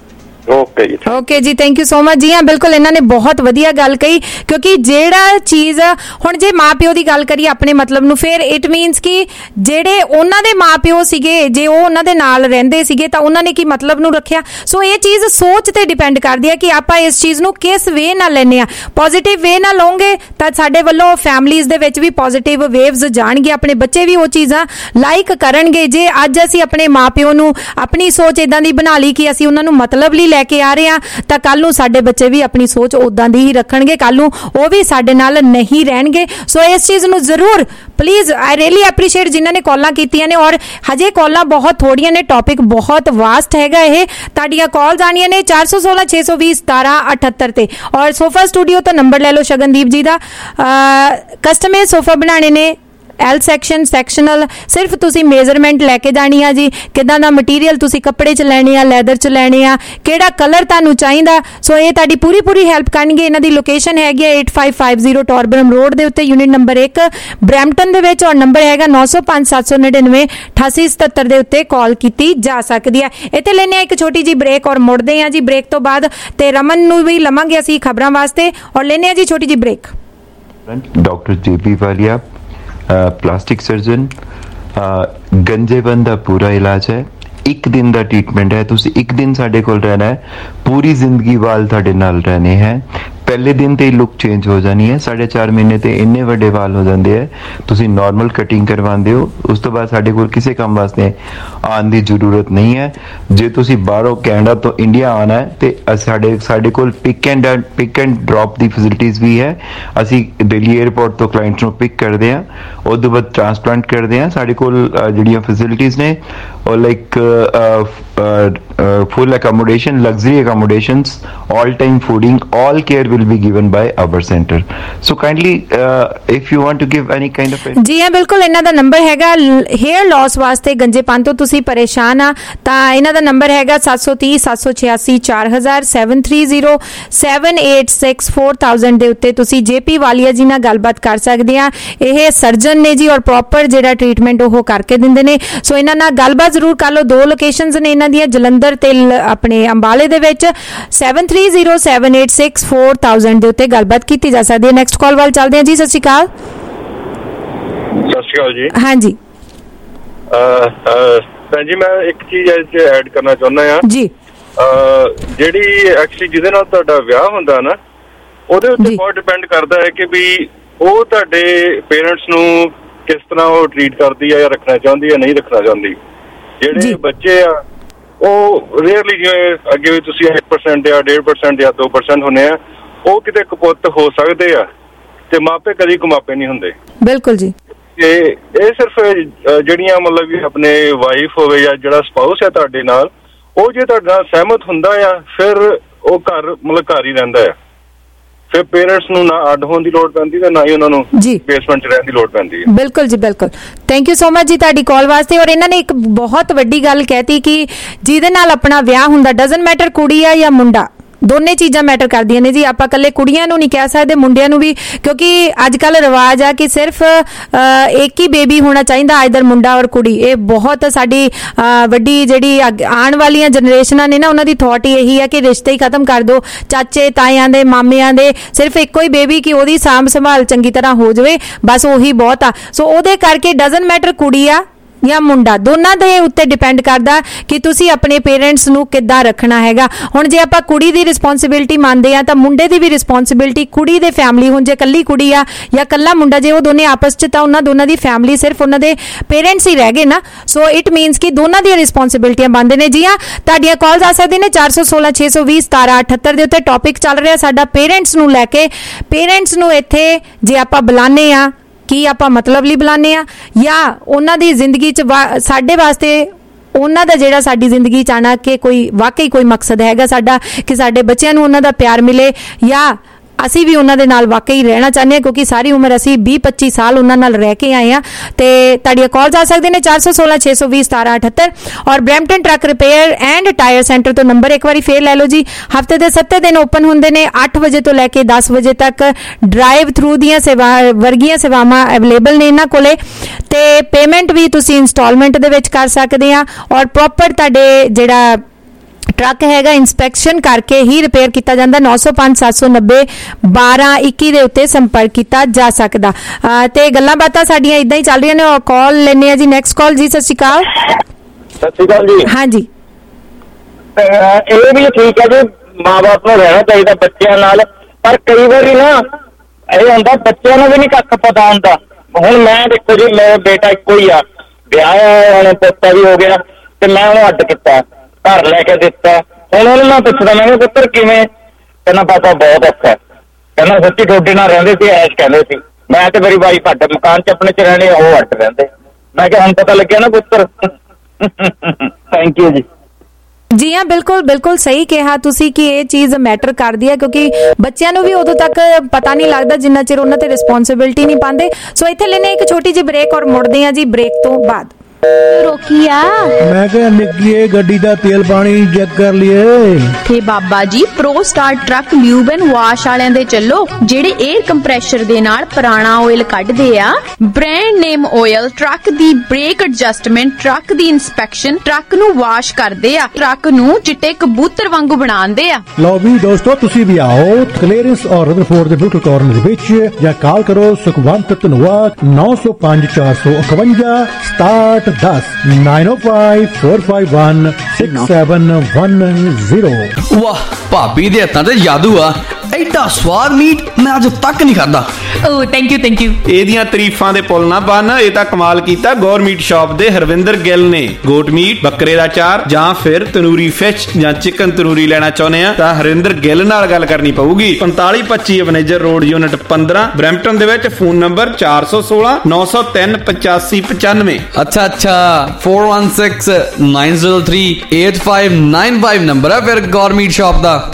ਓਕੇ ਜੀ, ਥੈਂਕ ਯੂ ਸੋ ਮਚ ਜੀ। ਹਾਂ ਬਿਲਕੁਲ, ਇਹਨਾਂ ਨੇ ਬਹੁਤ ਵਧੀਆ ਗੱਲ ਕਹੀ, ਕਿਉਂਕਿ ਜਿਹੜਾ ਚੀਜ਼ ਹੁਣ ਜੇ ਮਾਪਿਓ ਦੀ ਗੱਲ ਕਰੀਏ ਆਪਣੇ ਮਤਲਬ ਨੂੰ, ਫਿਰ ਇਟ ਮੀਨਸ ਕਿ ਜਿਹੜੇ ਉਹਨਾਂ ਦੇ ਮਾਪਿਓ ਸੀਗੇ, ਜੇ ਉਹ ਉਹਨਾਂ ਦੇ ਨਾਲ ਰਹਿੰਦੇ ਸੀਗੇ ਤਾਂ ਉਹਨਾਂ ਨੇ ਕੀ ਮਤਲਬ ਨੂੰ ਰੱਖਿਆ। ਸੋ ਇਹ ਚੀਜ਼ ਸੋਚ ਤੇ ਡਿਪੈਂਡ ਕਰਦੀ ਹੈ ਕਿ ਆਪਾਂ ਇਸ ਚੀਜ਼ ਨੂੰ ਕਿਸ ਵੇ ਨਾਲ ਲੈਂਦੇ ਆ। ਪੋਜ਼ਿਟਿਵ ਵੇ ਨਾਲ ਲਓਗੇ ਤਾਂ ਸਾਡੇ ਵੱਲੋਂ ਫੈਮਲੀਜ਼ ਦੇ ਵਿੱਚ ਵੀ ਪੋਜ਼ਿਟਿਵ ਵੇਵਸ ਜਾਣਗੇ, ਆਪਣੇ ਬੱਚੇ ਵੀ ਉਹ ਚੀਜ਼ਾਂ ਲਾਈਕ ਕਰਨਗੇ। ਜੇ ਅੱਜ ਅਸੀਂ ਆਪਣੇ ਮਾਪਿਓ ਨੂੰ ਆਪਣੀ ਸੋਚ ਇਦਾਂ ਦੀ ਬਣਾ ਲਈ ਕਿ ਅਸੀਂ ਉਹਨਾਂ ਨੂੰ ਮਤਲਬ ਲਈ ਲੈ ਕੇ ਆ ਰਹੇ ਹਾਂ, ਤਾਂ ਕੱਲ ਨੂੰ ਸਾਡੇ ਬੱਚੇ ਵੀ ਆਪਣੀ ਸੋਚ ਉਦਾਂ ਦੀ ਹੀ ਰੱਖਣਗੇ, ਕੱਲ ਨੂੰ ਉਹ ਵੀ ਸਾਡੇ ਨਾਲ ਨਹੀਂ ਰਹਿਣਗੇ। ਸੋ ਇਸ ਚੀਜ਼ ਨੂੰ ਜ਼ਰੂਰ ਪਲੀਜ਼, ਆਈ ਰੀਅਲੀ ਐਪਰੀਸ਼ੀਏਟ ਜਿਨ੍ਹਾਂ ਨੇ ਕਾਲਾਂ ਕੀਤੀਆਂ ਨੇ, ਔਰ ਹਜੇ ਕਾਲਾਂ ਬਹੁਤ ਥੋੜੀਆਂ ਨੇ, ਟੌਪਿਕ ਬਹੁਤ ਵਾਸਟ ਹੈਗਾ ਇਹ। ਤੁਹਾਡੀਆਂ ਕਾਲਸ ਆਣੀਆਂ ਨੇ 416 620 1778 ਤੇ, ਔਰ ਸੋਫਾ ਸਟੂਡੀਓ ਤੋਂ ਨੰਬਰ ਲੈ ਲਓ ਸ਼ਗਨਦੀਪ ਜੀ ਦਾ। ਕਸਟਮਾਈਜ਼ ਸੋਫਾ ਬਣਾਣੇ ਨੇ, L ਸੈਕਸ਼ਨ, ਸੈਕਸ਼ਨਲ, ਸਿਰਫ ਤੁਸੀਂ ਮੇਜ਼ਰਮੈਂਟ ਲੈ ਕੇ ਜਾਣੀ ਆ ਜੀ, ਕਿਦਾਂ ਦਾ ਮਟੀਰੀਅਲ ਤੁਸੀਂ ਕੱਪੜੇ 'ਚ ਲੈਣੇ ਆ, ਲੈਦਰ 'ਚ ਲੈਣੇ ਆ, ਕਿਹੜਾ ਕਲਰ ਤੁਹਾਨੂੰ ਚਾਹੀਦਾ। ਸੋ ਇਹ ਤੁਹਾਡੀ ਪੂਰੀ ਹੈਲਪ ਕਰਨਗੇ। ਇਹਨਾਂ ਦੀ ਲੋਕੇਸ਼ਨ ਹੈਗੀ 8550 ਟੋਰਬਰਮ ਰੋਡ ਦੇ ਉੱਤੇ, ਯੂਨਿਟ ਨੰਬਰ 1 ਬਰੈਂਪਟਨ ਦੇ ਵਿੱਚ, ਔਰ ਨੰਬਰ ਹੈਗਾ 905 799 8877 ਦੇ ਉੱਤੇ ਕਾਲ ਕੀਤੀ ਜਾ ਸਕਦੀ ਹੈ। ਇੱਥੇ ਲੈਣੇ ਆ ਇੱਕ ਛੋਟੀ ਜੀ ਬ੍ਰੇਕ, ਔਰ ਮੁੜਦੇ ਆ ਜੀ ਬ੍ਰੇਕ ਤੋਂ ਬਾਅਦ, ਤੇ ਰਮਨ ਨੂੰ ਵੀ ਲਵਾਂਗੇ ਅਸੀਂ ਖਬਰਾਂ ਵਾਸਤੇ, ਔਰ ਲੈਣੇ ਆ ਜੀ ਛੋਟੀ ਜੀ break. Doctor JP Walia, plastic surgeon, ਗੰਜੇਬਨ ਦਾ ਪੂਰਾ ਇਲਾਜ ਹੈ। 1 ਦਿਨ ਦਾ ਟ੍ਰੀਟਮੈਂਟ ਹੈ। ਤੁਸੀਂ 1 ਦਿਨ ਸਾਡੇ ਕੋਲ ਰਹਿਣਾ ਹੈ, ਪੂਰੀ ਜ਼ਿੰਦਗੀ ਵਾਲ ਤੁਹਾਡੇ ਨਾਲ ਰਹਿਣੇ ਹੈ। ਪਹਿਲੇ ਦਿਨ ਤੇ ਹੀ ਲੁੱਕ ਚੇਂਜ ਹੋ ਜਾਣੀ ਹੈ। 4.5 ਮਹੀਨੇ ਤੇ ਇੰਨੇ ਵੱਡੇ ਵਾਲ ਹੋ ਜਾਂਦੇ ਹੈ, ਤੁਸੀਂ ਨਾਰਮਲ ਕਟਿੰਗ ਕਰਵਾਉਂਦੇ ਹੋ, ਉਸ ਤੋਂ ਬਾਅਦ ਸਾਡੇ ਕੋਲ ਕਿਸੇ ਕੰਮ ਵਾਸਤੇ ਆਉਣ ਦੀ ਜ਼ਰੂਰਤ ਨਹੀਂ ਹੈ। ਜੇ ਤੁਸੀਂ ਬਾਹਰੋਂ ਕੈਨੇਡਾ ਤੋਂ ਇੰਡੀਆ ਆਉਣਾ ਹੈ ਤੇ ਸਾਡੇ ਕੋਲ ਪਿਕ ਐਂਡ ਡ੍ਰੌਪ ਦੀ ਫੈਸਿਲਿਟੀਜ਼ ਵੀ ਹੈ। ਅਸੀਂ ਦਿੱਲੀ 에ਅਰਪੋਰਟ ਤੋਂ ਕਲਾਇੰਟ ਨੂੰ ਪਿਕ ਕਰਦੇ ਹਾਂ, ਉਸ ਤੋਂ ਬਾਅਦ ਟ੍ਰਾਂਸਪਲਾਂਟ ਕਰਦੇ ਹਾਂ। ਸਾਡੇ ਕੋਲ ਜਿਹੜੀਆਂ ਫੈਸਿਲਿਟੀਜ਼ ਨੇ ਉਹ like full accommodation, luxury accommodations, all time fooding, all care will be given by our center. So kindly if you want to give any kind of ਜੀ ਹਾਂ ਬਿਲਕੁਲ, ਇਹਨਾਂ ਦਾ ਨੰਬਰ ਹੈਗਾ ਹੇਅਰ ਲਾਸ ਵਾਸਤੇ, ਗੰਜੇਪਨ ਤੋਂ ਤੁਸੀਂ ਪਰੇਸ਼ਾਨ ਆ ਤਾਂ ਇਹਨਾਂ ਦਾ ਨੰਬਰ ਹੈਗਾ 730 786 4000 730 786 4000 ਦੇ ਉੱਤੇ ਤੁਸੀਂ JP ਵਾਲੀਆ ਜੀ ਨਾਲ ਗੱਲਬਾਤ ਕਰ ਸਕਦੇ ਆ। ਇਹ ਸਰਜਨ ਨੇ ਜੀ, ਔਰ ਪ੍ਰੋਪਰ ਜਿਹੜਾ ਟ੍ਰੀਟਮੈਂਟ ਉਹ ਕਰਕੇ ਦਿੰਦੇ ਨੇ। ਸੋ ਇਹਨਾਂ ਨਾਲ ਗੱਲਬਾਤ ਜ਼ਰੂਰ ਕਰ ਲਓ। 2 ਲੋਕੇਸ਼ਨਸ ਨੇ ਇਹਨਾਂ ਦੀਆਂ, ਜਲੰਧਰ ਤੇ ਆਪਣੇ ਅੰਬਾਲੇ ਦੇ ਵਿੱਚ। 730 786 4000 ਦੇ ਉੱਤੇ ਗੱਲਬਾਤ ਕੀਤੀ ਜਾ ਸਕਦੀ ਹੈ। ਨੈਕਸਟ ਕਾਲ ਵੱਲ ਚੱਲਦੇ ਹਾਂ ਜੀ। ਸਤਿ ਸ਼੍ਰੀ ਅਕਾਲ। ਸਤਿ ਸ਼੍ਰੀ ਅਕਾਲ ਜੀ। ਹਾਂਜੀ ਭੈਣ ਜੀ, ਮੈਂ ਇੱਕ ਚੀਜ਼ ਐਡ ਕਰਨਾ ਚਾਹੁੰਦਾ ਆ ਜੀ। ਜਿਹੜੀ ਐਕਚੁਅਲੀ ਜਿਹਦੇ ਨਾਲ ਤੁਹਾਡਾ ਵਿਆਹ ਹੁੰਦਾ ਨਾ, ਉਹਦੇ ਉੱਤੇ ਬਹੁਤ ਡਿਪੈਂਡ ਕਰਦਾ ਹੈ ਕਿ ਵੀ ਉਹ ਤੁਹਾਡੇ ਪੇਰੈਂਟਸ ਨੂੰ ਕਿਸ ਤਰ੍ਹਾਂ ਉਹ ਟਰੀਟ ਕਰਦੀ ਹੈ, ਜਾਂ ਰੱਖਣਾ ਚਾਹੁੰਦੀ ਹੈ ਨਹੀਂ ਰੱਖਣਾ ਚਾਹੁੰਦੀ। ਜਿਹੜੇ ਬੱਚੇ ਆ ਉਹ ਰੇਅਰਲੀ, ਜਿਵੇਂ ਅੱਗੇ ਵੀ ਤੁਸੀਂ 1% ਜਾਂ 1.5% ਜਾਂ 2% ਹੁੰਦੇ ਆ, ਉਹ ਕਿਤੇ ਕਪੁੱਤ ਹੋ ਸਕਦੇ ਆ, ਤੇ ਮਾਪੇ ਕਦੀ ਕੁਮਾਪੇ ਨਹੀਂ ਹੁੰਦੇ। ਬਿਲਕੁਲ ਜੀ। ਤੇ ਇਹ ਸਿਰਫ ਜਿਹੜੀਆਂ ਮਤਲਬ ਵੀ ਆਪਣੇ ਵਾਈਫ ਹੋਵੇ ਜਾਂ ਜਿਹੜਾ ਸਪਾਊਸ ਹੈ ਤੁਹਾਡੇ ਨਾਲ, ਉਹ ਜੇ ਤੁਹਾਡੇ ਨਾਲ ਸਹਿਮਤ ਹੁੰਦਾ ਆ, ਫਿਰ ਉਹ ਘਰ ਹੀ ਰਹਿੰਦਾ ਆ। ਫਿਰ ਪੇਰੈਂਟਸ ਨੂੰ ਨਾ ਅੱਡ ਹੋਣ ਦੀ ਲੋੜ ਪੈਂਦੀ ਤੇ ਨਾ ਹੀ ਉਹਨਾਂ ਨੂੰ ਬੇਸਮੈਂਟ 'ਚ ਰਹਿਣ ਦੀ ਲੋੜ ਪੈਂਦੀ ਹੈ। ਬਿਲਕੁਲ ਜੀ, ਬਿਲਕੁਲ। ਥੈਂਕ ਯੂ ਸੋ ਮਚ ਜੀ ਤੁਹਾਡੀ ਕਾਲ ਵਾਸਤੇ। ਔਰ ਇਹਨਾਂ ਨੇ ਇੱਕ ਬਹੁਤ ਵੱਡੀ ਗੱਲ ਕਹਿਤੀ ਕਿ ਜਿਹਦੇ ਨਾਲ ਆਪਣਾ ਵਿਆਹ ਹੁੰਦਾ, ਡਜ਼ਨਟ ਮੈਟਰ ਕੁੜੀ ਆ ਜਾਂ ਮੁੰਡਾ, ਦੋਨੇ ਚੀਜ਼ਾਂ ਮੈਟਰ ਕਰਦੀਆਂ ਨੇ ਜੀ। ਆਪਾਂ ਇਕੱਲੇ ਕੁੜੀਆਂ ਨੂੰ ਨਹੀਂ ਕਹਿ ਸਕਦੇ, ਮੁੰਡਿਆਂ ਨੂੰ ਵੀ, ਕਿਉਂਕਿ ਅੱਜ ਕੱਲ੍ਹ ਰਿਵਾਜ ਆ ਕਿ ਸਿਰਫ ਇੱਕ ਹੀ ਬੇਬੀ ਹੋਣਾ ਚਾਹੀਦਾ, ਆਈਦਰ ਮੁੰਡਾ ਔਰ ਕੁੜੀ। ਇਹ ਬਹੁਤ ਸਾਡੀ ਵੱਡੀ ਜਿਹੜੀ ਆਉਣ ਵਾਲੀਆਂ ਜਨਰੇਸ਼ਨਾਂ ਨੇ ਨਾ, ਉਹਨਾਂ ਦੀ ਥੋਟ ਹੀ ਇਹੀ ਹੈ ਕਿ ਰਿਸ਼ਤੇ ਹੀ ਖਤਮ ਕਰ ਦਿਓ, ਚਾਚੇ ਤਾਇਆਂ ਦੇ ਮਾਮਿਆਂ ਦੇ, ਸਿਰਫ ਇੱਕੋ ਹੀ ਬੇਬੀ ਕਿ ਉਹਦੀ ਸਾਂਭ ਸੰਭਾਲ ਚੰਗੀ ਤਰ੍ਹਾਂ ਹੋ ਜਾਵੇ, ਬਸ ਉਹੀ ਬਹੁਤ ਆ। ਸੋ ਉਹਦੇ ਕਰਕੇ ਡਜ਼ਨਟ ਮੈਟਰ ਕੁੜੀ ਆ ਜਾਂ ਮੁੰਡਾ, ਦੋਨਾਂ ਦੇ ਉੱਤੇ ਡਿਪੈਂਡ ਕਰਦਾ ਕਿ ਤੁਸੀਂ ਆਪਣੇ ਪੇਰੈਂਟਸ ਨੂੰ ਕਿੱਦਾਂ ਰੱਖਣਾ ਹੈਗਾ। ਹੁਣ ਜੇ ਆਪਾਂ ਕੁੜੀ ਦੀ ਰਿਸਪੌਂਸਿਬਿਲਿਟੀ ਮੰਨਦੇ ਆ ਤਾਂ ਮੁੰਡੇ ਦੀ ਵੀ ਰਿਸਪੌਂਸਿਬਿਲਿਟੀ, ਕੁੜੀ ਦੇ ਫੈਮਿਲੀ, ਹੁਣ ਜੇ ਕੱਲੀ ਕੁੜੀ ਆ ਜਾਂ ਕੱਲਾ ਮੁੰਡਾ, ਜੇ ਉਹ ਦੋਨੇ ਆਪਸ 'ਚ, ਤਾਂ ਉਹਨਾਂ ਦੋਨਾਂ ਦੀ ਫੈਮਿਲੀ ਸਿਰਫ ਉਹਨਾਂ ਦੇ ਪੇਰੈਂਟਸ ਹੀ ਰਹਿ ਗਏ ਨਾ। ਸੋ ਇਟ ਮੀਨਸ ਕਿ ਦੋਨਾਂ ਦੀਆਂ ਰਿਸਪੌਂਸਿਬਿਲਿਟੀਆਂ ਬਣਦੇ ਨੇ। ਜੀ ਹਾਂ, ਤੁਹਾਡੀਆਂ ਕਾਲਸ ਆ ਸਕਦੀਆਂ ਨੇ 416 620 1778 ਦੇ ਉੱਤੇ। ਟੌਪਿਕ ਚੱਲ ਰਿਹਾ ਸਾਡਾ ਪੇਰੈਂਟਸ ਨੂੰ ਲੈ ਕੇ। ਪੇਰੈਂਟਸ ਨੂੰ ਇੱਥੇ ਜੇ ਆਪਾਂ ਬੁਲਾਉਂਦੇ ਆ ਕੀ ਆਪਾਂ ਮਤਲਬ ਲਈ ਬੁਲਾਉਂਦੇ ਆ ਜਾਂ ਉਹਨਾਂ ਦੀ ਜ਼ਿੰਦਗੀ 'ਚ ਸਾਡੇ ਵਾਸਤੇ ਉਹਨਾਂ ਦਾ ਜਿਹੜਾ ਸਾਡੀ ਜ਼ਿੰਦਗੀ 'ਚ ਆਉਣਾ ਕਿ ਕੋਈ ਵਾਕਈ ਕੋਈ ਮਕਸਦ ਹੈਗਾ ਸਾਡਾ ਕਿ ਸਾਡੇ ਬੱਚਿਆਂ ਨੂੰ ਉਹਨਾਂ ਦਾ ਪਿਆਰ ਮਿਲੇ ਜਾਂ ਅਸੀਂ ਵੀ ਉਹਨਾਂ ਦੇ ਨਾਲ ਵਾਕਈ ਰਹਿਣਾ ਚਾਹੁੰਦੇ ਹਾਂ ਕਿਉਂਕਿ ਸਾਰੀ ਉਮਰ ਅਸੀਂ 20-25 ਸਾਲ ਉਹਨਾਂ ਨਾਲ ਰਹਿ ਕੇ ਆਏ ਹਾਂ। ਤੇ ਤੁਹਾਡੀਆਂ ਕਾਲਸ ਆ ਸਕਦੇ ਨੇ 416 620 1778 ਔਰ Brampton truck repair and tyre centre ਤੋਂ ਨੰਬਰ ਇੱਕ ਵਾਰੀ ਫੇਰ ਲੈ ਲਓ ਜੀ। ਹਫਤੇ ਦੇ 7 ਦਿਨ ਓਪਨ ਹੁੰਦੇ ਨੇ 8 ਵਜੇ ਤੋਂ ਲੈ ਕੇ 10 ਵਜੇ ਤੱਕ। ਡਰਾਈਵ ਥਰੂ ਦੀਆਂ ਵਰਗੀਆਂ ਸੇਵਾਵਾਂ ਅਵੇਲੇਬਲ ਨੇ ਇਹਨਾਂ ਕੋਲੇ ਤੇ ਪੇਮੈਂਟ ਵੀ ਤੁਸੀਂ ਇੰਸਟਾਲਮੈਂਟ ਦੇ ਵਿੱਚ ਕਰ ਸਕਦੇ ਆ ਔਰ ਪ੍ਰੋਪਰ ਤੁਹਾਡੇ ਜਿਹੜਾ ਟਰੱਕ ਹੈਗਾ ਇੰਸਪੈਕਸ਼ਨ ਕਰਕੇ ਹੀ ਰਿਪੇਅਰ ਕੀਤਾ ਜਾਂਦਾ। 905 790 1221 ਦੇ ਉੱਤੇ ਸੰਪਰਕ ਕੀਤਾ ਜਾ ਸਕਦਾ। ਤੇ ਗੱਲਾਂ ਬਾਤਾਂ ਸਾਡੀਆਂ ਇਦਾਂ ਹੀ ਚੱਲ ਰਹੀਆਂ ਨੇ। ਕਾਲ ਲੈਣੇ ਆ ਜੀ। ਨੈਕਸਟ ਕਾਲ ਜੀ। ਸਤਿ ਸ਼੍ਰੀ ਅਕਾਲ। ਸਤਿ ਸ਼੍ਰੀ ਅਕਾਲ ਜੀ। ਹਾਂਜੀ ਇਹ ਵੀ ਠੀਕ ਹੈ ਜੀ, ਮਾਂ-ਬਾਪ ਨੂੰ ਰਹਿਣਾ ਚਾਹੀਦਾ ਬੱਚਿਆਂ ਨਾਲ, ਪਰ ਕਈ ਵਾਰੀ ਨਾ ਇਹ ਹੁੰਦਾ ਬੱਚਿਆਂ ਨੂੰ ਵੀ ਨਹੀਂ ਕੱਖ ਪਤਾ ਹੁੰਦਾ। ਹੁਣ ਮੈਂ ਦੇਖੋ ਜੀ ਮੇਰਾ ਬੇਟਾ ਇੱਕੋ ਹੀ ਆ, ਵਿਆਹ ਹੁਣ ਪੋਤਾ ਵੀ ਹੋ ਗਿਆ ਤੇ ਮੈਂ ਉਹਨੂੰ ਅੱਡ ਕੀਤਾ, ਘਰ ਲੈ ਕੇ ਦਿੱਤਾ। ਹੁਣ ਉਹਨੂੰ ਮੈਂ ਪੁੱਛਦਾ ਮੈਂ ਕਿਹਾ ਪੁੱਤਰ ਕਿਵੇਂ, ਕਹਿੰਦਾ ਪਾਪਾ ਬਹੁਤ ਔਖਾ, ਕਹਿੰਦਾ ਸੱਚੀ ਤੁਹਾਡੇ ਨਾਲ ਰਹਿੰਦੇ ਸੀ ਐਸ਼ ਕਹਿੰਦੇ ਸੀ, ਮੈਂ ਤੇ ਮੇਰੀ ਵਾਈਫ ਅੱਡ ਮਕਾਨ 'ਚ ਆਪਣੇ 'ਚ ਰਹਿਣੇ, ਉਹ ਅੱਡ ਰਹਿੰਦੇ। ਮੈਂ ਕਿਹਾ ਹੁਣ ਪਤਾ ਲੱਗਿਆ ਨਾ ਪੁੱਤਰ। ਥੈਂਕ ਯੂ ਜੀ। ਜੀ ਹਾਂ, ਬਿਲਕੁਲ ਬਿਲਕੁਲ ਸਹੀ ਕਿਹਾ ਤੁਸੀਂ ਕਿ ਇਹ ਚੀਜ਼ ਮੈਟਰ ਕਰਦੀ ਹੈ ਕਿਉਂਕਿ ਬੱਚਿਆਂ ਨੂੰ ਵੀ ਉਦੋਂ ਤੱਕ ਪਤਾ ਨਹੀਂ ਲੱਗਦਾ ਜਿੰਨਾ ਚਿਰ ਉਹਨਾਂ ਤੇ ਰਿਸਪੌਂਸਿਬਿਲਿਟੀ ਨਹੀਂ ਪਾਉਂਦੇ। ਸੋ ਇੱਥੇ ਲੈਣੇ ਇੱਕ ਛੋਟੀ ਜਿਹੀ ਬ੍ਰੇਕ ਔਰ ਮੁੜਦੇ ਹਾਂ ਜੀ ਬ੍ਰੇਕ ਤੋਂ ਬਾਅਦ। ਰੋਕੀਆ ਮੈਂ ਕਿਹਾ ਨਿੱਕੀਏ ਗੱਡੀ ਦਾ ਤੇਲ ਪਾਣੀ ਚੈੱਕ ਕਰ ਲਈਏ ਤੇ Baba ji pro star truck lube and wash ਵਾਲਿਆਂ ਦੇ ਚੱਲੋ, ਜਿਹੜੇ 에ਅਰ ਕੰਪਰੈਸ਼ਰ ਦੇ ਨਾਲ ਪੁਰਾਣਾ ਆਇਲ ਕੱਢਦੇ ਆ। ਬ੍ਰਾਂਡ ਨੇਮ ਆਇਲ, ਟਰੱਕ ਦੀ ਬ੍ਰੇਕ ਐਡਜਸਟਮੈਂਟ, ਟਰੱਕ ਦੀ ਇਨਸਪੈਕਸ਼ਨ, ਟਰੱਕ ਨੂੰ ਵਾਸ਼ ਕਰਦੇ ਆ, ਟਰੱਕ ਨੂੰ ਚਿੱਟੇ ਕਬੂਤਰ ਵਾਂਗੂ ਬਣਾਉਂਦੇ ਆ। ਲਓ ਵੀ ਦੋਸਤੋ ਤੁਸੀਂ ਵੀ ਆਓ ਕਲੀਅਰੈਂਸ ਔਰ ਰਦਰਫੋਰਡ ਦੇ ਬਿਲਕੁਲ ਕਾਰਨਰ ਦੇ ਵਿੱਚ ਜਾਂ ਕਾਲ ਕਰੋ ਸੁਖਵੰਤ ਧਨੋਆ 905 451 67 10 905 451 6710। ਵਾਹ ਭਾਬੀ ਦੇ ਹੱਥਾਂ ਤੇ ਜਾਦੂ ਆ, ਐਡਾ ਸਵਾਦ ਮੀਟ ਮੈਂ ਅੱਜ ਤੱਕ ਨਹੀਂ ਖਾਦਾ। Oh thank you thank you. ਇਹਦੀਆਂ ਤਾਰੀਫਾਂ ਦੇ ਪੁੱਲ ਨਾ ਬੰਨ, ਇਹ ਤਾਂ ਕਮਾਲ ਕੀਤਾ ਗੌਰ ਮੀਟ ਸ਼ਾਪ ਦੇ ਹਰਵਿੰਦਰ ਗਿੱਲ ਨੇ। ਗੋਟ ਮੀਟ, ਬੱਕਰੇ ਦਾ ਚਾਰ ਜਾਂ ਫਿਰ ਤੰਦੂਰੀ ਫਿਸ਼ ਜਾਂ ਚਿਕਨ ਤੰਦੂਰੀ ਲੈਣਾ ਚਾਹੁੰਦੇ ਆ ਤਾਂ ਹਰਵਿੰਦਰ ਗਿੱਲ ਨਾਲ ਗੱਲ ਕਰਨੀ ਪਊਗੀ। 4525 ਅਵਨੇਜਰ ਰੋਡ ਯੂਨਿਟ 15 ਬਰੈਂਪਟਨ ਦੇ ਵਿੱਚ। Phone number 416 903 8595। ਅੱਛਾ 416 903 8595 ਨੰਬਰ ਹੈ ਫਿਰ ਗੌਰ ਮੀਟ ਸ਼ਾਪ ਦਾ।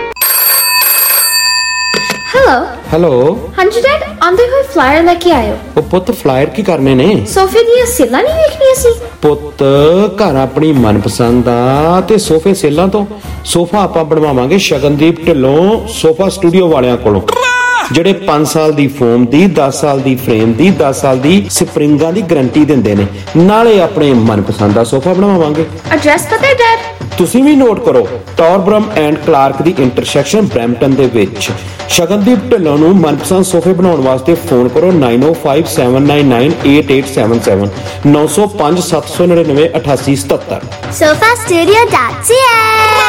ਹੈਲੋ ਹਾਂਜੀ ਡੈਡ, ਆਂਦੇ ਹੋਏ ਫਲਾਇਰ ਲੈ ਕੇ ਆਇਓ। ਉਹ ਪੁੱਤ ਫਲਾਇਰ ਕੀ ਕਰਨੇ ਨੇ? ਸੋਫੇ ਦੀਆਂ ਸੇਲਾਂ ਨਹੀਂ ਵੇਖਣੀਆਂ ਸੀ ਪੁੱਤ, ਘਰ ਆਪਣੀ ਮਨਪਸੰਦ ਦਾ ਤੇ ਸੋਫੇ ਸੇਲਾਂ ਤੋਂ। ਸੋਫਾ ਆਪਾਂ ਬਣਵਾਵਾਂਗੇ ਸ਼ਗਨਦੀਪ ਢਿੱਲੋਂ ਸੋਫਾ ਸਟੂਡੀਓ ਵਾਲਿਆਂ ਕੋਲੋਂ, ਜਿਹੜੇ 5 ਸਾਲ ਦੀ ਫੋਮ ਦੀ, 10 ਸਾਲ ਦੀ ਫਰੇਮ ਦੀ, 10 ਸਾਲ ਦੀ ਸਪਰਿੰਗਾਂ ਦੀ ਗਾਰੰਟੀ ਦਿੰਦੇ ਨੇ। ਨਾਲੇ ਆਪਣੇ ਮਨਪਸੰਦ ਦਾ ਸੋਫਾ ਬਣਵਾਵਾਂਗੇ। ਐਡਰੈਸ ਪਤਾ ਹੈ ਡੈਡ? ਤੁਸੀਂ ਵੀ ਨੋਟ ਕਰੋ, ਟੌਰਬਰਮ ਐਂਡ ਕਲਾਰਕ ਦੀ ਇੰਟਰਸੈਕਸ਼ਨ ਬਰੈਂਪਟਨ ਦੇ ਵਿੱਚ। ਸ਼ਗਨਦੀਪ ਢਿੱਲੋਂ ਨੂੰ ਮਨਪਸੰਦ ਸੋਫੇ ਬਣਾਉਣ ਵਾਸਤੇ ਫੋਨ ਕਰੋ 905 799 8877 905 799 8877। Sofa studio.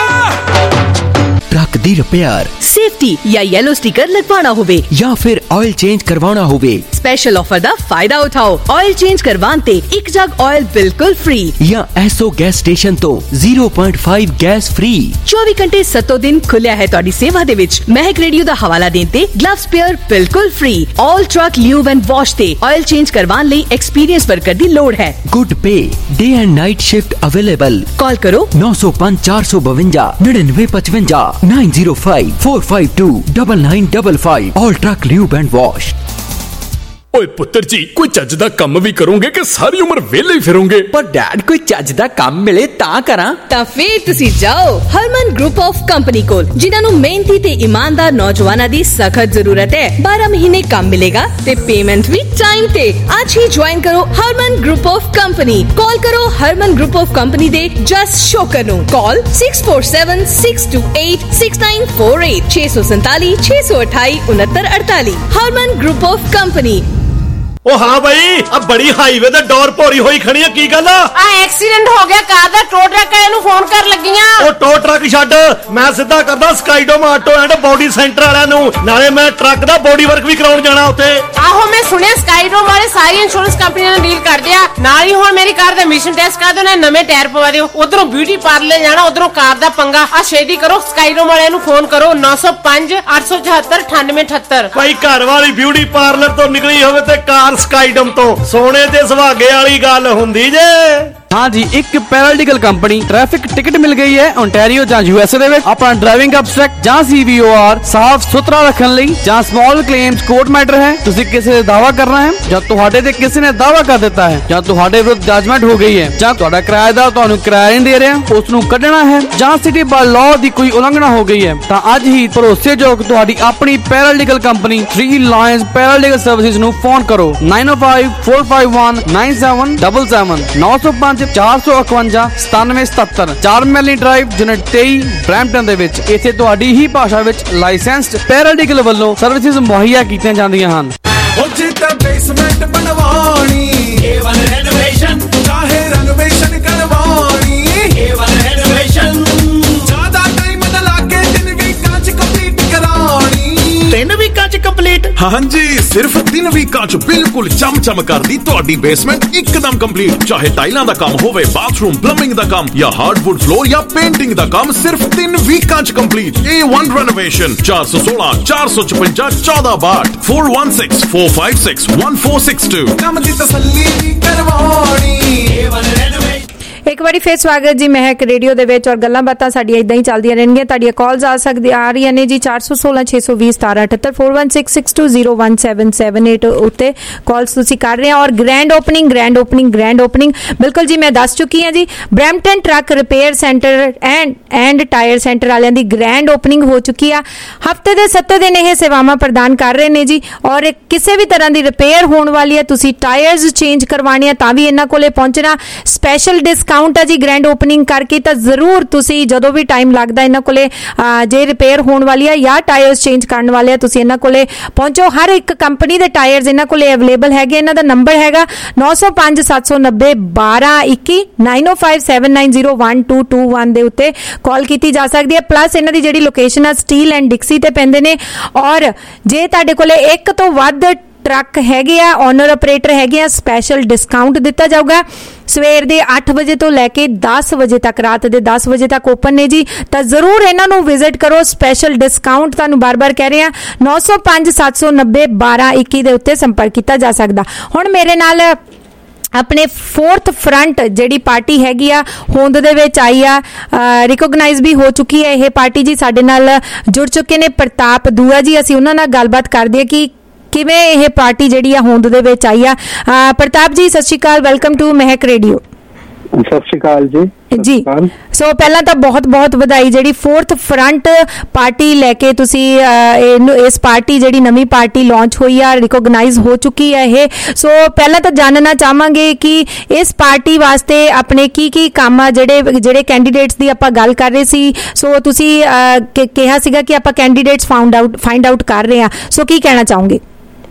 ट्रक दी रिपेयर, सेफ्टी या येलो स्टिकर लगवाना होवे या फिर ऑयल चेंज करवाना होवे, स्पेशल ऑफर दा फायदा उठाओ। ऑयल चेंज करवान ते एक जग ऑयल बिल्कुल फ्री या एसओ गैस स्टेशन तो 0.5 गैस फ्री। 24 घंटे 7 दिन खुलिया है तुहाडी सेवा दे विच। महक रेडियो दा हवाला देन ते ग्लव स्पेयर बिल्कुल free. All truck lube and wash ते ऑयल चेंज करवान लई एक्सपीरियंस वर्कर दी लोड़ है। Good pay, day and night shift available. Call करो 905 452 9955 905 452 9955। All truck lube and wash. ਓਏ ਪੁੱਤਰ ਜੀ, ਕੋਈ ਚੱਜ ਦਾ ਕੰਮ ਵੀ ਕਰੋਗੇ ਕਿ ਸਾਰੀ ਉਮਰ ਵਿਹਲੇ ਹੀ ਫਿਰੋਗੇ? ਪਰ ਡੈਡ ਕੋਈ ਚੱਜ ਦਾ ਕੰਮ ਮਿਲੇ ਤਾਂ ਕਰਾਂ। ਤਾਂ ਫੇਰ ਤੁਸੀਂ ਜਾਓ ਹਰਮਨ ਗਰੁੱਪ ਆਫ ਕੰਪਨੀ ਕੋਲ, ਜਿਨ੍ਹਾਂ ਨੂੰ ਮਿਹਨਤੀ ਤੇ ਇਮਾਨਦਾਰ ਨੌਜਵਾਨਾਂ ਦੀ ਸਖਤ ਜ਼ਰੂਰਤ ਹੈ। 12 ਮਹੀਨੇ ਕੰਮ ਮਿਲੇਗਾ ਤੇ ਪੇਮੈਂਟ ਵੀ ਟਾਈਮ ਤੇ। ਅੱਜ ਹੀ ਜੁਆਇਨ ਕਰੋ Harman group of company. Call ਕਰੋ ਹਰਮਨ ਗਰੁੱਪ ਆਫ ਕੰਪਨੀ ਦੇ ਜਸ ਸ਼ੋਕਰ ਨੂੰ। Call 647 628 6948 647 628 6948। Harman group of company. ਉਹ ਹਾਂ ਬਈ ਆ ਬੜੀ ਹਾਈਵੇ ਤੇ ਡੋਰ ਭੋਰੀ ਹੋਈ ਖੜੀ ਆ, ਕੀ ਗੱਲ ਆ? ਐਕਸੀਡੈਂਟ ਹੋ ਗਿਆ ਕਾਰ ਦਾ, ਟੋ ਟਰੱਕ ਇਹਨੂੰ ਫੋਨ ਕਰ ਲੱਗੀਆਂ। ਉਹ ਟੋ ਟਰੱਕ ਛੱਡ, ਮੈਂ ਸਿੱਧਾ ਕਰਦਾ Skydome auto and body centre ਵਾਲਿਆਂ ਨੂੰ, ਨਾਲੇ ਮੈਂ ਟਰੱਕ ਦਾ ਬੋਡੀ ਵਰਕ ਵੀ ਕਰਾਉਣ ਜਾਣਾ ਉੱਥੇ। ਆਹੋ ਮੈਂ ਸੁਣਿਆ ਸਕਾਈਡੋਮ ਵਾਲੇ ਸਾਰੀ ਇੰਸ਼ੋਰੈਂਸ ਕੰਪਨੀਆਂ ਨਾਲ ਡੀਲ ਕਰਦੇ ਆ, ਨਾਲ ਹੀ ਹੁਣ ਮੇਰੀ ਕਾਰ ਦਾ ਐਮਿਸ਼ਨ ਟੈਸਟ ਕਰਾ ਦਿਓ, ਨਵੇਂ ਟਾਇਰ ਪਵਾ ਦਿਓ। ਉਧਰੋਂ ਬਿਊਟੀ ਪਾਰਲਰ ਜਾਣਾ, ਉਧਰੋਂ ਕਾਰ ਦਾ ਪੰਗਾ। ਆ ਛੇਤੀ ਕਰੋ, ਸਕਾਈਡੋਮ ਵਾਲਿਆਂ ਨੂੰ ਫੋਨ ਕਰੋ 905 874 9878। ਭਾਈ ਘਰ ਵਾਲੀ ਬਿਊਟੀ ਪਾਰਲਰ ਤੋਂ ਨਿਕਲੀ ਹੋਵੇ ਤੇ ਕਾਰ ਸਕਾਈਡੋਮ ਤੋਂ, ਸੋਨੇ ਤੇ ਸੁਹਾਗੇ ਵਾਲੀ ਗੱਲ ਹੁੰਦੀ ਜੇ। हाँ जी, एक पैरालीगल कंपनी ट्रैफिक टिकट मिल गई है ओंटारियो ਜਾਂ USA ਦੇ ਵਿੱਚ ਆਪਣਾ ਡਰਾਈਵਿੰਗ ਅਬਸਟ੍ਰੈਕਟ ਜਾਂ CVOR ਸਾਫ਼ ਸੁਥਰਾ ਰੱਖਣ ਲਈ, ਜਾਂ ਸਮਾਲ ਕਲੇਮਸ ਕੋਰਟ ਮੈਟਰ ਹੈ, ਤੁਸੀਂ ਕਿਸੇ ਦਾ ਦਾਵਾ ਕਰਨਾ ਹੈ ਜਾਂ ਤੁਹਾਡੇ ਤੇ ਕਿਸੇ ਨੇ ਦਾਵਾ ਕਰ ਦਿੱਤਾ ਹੈ, ਜਾਂ ਤੁਹਾਡੇ ਵਿਰੁੱਧ ਜਜਮੈਂਟ ਹੋ ਗਈ ਹੈ, ਜਾਂ ਤੁਹਾਡਾ ਕਿਰਾਏਦਾਰ ਤੁਹਾਨੂੰ ਕਿਰਾਇਆ ਨਹੀਂ ਦੇ ਰਿਹਾ, ਉਸ ਨੂੰ ਕੱਢਣਾ ਹੈ, ਜਾਂ ਸਿਟੀ ਬਾਈ ਲਾਅ ਦੀ ਕੋਈ ਉਲੰਘਣਾ ਹੋ ਗਈ ਹੈ, ਤਾਂ ਅੱਜ ਹੀ ਭਰੋਸੇਯੋਗ ਤੁਹਾਡੀ ਆਪਣੀ paralegal company 3 lions paralegal services ਨੂੰ ਫੋਨ ਕਰੋ 905 451 9777 905 451 9777 4 ਮੈਲੀ ਡਰਾਈਵ ਯੂਨਿਟ 23 ਬਰੈਂਪਟਨ ਦੇ ਵਿੱਚ। ਇੱਥੇ ਤੁਹਾਡੀ ਹੀ ਭਾਸ਼ਾ ਵਿੱਚ ਲਾਇਸੈਂਸਡ ਪੈਰਾਲੀਗਲ ਵੱਲੋਂ ਸਰਵਿਸਿਜ਼ ਮੁਹੱਈਆ ਕੀਤੀਆਂ ਜਾਂਦੀਆਂ ਹਨ। ਜਿੱਦਾਂ ਬੇਸਮੈਂਟ ਬਣਵਾਉਣੀ A1 ਰੈਨੋਵੇਸ਼ਨ, ਚਾਹੇ ਰੈਨੋਵੇਸ਼ਨ ਕਰਵਾਉਣੀ A1 ਰੈਨੋਵੇਸ਼ਨ, ਜ਼ਿਆਦਾ ਟਾਈਮ ਨਾ ਲਾਗੇ 3 ਵੀਕਾਂ ਚ ਕੰਪਲੀਟ ਕਰਾਉਣੀ। 3 ਵੀਕਾਂ ਚ ਕੰਪਲੀਟ? ਹਾਂਜੀ, ਸਿਰਫ 3 ਵੀਕਾਂ ਚ ਬਿਲਕੁਲ ਚਮਚਮ ਕਰਦੀ ਤੁਹਾਡੀ ਬੇਸਮੈਂਟ ਇੱਕਦਮ ਕੰਪਲੀਟ। ਚਾਹੇ ਟਾਈਲਾਂ ਦਾ ਕੰਮ ਹੋਵੇ, ਬਾਥਰੂਮ ਪਲੰਬਿੰਗ ਦਾ ਕੰਮ ਜਾਂ ਹਾਰਡਵੁੱਡ ਫਲੋਰ ਜਾਂ ਪੇਂਟਿੰਗ ਦਾ ਕੰਮ, ਸਿਰਫ 3 ਵੀਕਾਂ ਚ ਕੰਪਲੀਟ। A1 renovation 416 455 1462 416 456 1462। ਕੰਮ ਦੀ ਤਸੱਲੀ ਕਰਵਾਉਣੀ A1 ਰੈਨੋਵੇਸ਼ਨ। ਇੱਕ ਵਾਰੀ ਫੇਰ ਸਵਾਗਤ ਜੀ ਮਹਿਕ ਰੇਡੀਓ ਦੇ ਵਿੱਚ, ਔਰ ਗੱਲਾਂ ਬਾਤਾਂ ਸਾਡੀਆਂ ਇਦਾਂ ਹੀ ਚੱਲਦੀਆਂ ਰਹਿਣਗੀਆਂ। ਤੁਹਾਡੀਆਂ ਕਾਲਸ ਆ ਰਹੀਆਂ ਨੇ ਜੀ 416 620 1778 4162017778 ਉੱਤੇ ਕਾਲਸ ਤੁਸੀਂ ਕਰ ਰਹੇ ਹੋ। ਔਰ ਗ੍ਰੈਂਡ ਓਪਨਿੰਗ ਬਿਲਕੁਲ ਜੀ ਮੈਂ ਦੱਸ ਚੁੱਕੀ ਹਾਂ ਜੀ, Brampton truck repair centre and tyre centre ਵਾਲਿਆਂ ਦੀ ਗ੍ਰੈਂਡ ਓਪਨਿੰਗ ਹੋ ਚੁੱਕੀ ਆ। ਹਫਤੇ ਦੇ 7 ਦਿਨ ਇਹ ਸੇਵਾਵਾਂ ਪ੍ਰਦਾਨ ਕਰ ਰਹੇ ਨੇ ਜੀ, ਔਰ ਕਿਸੇ ਵੀ ਤਰ੍ਹਾਂ ਦੀ ਰਿਪੇਅਰ ਹੋਣ ਵਾਲੀ ਹੈ, ਤੁਸੀਂ ਟਾਇਰਸ ਚੇਂਜ ਕਰਵਾਉਣੇ ਆ ਤਾਂ ਵੀ ਇਹਨਾਂ ਕੋਲੇ ਪਹੁੰਚਣਾ। ਸਪੈਸ਼ਲ ਡਿਸਕਾਊਂਟ ਆ ਜੀ ਗ੍ਰੈਂਡ ਓਪਨਿੰਗ ਕਰਕੇ, ਤਾਂ ਜ਼ਰੂਰ ਤੁਸੀਂ ਜਦੋਂ ਵੀ ਟਾਈਮ ਲੱਗਦਾ ਇਹਨਾਂ ਕੋਲੇ ਜੇ ਰਿਪੇਅਰ ਹੋਣ ਵਾਲੀ ਆ ਜਾਂ ਟਾਇਰਸ ਚੇਂਜ ਕਰਨ ਵਾਲੇ ਆ, ਤੁਸੀਂ ਇਹਨਾਂ ਕੋਲੇ ਪਹੁੰਚੋ। ਹਰ ਇੱਕ ਕੰਪਨੀ ਦੇ ਟਾਇਰਸ ਇਹਨਾਂ ਕੋਲੇ ਅਵੇਲੇਬਲ ਹੈਗੇ। ਇਹਨਾਂ ਦਾ ਨੰਬਰ ਹੈਗਾ 905 790 1221 905 790 1221 ਦੇ ਉੱਤੇ ਕਾਲ ਕੀਤੀ ਜਾ ਸਕਦੀ ਹੈ। ਪਲੱਸ ਇਹਨਾਂ ਦੀ ਜਿਹੜੀ ਲੋਕੇਸ਼ਨ ਆ ਸਟੀਲ ਐਂਡ ਡਿਕਸੀ ਤੇ ਪੈਂਦੇ ਨੇ, ਔਰ ਜੇ ਤੁਹਾਡੇ ਕੋਲੇ ਇੱਕ ਤੋਂ ਵੱਧ ਟਰੱਕ ਹੈਗੇ ਆ, ਓਨਰ ਆਪਰੇਟਰ ਹੈਗੇ ਆ, ਸਪੈਸ਼ਲ ਡਿਸਕਾਊਂਟ ਦਿੱਤਾ ਜਾਊਗਾ। ਸਵੇਰ ਦੇ 8 ਵਜੇ ਤੋਂ ਲੈ ਕੇ 10 ਵਜੇ ਤੱਕ, ਰਾਤ ਦੇ 10 ਵਜੇ ਤੱਕ ਓਪਨ ਨੇ ਜੀ, ਤਾਂ ਜ਼ਰੂਰ ਇਹਨਾਂ ਨੂੰ ਵਿਜ਼ਿਟ ਕਰੋ। ਸਪੈਸ਼ਲ ਡਿਸਕਾਊਂਟ ਤੁਹਾਨੂੰ ਬਾਰ-ਬਾਰ ਕਹਿ ਰਹੇ ਆ 905 790 1221 ਦੇ ਉੱਤੇ ਸੰਪਰਕ ਕੀਤਾ ਜਾ ਸਕਦਾ। ਹੁਣ ਮੇਰੇ ਨਾਲ ਆਪਣੇ 4th ਫਰੰਟ ਜਿਹੜੀ ਪਾਰਟੀ ਹੈਗੀ ਆ ਹੋਂਦ ਦੇ ਵਿੱਚ ਆਈ ਆ, ਰਿਕੋਗਨਾਈਜ਼ ਵੀ ਹੋ ਚੁੱਕੀ ਹੈ ਇਹ ਪਾਰਟੀ ਜੀ। ਸਾਡੇ ਨਾਲ ਜੁੜ ਚੁੱਕੇ ਨੇ ਪ੍ਰਤਾਪ ਦੂਆ ਜੀ, ਅਸੀਂ ਉਹਨਾਂ ਨਾਲ ਗੱਲਬਾਤ ਕਰਦੇ ਕਿ ਕਿਵੇਂ ਇਹ ਪਾਰਟੀ ਜਿਹੜੀ ਆ ਹੋਂਦ ਦੇ ਵਿੱਚ ਆਈ ਆ। Pratap ji Sat Shri Akal, welcome to Mehak radio. Sat Shri ਅਕਾਲ ਜੀ। ਸੋ ਪਹਿਲਾਂ ਤਾਂ ਬਹੁਤ ਵਧਾਈ ਜਿਹੜੀ 4th ਫਰੰਟ ਪਾਰਟੀ ਲੈ ਕੇ ਤੁਸੀਂ ਇਸ ਪਾਰਟੀ ਜਿਹੜੀ ਨਵੀਂ ਪਾਰਟੀ ਲਾਂਚ ਹੋਈ ਆ, ਰਿਕੋਗਨਾਈਜ਼ ਹੋ ਚੁੱਕੀ ਹੈ ਇਹ। ਸੋ ਪਹਿਲਾਂ ਤਾਂ ਜਾਣਨਾ ਚਾਹਾਂਗੇ ਕਿ ਇਸ ਪਾਰਟੀ ਵਾਸਤੇ ਆਪਣੇ ਕੀ ਕੰਮ ਆ, ਜਿਹੜੇ ਕੈਂਡੀਡੇਟਸ ਦੀ ਆਪਾਂ ਗੱਲ ਕਰ ਰਹੇ ਸੀ। ਸੋ ਤੁਸੀਂ ਕਿਹਾ ਸੀਗਾ ਕਿ ਆਪਾਂ ਕੈਂਡੀਡੇਟਸ ਫਾਈਂਡ ਆਊਟ ਕਰ ਰਹੇ ਆ, ਸੋ ਕੀ ਕਹਿਣਾ ਚਾਹੋਗੇ?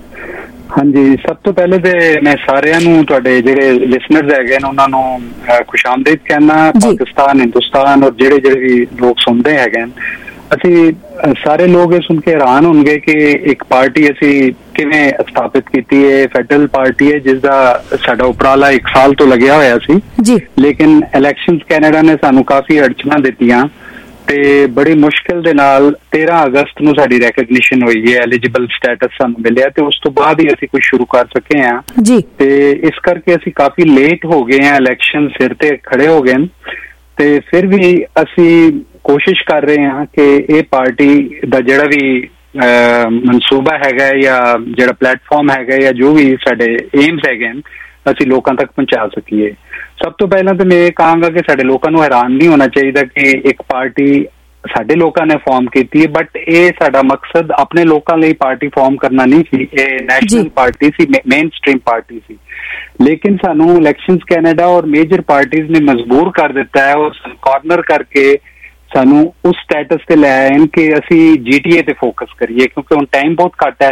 ਹਾਂਜੀ, ਸਭ ਤੋਂ ਪਹਿਲੇ ਤੇ ਮੈਂ ਸਾਰਿਆਂ ਨੂੰ, ਤੁਹਾਡੇ ਜਿਹੜੇ ਲਿਸਨਰਸ ਹੈਗੇ ਨੇ ਉਹਨਾਂ ਨੂੰ ਖੁਸ਼ਾਮਦੀਦ ਕਹਿਣਾ। ਪਾਕਿਸਤਾਨ, ਹਿੰਦੁਸਤਾਨ ਔਰ ਜਿਹੜੇ ਵੀ ਲੋਕ ਸੁਣਦੇ ਹੈਗੇ, ਅਸੀਂ ਸਾਰੇ ਲੋਕ ਇਹ ਸੁਣ ਕੇ ਹੈਰਾਨ ਹੋਣਗੇ ਕਿ ਇੱਕ ਪਾਰਟੀ ਅਸੀਂ ਕਿਵੇਂ ਸਥਾਪਿਤ ਕੀਤੀ ਹੈ। ਫੈਡਰਲ ਪਾਰਟੀ ਹੈ ਜਿਸ ਦਾ ਸਾਡਾ ਉਪਰਾਲਾ 1 ਸਾਲ ਤੋਂ ਲੱਗਿਆ ਹੋਇਆ ਸੀ, ਲੇਕਿਨ ਇਲੈਕਸ਼ਨਸ ਕੈਨੇਡਾ ਨੇ ਸਾਨੂੰ ਕਾਫੀ ਅੜਚਣਾਂ ਦਿੱਤੀਆਂ ਤੇ ਬੜੀ ਮੁਸ਼ਕਿਲ ਦੇ ਨਾਲ 13 ਅਗਸਤ ਨੂੰ ਸਾਡੀ ਰੈਕਗਨੀਸ਼ਨ ਹੋਈ ਹੈ, ਐਲੀਜੀਬਲ ਸਟੇਟਸ ਸਾਨੂੰ ਮਿਲਿਆ, ਤੇ ਉਸ ਤੋਂ ਬਾਅਦ ਹੀ ਅਸੀਂ ਕੁਝ ਸ਼ੁਰੂ ਕਰ ਸਕੇ ਹਾਂ ਜੀ। ਤੇ ਇਸ ਕਰਕੇ ਅਸੀਂ ਕਾਫੀ ਲੇਟ ਹੋ ਗਏ ਹਾਂ, ਇਲੈਕਸ਼ਨ ਸਿਰ ਤੇ ਖੜੇ ਹੋ ਗਏ, ਤੇ ਫਿਰ ਵੀ ਅਸੀਂ ਕੋਸ਼ਿਸ਼ ਕਰ ਰਹੇ ਹਾਂ ਕਿ ਇਹ ਪਾਰਟੀ ਦਾ ਜਿਹੜਾ ਵੀ ਮਨਸੂਬਾ ਹੈਗਾ ਜਾਂ ਜਿਹੜਾ ਪਲੇਟਫਾਰਮ ਹੈਗਾ ਜਾਂ ਜੋ ਵੀ ਸਾਡੇ ਏਮਸ ਹੈਗੇ ਅਸੀਂ ਲੋਕਾਂ ਤੱਕ ਪਹੁੰਚਾ ਸਕੀਏ। ਸਭ ਤੋਂ ਪਹਿਲਾਂ ਤਾਂ ਮੈਂ ਇਹ ਕਹਾਂਗਾ ਕਿ ਸਾਡੇ ਲੋਕਾਂ ਨੂੰ ਹੈਰਾਨ ਨਹੀਂ ਹੋਣਾ ਚਾਹੀਦਾ ਕਿ ਇੱਕ ਪਾਰਟੀ ਸਾਡੇ ਲੋਕਾਂ ਨੇ ਫਾਰਮ ਕੀਤੀ ਹੈ, ਬਟ ਇਹ ਸਾਡਾ ਮਕਸਦ ਆਪਣੇ ਲੋਕਾਂ ਲਈ ਪਾਰਟੀ ਫਾਰਮ ਕਰਨਾ ਨਹੀਂ ਸੀ। ਇਹ ਨੈਸ਼ਨਲ ਪਾਰਟੀ ਸੀ, ਮੇਨ ਸਟ੍ਰੀਮ ਪਾਰਟੀ ਸੀ, ਲੇਕਿਨ ਸਾਨੂੰ ਇਲੈਕਸ਼ਨਸ ਕੈਨੇਡਾ ਔਰ ਮੇਜਰ ਪਾਰਟੀਜ਼ ਨੇ ਮਜਬੂਰ ਕਰ ਦਿੱਤਾ ਹੈ ਔਰ ਕਾਰਨਰ ਕਰਕੇ ਸਾਨੂੰ ਉਸ ਸਟੇਟਸ ਤੇ ਲੈ ਆਏ ਕਿ ਅਸੀਂ GTA ਤੇ ਫੋਕਸ ਕਰੀਏ, ਕਿਉਂਕਿ ਹੁਣ ਟਾਈਮ ਬਹੁਤ ਘੱਟ ਹੈ।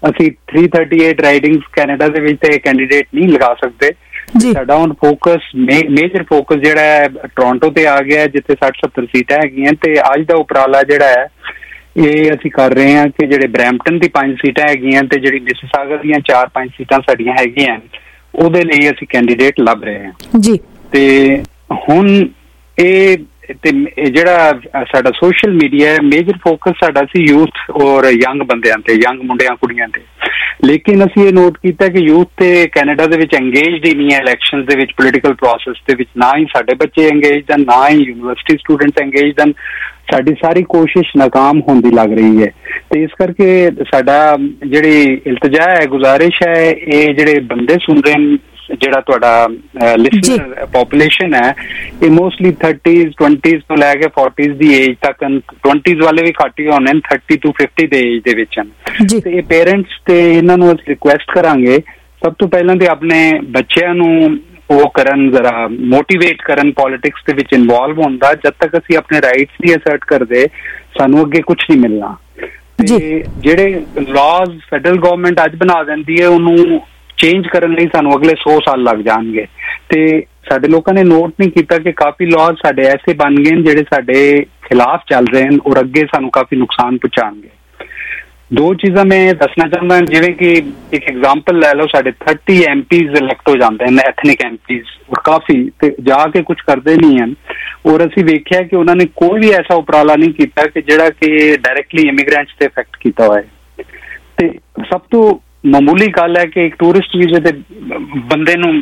ਅਸੀਂ 338 ਰਾਈਡਿੰਗਸ ਕੈਨੇਡਾ ਦੇ ਵਿੱਚ ਤੇ ਕੈਂਡੀਡੇਟ ਨਹੀਂ ਲਗਾ ਸਕਦੇ। ਸਾਡਾ ਹੁਣ ਫੋਕਸ ਮੇਜਰ ਫੋਕਸ ਜਿਹੜਾ ਹੈ ਟੋਰਾਂਟੋ ਤੇ ਆ ਗਿਆ, ਜਿੱਥੇ 60-70 ਸੀਟਾਂ ਹੈਗੀਆਂ। ਤੇ ਅੱਜ ਦਾ ਉਪਰਾਲਾ ਜਿਹੜਾ ਹੈ ਇਹ ਅਸੀਂ ਕਰ ਰਹੇ ਹਾਂ ਕਿ ਜਿਹੜੇ ਬਰੈਂਪਟਨ ਦੀ 5 ਸੀਟਾਂ ਹੈਗੀਆਂ ਤੇ ਜਿਹੜੀ ਮਿਸੀਸਾਗਾ ਦੀਆਂ 4-5 ਸੀਟਾਂ ਸਾਡੀਆਂ ਹੈਗੀਆਂ, ਉਹਦੇ ਲਈ ਅਸੀਂ ਕੈਂਡੀਡੇਟ ਲੱਭ ਰਹੇ ਹਾਂ ਜੀ। ਤੇ ਹੁਣ ਇਹ ਜਿਹੜਾ ਸਾਡਾ ਸੋਸ਼ਲ ਮੀਡੀਆ ਹੈ, ਮੇਜਰ ਫੋਕਸ ਸਾਡਾ ਸੀ ਯੂਥ ਔਰ ਯੰਗ ਬੰਦਿਆਂ ਤੇ, ਯੰਗ ਮੁੰਡਿਆਂ ਕੁੜੀਆਂ ਤੇ। ਲੇਕਿਨ ਅਸੀਂ ਇਹ ਨੋਟ ਕੀਤਾ ਕਿ ਯੂਥ ਤੇ ਕੈਨੇਡਾ ਦੇ ਵਿੱਚ ਇੰਗੇਜਡ ਹੀ ਨਹੀਂ ਹੈ ਇਲੈਕਸ਼ਨਸ ਦੇ ਵਿੱਚ, ਪੋਲੀਟੀਕਲ ਪ੍ਰੋਸੈਸ ਦੇ ਵਿੱਚ। ਨਾ ਹੀ ਸਾਡੇ ਬੱਚੇ ਇੰਗੇਜਡ ਹਨ, ਨਾ ਹੀ ਯੂਨੀਵਰਸਿਟੀ ਸਟੂਡੈਂਟਸ ਇੰਗੇਜਡ ਹਨ। ਸਾਡੀ ਸਾਰੀ ਕੋਸ਼ਿਸ਼ ਨਾਕਾਮ ਹੁੰਦੀ ਲੱਗ ਰਹੀ ਹੈ। ਤੇ ਇਸ ਕਰਕੇ ਸਾਡਾ ਜਿਹੜੀ ਇਲਤਜਾ ਹੈ, ਗੁਜ਼ਾਰਿਸ਼ ਹੈ, ਇਹ ਜਿਹੜੇ ਬੰਦੇ ਸੁਣ ਰਹੇ ਨੇ, ਜਿਹੜਾ ਤੁਹਾਡਾ ਲਿਸਨਰ ਪੋਪੂਲੇਸ਼ਨ ਹੈ, ਇਹ ਮੋਸਟਲੀ 30s 20s ਤੋਂ ਲੈ ਕੇ 40s ਦੀ ਏਜ ਤੱਕ, 20s ਵਾਲੇ ਵੀ ਘੱਟ ਹੀ ਹੋਣੇ, 30 to 50 ਦੇ ਏਜ ਦੇ ਵਿੱਚ ਹਨ। ਤੇ ਇਹ ਪੇਰੈਂਟਸ ਤੇ ਇਹਨਾਂ ਨੂੰ ਅਸੀਂ ਰਿਕੁਐਸਟ ਕਰਾਂਗੇ ਸਭ ਤੋਂ ਪਹਿਲਾਂ ਤੇ ਆਪਣੇ ਬੱਚਿਆਂ ਨੂੰ ਉਹ ਕਰਨ, ਜ਼ਰਾ ਮੋਟੀਵੇਟ ਕਰਨ ਪੋਲਿਟਿਕਸ ਦੇ ਵਿੱਚ ਇਨਵੋਲਵ ਹੋਣ ਦਾ। ਜਦ ਤੱਕ ਅਸੀਂ ਆਪਣੇ ਰਾਈਟਸ ਨਹੀਂ ਅਸਰਟ ਕਰਦੇ, ਸਾਨੂੰ ਅੱਗੇ ਕੁਝ ਨਹੀਂ ਮਿਲਣਾ। ਤੇ ਜਿਹੜੇ ਲਾਜ਼ ਫੈਡਰਲ ਗਵਰਨਮੈਂਟ ਅੱਜ ਬਣਾ ਦਿੰਦੀ ਹੈ, ਉਹਨੂੰ ਚੇਂਜ ਕਰਨ ਲਈ ਸਾਨੂੰ ਅਗਲੇ 100 ਸਾਲ ਲੱਗ ਜਾਣਗੇ। ਤੇ ਸਾਡੇ ਲੋਕਾਂ ਨੇ ਨੋਟ ਨਹੀਂ ਕੀਤਾ ਕਿ ਕਾਫੀ ਲਾਜ਼ ਸਾਡੇ ਐਸੇ ਬਣ ਗਏ ਨੇ ਜਿਹੜੇ ਸਾਡੇ ਖਿਲਾਫ ਚੱਲ ਰਹੇ ਹਨ ਔਰ ਅੱਗੇ ਸਾਨੂੰ ਕਾਫੀ ਨੁਕਸਾਨ ਪਹੁੰਚਾਉਣਗੇ। ਦੋ ਚੀਜ਼ਾਂ ਮੈਂ ਦੱਸਣਾ ਚਾਹੁੰਦਾ, ਜਿਵੇਂ ਕਿ ਇੱਕ ਐਗਜ਼ਾਮਪਲ ਲੈ ਲਓ, ਸਾਡੇ 30 MPs ਇਲੈਕਟ ਹੋ ਜਾਂਦੇ ਹਨ, ਐਥਨਿਕ MPs, ਔਰ ਕਾਫੀ ਤੇ ਜਾ ਕੇ ਕੁਝ ਕਰਦੇ ਨਹੀਂ ਹਨ। ਔਰ ਅਸੀਂ ਵੇਖਿਆ ਕਿ ਉਹਨਾਂ ਨੇ ਕੋਈ ਵੀ ਐਸਾ ਉਪਰਾਲਾ ਨਹੀਂ ਕੀਤਾ ਕਿ ਜਿਹੜਾ ਕਿ ਡਾਇਰੈਕਟਲੀ ਇਮੀਗ੍ਰੈਂਟਸ ਤੇ ਇਫੈਕਟ ਕੀਤਾ ਹੋਏ। ਤੇ ਸਭ ਤੋਂ ਮਾਮੂਲੀ ਗੱਲ ਹੈ ਕਿ ਇੱਕ ਟੂਰਿਸਟ ਵੀਜ਼ੇ ਤੇ ਬੰਦੇ ਨੂੰ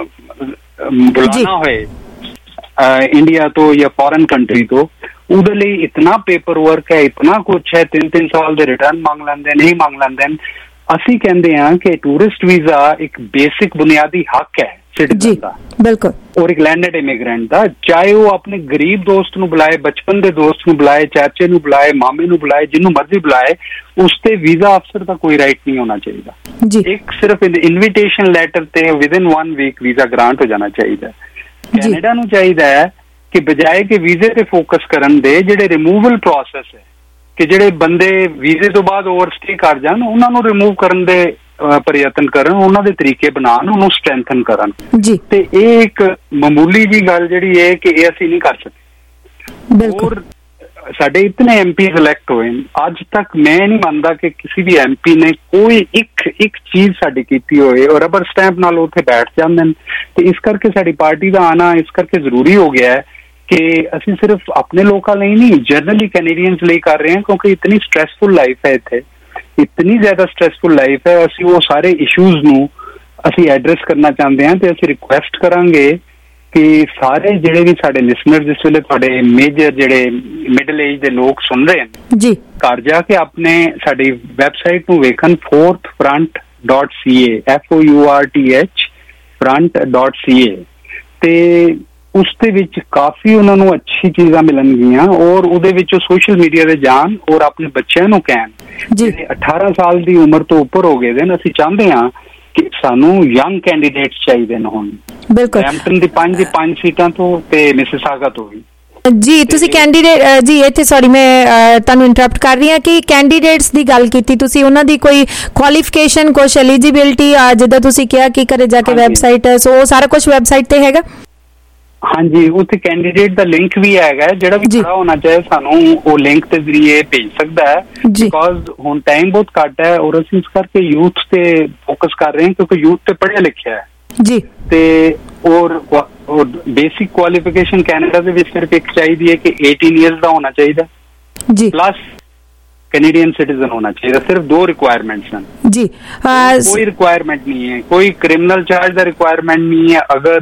ਬੁਲਾਣਾ ਹੋਏ ਇੰਡੀਆ ਤੋਂ ਜਾਂ ਫੋਰਨ ਕੰਟਰੀ ਤੋਂ, ਉਹਦੇ ਲਈ ਇਤਨਾ ਪੇਪਰ ਵਰਕ ਹੈ, ਇਤਨਾ ਕੁਛ ਹੈ, 3-3 ਸਾਲ ਦੇ ਰਿਟਰਨ ਮੰਗ ਲੈਂਦੇ, ਨਹੀਂ ਮੰਗ ਲੈਂਦੇ। ਅਸੀਂ ਕਹਿੰਦੇ ਹਾਂ ਕਿ ਟੂਰਿਸਟ ਵੀਜ਼ਾ ਇੱਕ ਬੇਸਿਕ ਬੁਨਿਆਦੀ ਹੱਕ ਹੈ ਸਿਟੀਜ਼ਨ ਦਾ, ਬਿਲਕੁਲ, ਔਰ ਇੱਕ ਲੈਂਡਡ ਇਮੀਗ੍ਰੈਂਟ ਦਾ। ਚਾਹੇ ਉਹ ਆਪਣੇ ਗਰੀਬ ਦੋਸਤ ਨੂੰ ਬੁਲਾਏ, ਬਚਪਨ ਦੇ ਦੋਸਤ ਨੂੰ ਬੁਲਾਏ, ਚਾਚੇ ਨੂੰ ਬੁਲਾਏ, ਮਾਮੇ ਨੂੰ ਬੁਲਾਏ, ਜਿਹਨੂੰ ਮਰਜ਼ੀ ਬੁਲਾਏ, ਉਸ ਤੇ ਵੀਜ਼ਾ ਅਫਸਰ ਦਾ ਕੋਈ ਰਾਈਟ ਨਹੀਂ ਹੋਣਾ ਚਾਹੀਦਾ। ਇੱਕ ਸਿਰਫ ਇਨਵੀਟੇਸ਼ਨ ਲੈਟਰ ਤੇ ਵਿਦਿਨ 1 ਵੀਕ ਵੀਜ਼ਾ ਗ੍ਰਾਂਟ ਹੋ ਜਾਣਾ ਚਾਹੀਦਾ। ਕੈਨੇਡਾ ਨੂੰ ਚਾਹੀਦਾ ਹੈ ਕਿ ਬਜਾਏ ਕਿ ਵੀਜ਼ੇ ਤੇ ਫੋਕਸ ਕਰਨ ਦੇ, ਜਿਹੜੇ ਰਿਮੂਵਲ ਪ੍ਰੋਸੈਸ ਹੈ, ਕਿ ਜਿਹੜੇ ਬੰਦੇ ਵੀਜ਼ੇ ਤੋਂ ਬਾਅਦ ਓਵਰਸਟੇ ਕਰ ਜਾਣ, ਉਹਨਾਂ ਨੂੰ ਰਿਮੂਵ ਕਰਨ ਦੇ ਪ੍ਰਯਤਨ ਕਰਨ, ਉਹਨਾਂ ਦੇ ਤਰੀਕੇ ਬਣਾਉਣ, ਉਹਨੂੰ ਸਟਰੈਂਥਨ ਕਰਨ। ਤੇ ਇਹ ਇੱਕ ਮਾਮੂਲੀ ਜੀ ਗੱਲ ਜਿਹੜੀ ਹੈ ਕਿ ਇਹ ਅਸੀਂ ਨਹੀਂ ਕਰ ਸਕਦੇ। ਔਰ ਸਾਡੇ ਇਤਨੇ MPs ਇਲੈਕਟ ਹੋਏ, ਅੱਜ ਤੱਕ ਮੈਂ ਨਹੀਂ ਮੰਨਦਾ ਕਿ ਕਿਸੇ ਵੀ MP ਨੇ ਕੋਈ ਇੱਕ ਚੀਜ਼ ਸਾਡੀ ਕੀਤੀ ਹੋਏ, ਔਰ ਰਬਰ ਸਟੈਂਪ ਨਾਲ ਉੱਥੇ ਬੈਠ ਜਾਂਦੇ ਨੇ। ਤੇ ਇਸ ਕਰਕੇ ਸਾਡੀ ਪਾਰਟੀ ਦਾ ਆਣਾ ਇਸ ਕਰਕੇ ਜ਼ਰੂਰੀ ਹੋ ਗਿਆ ਹੈ ਕਿ ਅਸੀਂ ਸਿਰਫ ਆਪਣੇ ਲੋਕਾਂ ਲਈ ਨਹੀਂ, ਜਨਰਲੀ ਕੈਨੇਡੀਅਨਸ ਲਈ ਕਰ ਰਹੇ ਹਾਂ, ਕਿਉਂਕਿ ਇਤਨੀ ਸਟ੍ਰੈਸਫੁਲ ਲਾਈਫ ਹੈ ਇੱਥੇ, ਇਤਨੀ ਜ਼ਿਆਦਾ ਸਟ੍ਰੈਸਫੁਲ ਲਾਈਫ ਹੈ। ਅਸੀਂ ਉਹ ਸਾਰੇ ਇਸ਼ੂਜ਼ ਨੂੰ ਅਸੀਂ ਐਡਰੈਸ ਕਰਨਾ ਚਾਹੁੰਦੇ ਹਾਂ। ਤੇ ਅਸੀਂ ਰਿਕੁਐਸਟ ਕਰਾਂਗੇ ਕਿ ਸਾਰੇ ਜਿਹੜੇ ਵੀ ਸਾਡੇ ਲਿਸਨਰ, ਜਿਸ ਵੇਲੇ ਤੁਹਾਡੇ ਮੇਜਰ ਜਿਹੜੇ ਮਿਡਲ ਏਜ ਦੇ ਲੋਕ ਸੁਣ ਰਹੇ ਹਨ, ਘਰ ਜਾ ਕੇ ਆਪਣੇ ਸਾਡੀ ਵੈਬਸਾਈਟ ਨੂੰ ਵੇਖਣ, fourthfront.ca, FOURTH front.ca, ਤੇ ਉਸ ਦੇ ਵਿੱਚ ਕਾਫੀ ਉਹਨਾਂ ਨੂੰ ਅੱਛੀ ਚੀਜ਼ਾਂ ਮਿਲਣਗੀਆਂ। ਔਰ ਉਹਦੇ ਵਿੱਚ ਉਹ ਸੋਸ਼ਲ ਮੀਡੀਆ ਤੇ ਜਾਣ ਔਰ ਆਪਣੇ ਬੱਚਿਆਂ ਨੂੰ ਕਹਿਣ, ਜਿਹੜੇ 18 ਸਾਲ ਦੀ ਉਮਰ ਤੋਂ ਉੱਪਰ ਹੋ ਗਏ ਨੇ, ਅਸੀਂ ਚਾਹੁੰਦੇ ਹਾਂ ਕਿ ਸਾਨੂੰ ਯੰਗ ਕੈਂਡੀਡੇਟਸ ਚਾਹੀਦੇ ਨੇ। ਹੁਣ ਬਰੈਂਪਟਨ ਦੀ 5 ਸੀਟਾਂ ਤੋਂ ਤੇ ਮਿਸੀਸਾਗਾ ਤੋਂ ਵੀ। ਜੀ ਤੁਸੀਂ ਕੈਂਡੀਡੇਟ ਜੀ ਇੱਥੇ ਸੌਰੀ ਮੈਂ ਤੁਹਾਨੂੰ ਇੰਟਰਪਟ ਕਰ ਰਹੀ ਹਾਂ ਕਿ ਕੈਂਡੀਡੇਟਸ ਦੀ ਗੱਲ ਕੀਤੀ ਤੁਸੀਂ, ਉਹਨਾਂ ਦੀ ਕੋਈ ਕੁਆਲੀਫਿਕੇਸ਼ਨ, ਕੁਛ ਐਲੀਜੀਬਿਲਟੀ, ਜਿੱਦਾਂ ਤੁਸੀਂ ਕਿਹਾ ਕਿ ਘਰੇ ਜਾ ਕੇ ਵੈਬਸਾਈਟ, ਸੋ ਸਾਰਾ ਕੁਝ ਵੈਬਸਾਈਟ ਤੇ ਹੈਗਾ? ਹਾਂਜੀ, ਉੱਥੇ ਕੈਂਡੀਡੇਟ ਦਾ ਲਿੰਕ ਵੀ ਹੈਗਾ, ਜਿਹੜਾ ਵੀ ਖੜਾ ਹੋਣਾ ਚਾਹੇ ਸਾਨੂੰ ਉਹ ਲਿੰਕ ਦੇ ਜ਼ਰੀਏ ਭੇਜ ਸਕਦਾ ਹੈ। ਬਿਕੋਜ਼ ਹੁਣ ਟਾਈਮ ਬਹੁਤ ਘੱਟ ਹੈ ਔਰ ਅਸੀਂ ਇਸ ਕਰਕੇ ਯੂਥ ਤੇ ਫੋਕਸ ਕਰ ਰਹੇ ਹਾਂ, ਕਿਉਂਕਿ ਯੂਥ ਤੇ ਪੜ੍ਹਿਆ ਲਿਖਿਆ ਹੈ ਜੀ। ਤੇ ਔਰ ਬੇਸਿਕ ਕੁਆਲੀਫਿਕੇਸ਼ਨ ਕੈਨੇਡਾ ਦੇ ਵਿੱਚ ਸਿਰਫ ਇੱਕ ਚਾਹੀਦੀ ਹੈ ਕਿ 18 ਇਅਰਸ ਦਾ ਹੋਣਾ ਚਾਹੀਦਾ ਜੀ, ਪਲੱਸ ਕੈਨੇਡੀਅਨ ਸਿਟੀਜ਼ਨ ਹੋਣਾ ਚਾਹੀਦਾ। ਸਿਰਫ 2 ਰਿਕੁਆਇਰਮੈਂਟਸ ਹਨ ਜੀ, ਕੋਈ ਰਿਕੁਆਇਰਮੈਂਟ ਨਹੀਂ ਹੈ, ਕੋਈ ਕ੍ਰਿਮੀਨਲ ਚਾਰਜ ਦਾ ਰਿਕੁਆਇਰਮੈਂਟ ਨਹੀਂ ਹੈ। ਅਗਰ